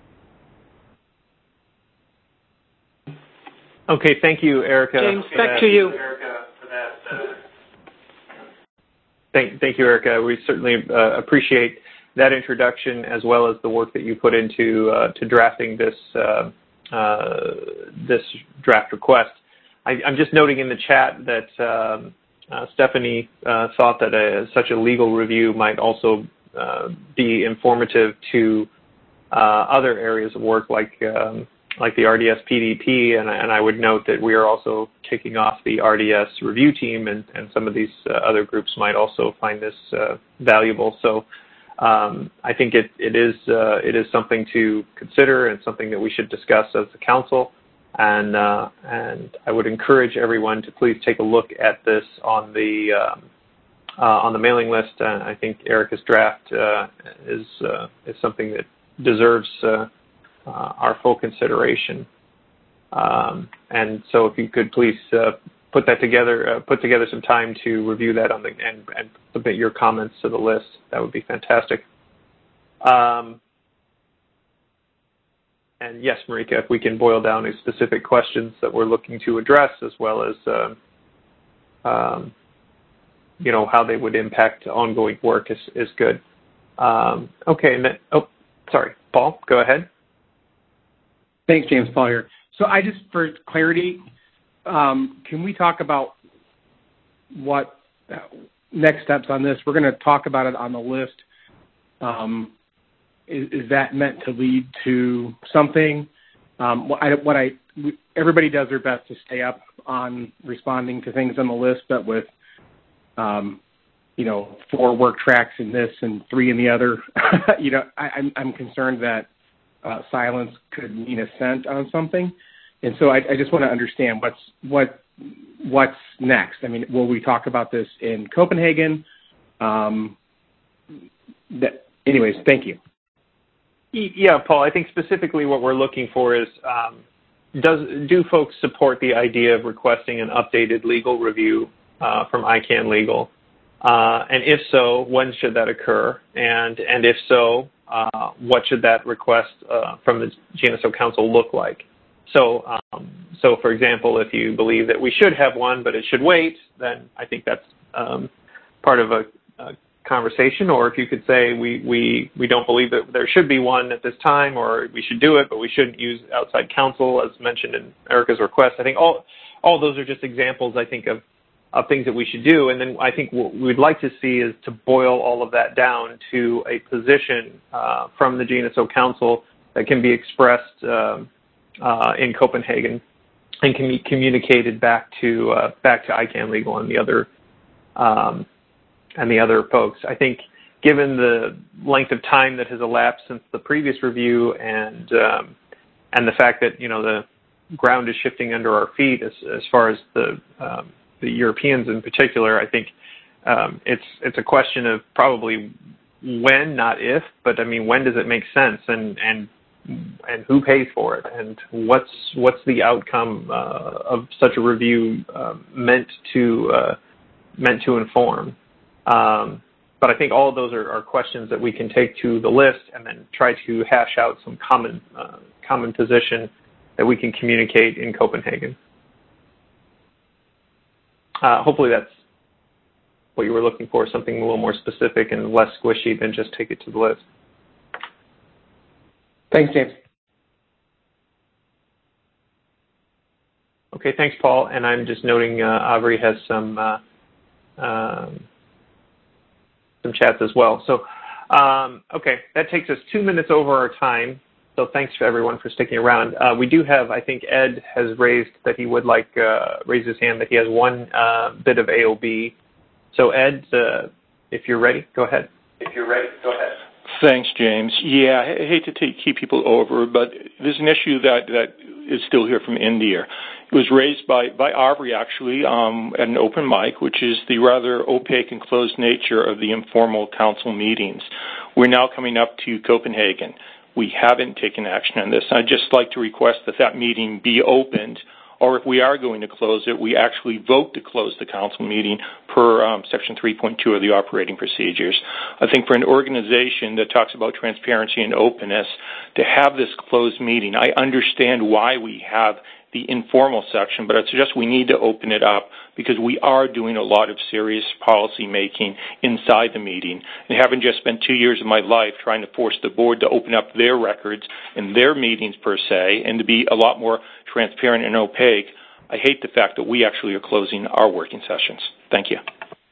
Okay, thank you, Erica. James, back to you. Thank, thank you, Erica. We certainly uh, appreciate that introduction as well as the work that you put into uh, to drafting this uh, uh, this draft request. I, I'm just noting in the chat that um, uh, Stephanie uh, thought that a, such a legal review might also uh, be informative to uh, other areas of work like um, like the R D S P D P, and, and I would note that we are also kicking off the R D S review team, and, and some of these uh, other groups might also find this uh, valuable. So um, I think it, it is uh, it is something to consider and something that we should discuss as a council. And uh, and I would encourage everyone to please take a look at this on the um, uh, on the mailing list. Uh, I think Erica's draft uh, is uh, is something that deserves Uh, Uh, our full consideration. Um, and so if you could please uh, put that together, uh, put together some time to review that on the, and, and submit your comments to the list, that would be fantastic. Um, and yes, Marika, if we can boil down to specific questions that we're looking to address, as well as, uh, um, you know, how they would impact ongoing work is, is good. Um, okay, and then, oh, sorry, Paul, go ahead. Thanks, James. Paul here. So I just, for clarity, um, can we talk about what uh, next steps on this? We're going to talk about it on the list. Um, is, is that meant to lead to something? Um, what I, what I, everybody does their best to stay up on responding to things on the list, but with, um, you know, four work tracks in this and three in the other, you know, I, I'm, I'm concerned that Uh, silence could mean assent on something, and so I, I just want to understand what's what what's next. I mean, will we talk about this in Copenhagen? Um, that, anyways, thank you. Yeah, Paul. I think specifically what we're looking for is um, does do folks support the idea of requesting an updated legal review uh, from ICANN Legal, uh, and if so, when should that occur? And and if so, Uh, what should that request uh, from the G N S O Council look like? So, um, so for example, if you believe that we should have one, but it should wait, then I think that's um, part of a, a conversation. Or if you could say we, we, we don't believe that there should be one at this time, or we should do it, but we shouldn't use outside counsel, as mentioned in Erica's request. I think all all those are just examples, I think, of of things that we should do. And then I think what we'd like to see is to boil all of that down to a position uh, from the G N S O Council that can be expressed um, uh, in Copenhagen and can be communicated back to uh, back to ICANN Legal and the other um, and the other folks. I think given the length of time that has elapsed since the previous review and um, and the fact that, you know, the ground is shifting under our feet as, as far as the um, the Europeans in particular, I think um, it's it's a question of probably when, not if, but I mean, when does it make sense, and and and who pays for it, and what's what's the outcome uh, of such a review uh, meant to uh, meant to inform. Um, but I think all of those are, are questions that we can take to the list and then try to hash out some common uh, common position that we can communicate in Copenhagen. Uh, hopefully that's what you were looking for, something a little more specific and less squishy than just take it to the list. Thanks, James. Okay, thanks, Paul. And I'm just noting uh, Avery has some uh, um, some chats as well. So, um, okay, that takes us two minutes over our time. So thanks to everyone for sticking around. Uh, we do have, I think Ed has raised that he would like, uh, raise his hand that he has one uh, bit of A O B. So Ed, uh, if you're ready, go ahead. If you're ready, go ahead. Thanks, James. Yeah, I hate to take, keep people over, but there's an issue that, that is still here from India. It was raised by, by Avery, actually, um, at an open mic, which is the rather opaque and closed nature of the informal council meetings. We're now coming up to Copenhagen. We haven't taken action on this. I'd just like to request that that meeting be opened, or if we are going to close it, we actually vote to close the council meeting per um, Section three point two of the operating procedures. I think for an organization that talks about transparency and openness, to have this closed meeting, I understand why we have the informal section, but I suggest we need to open it up because we are doing a lot of serious policy making inside the meeting. And having just spent two years of my life trying to force the board to open up their records and their meetings per se, and to be a lot more transparent and opaque, I hate the fact that we actually are closing our working sessions. Thank you.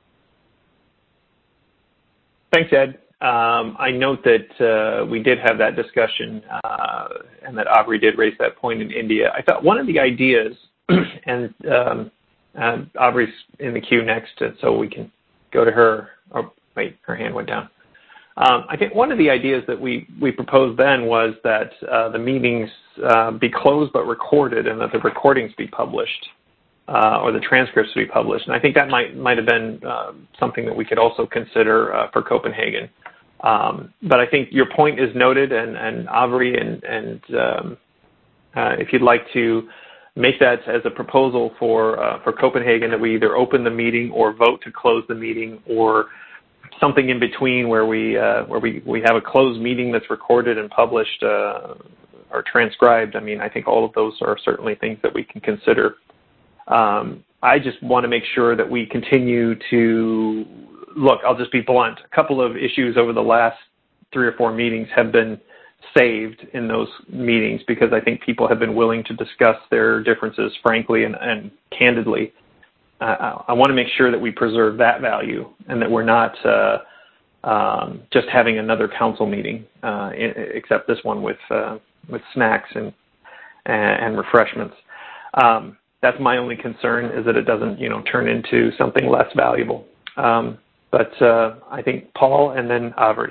Thanks, Ed. Um, I note that uh, we did have that discussion uh, and that Aubrey did raise that point in India. I thought one of the ideas, and um, uh, Aubrey's in the queue next, so we can go to her. Oh, wait, her hand went down. Um, I think one of the ideas that we, we proposed then was that uh, the meetings uh, be closed but recorded, and that the recordings be published. Uh, or the transcripts to be published. And I think that might might have been uh, something that we could also consider uh, for Copenhagen. Um, but I think your point is noted, and, and Avery, and, and um, uh, if you'd like to make that as a proposal for uh, for Copenhagen, that we either open the meeting or vote to close the meeting, or something in between where we uh, where we, we have a closed meeting that's recorded and published uh, or transcribed. I mean, I think all of those are certainly things that we can consider. Um, I just want to make sure that we continue to look. I'll just be blunt. A couple of issues over the last three or four meetings have been saved in those meetings because I think people have been willing to discuss their differences frankly and, and candidly. Uh, I want to make sure that we preserve that value and that we're not uh, um, just having another council meeting, uh, except this one with uh, with snacks and and, and refreshments. Um, That's my only concern, is that it doesn't, you know, turn into something less valuable. Um, but uh, I think Paul and then Avery.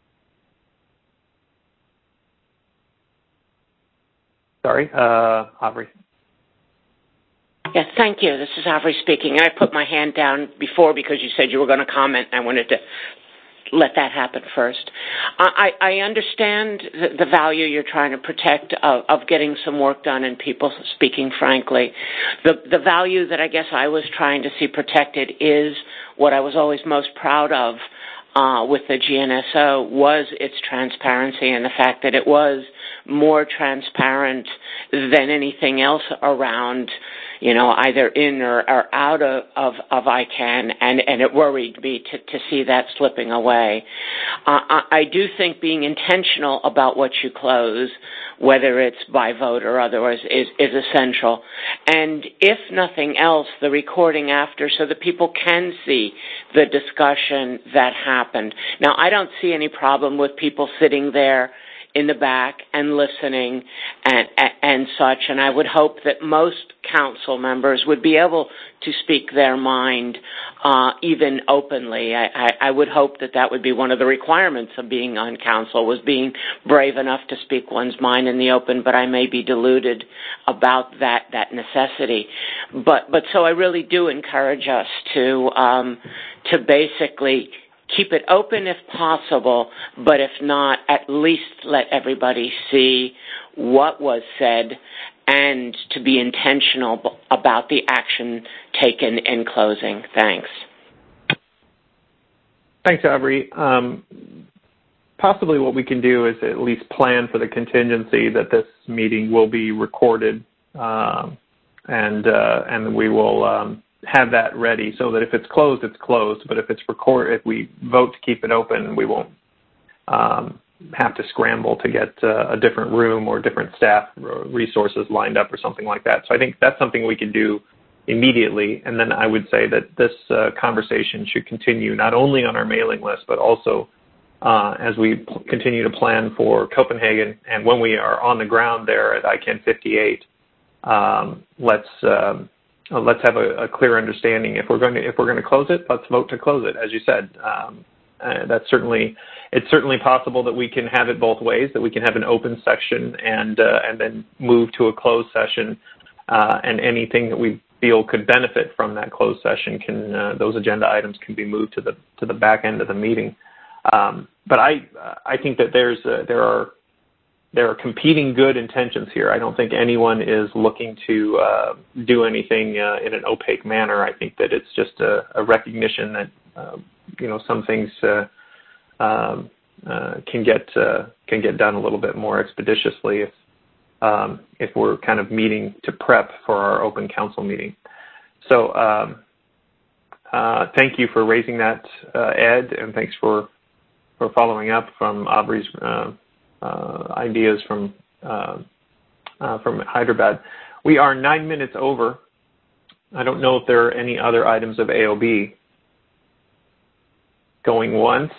Sorry, uh, Avery. Yes, thank you. This is Avery speaking. And I put my hand down before because you said you were going to comment. I wanted to let that happen first. I, I understand the, the value you're trying to protect of, of getting some work done and people speaking frankly. The, the value that I guess I was trying to see protected is what I was always most proud of uh, with the G N S O was its transparency and the fact that it was more transparent than anything else around, you know, either in or, or out of, of, of I CANN, and, and it worried me to, to see that slipping away. Uh, I, I do think being intentional about what you close, whether it's by vote or otherwise, is, is essential. And if nothing else, the recording after so that people can see the discussion that happened. Now, I don't see any problem with people sitting there in the back and listening and, and, and such. And I would hope that most council members would be able to speak their mind uh, even openly. I, I, I would hope that that would be one of the requirements of being on council, was being brave enough to speak one's mind in the open, but I may be deluded about that, that necessity. But, but so I really do encourage us to, um, to basically keep it open if possible, but if not, at least let everybody see what was said and to be intentional about the action taken in closing. Thanks. Thanks, Aubrey. Um, possibly what we can do is at least plan for the contingency that this meeting will be recorded, um, and uh, and we will um, have that ready so that if it's closed, it's closed. But if it's record, if we vote to keep it open, we won't um, have to scramble to get uh, a different room or different staff resources lined up or something like that. So I think that's something we can do immediately. And then I would say that this uh, conversation should continue not only on our mailing list, but also uh, as we p- continue to plan for Copenhagen. And when we are on the ground there at I CAN fifty-eight, um, let's um, let's have a, a clear understanding. If we're going to if we're going to close it, let's vote to close it. As you said, um, uh, that's certainly it's certainly possible that we can have it both ways. That we can have an open section and uh, and then move to a closed session, uh, and anything that we feel could benefit from that closed session can uh, those agenda items can be moved to the to the back end of the meeting. Um, but I I think that there's uh, there are there are competing good intentions here. I don't think anyone is looking to uh, do anything uh, in an opaque manner. I think that it's just a, a recognition that uh, you know some things uh, um, uh, can get uh, can get done a little bit more expeditiously if um, if we're kind of meeting to prep for our open council meeting. So um, uh, thank you for raising that, uh, Ed, and thanks for for following up from Aubrey's uh, uh, ideas from uh, uh, from Hyderabad. We are nine minutes over. I don't know if there are any other items of A O B. Going once.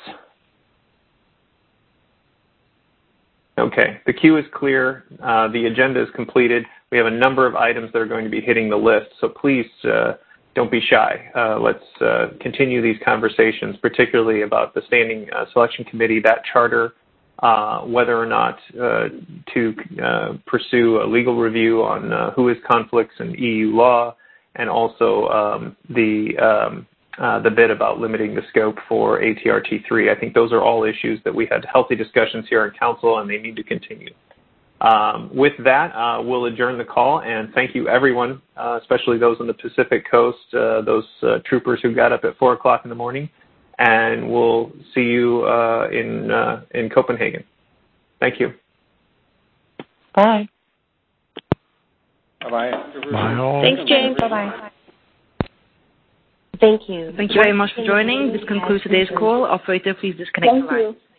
Okay, the queue is clear. Uh, the agenda is completed. We have a number of items that are going to be hitting the list, so please uh, don't be shy. Uh, let's uh, continue these conversations, particularly about the Standing uh, Selection Committee, that charter, uh, whether or not uh, to uh, pursue a legal review on uh, who is conflicts in E U law, and also um, the um, uh, the bit about limiting the scope for A T R T three. I think those are all issues that we had healthy discussions here in Council, and they need to continue. Um, with that, uh, we'll adjourn the call, and thank you, everyone, uh, especially those on the Pacific Coast, uh, those uh, troopers who got up at four o'clock in the morning, and we'll see you uh, in uh, in Copenhagen. Thank you. Bye. Bye-bye. Bye all. Thanks, James. Bye-bye. Thank you. Thank you very much for joining. This concludes today's call. Operator, please disconnect the line. Thank you.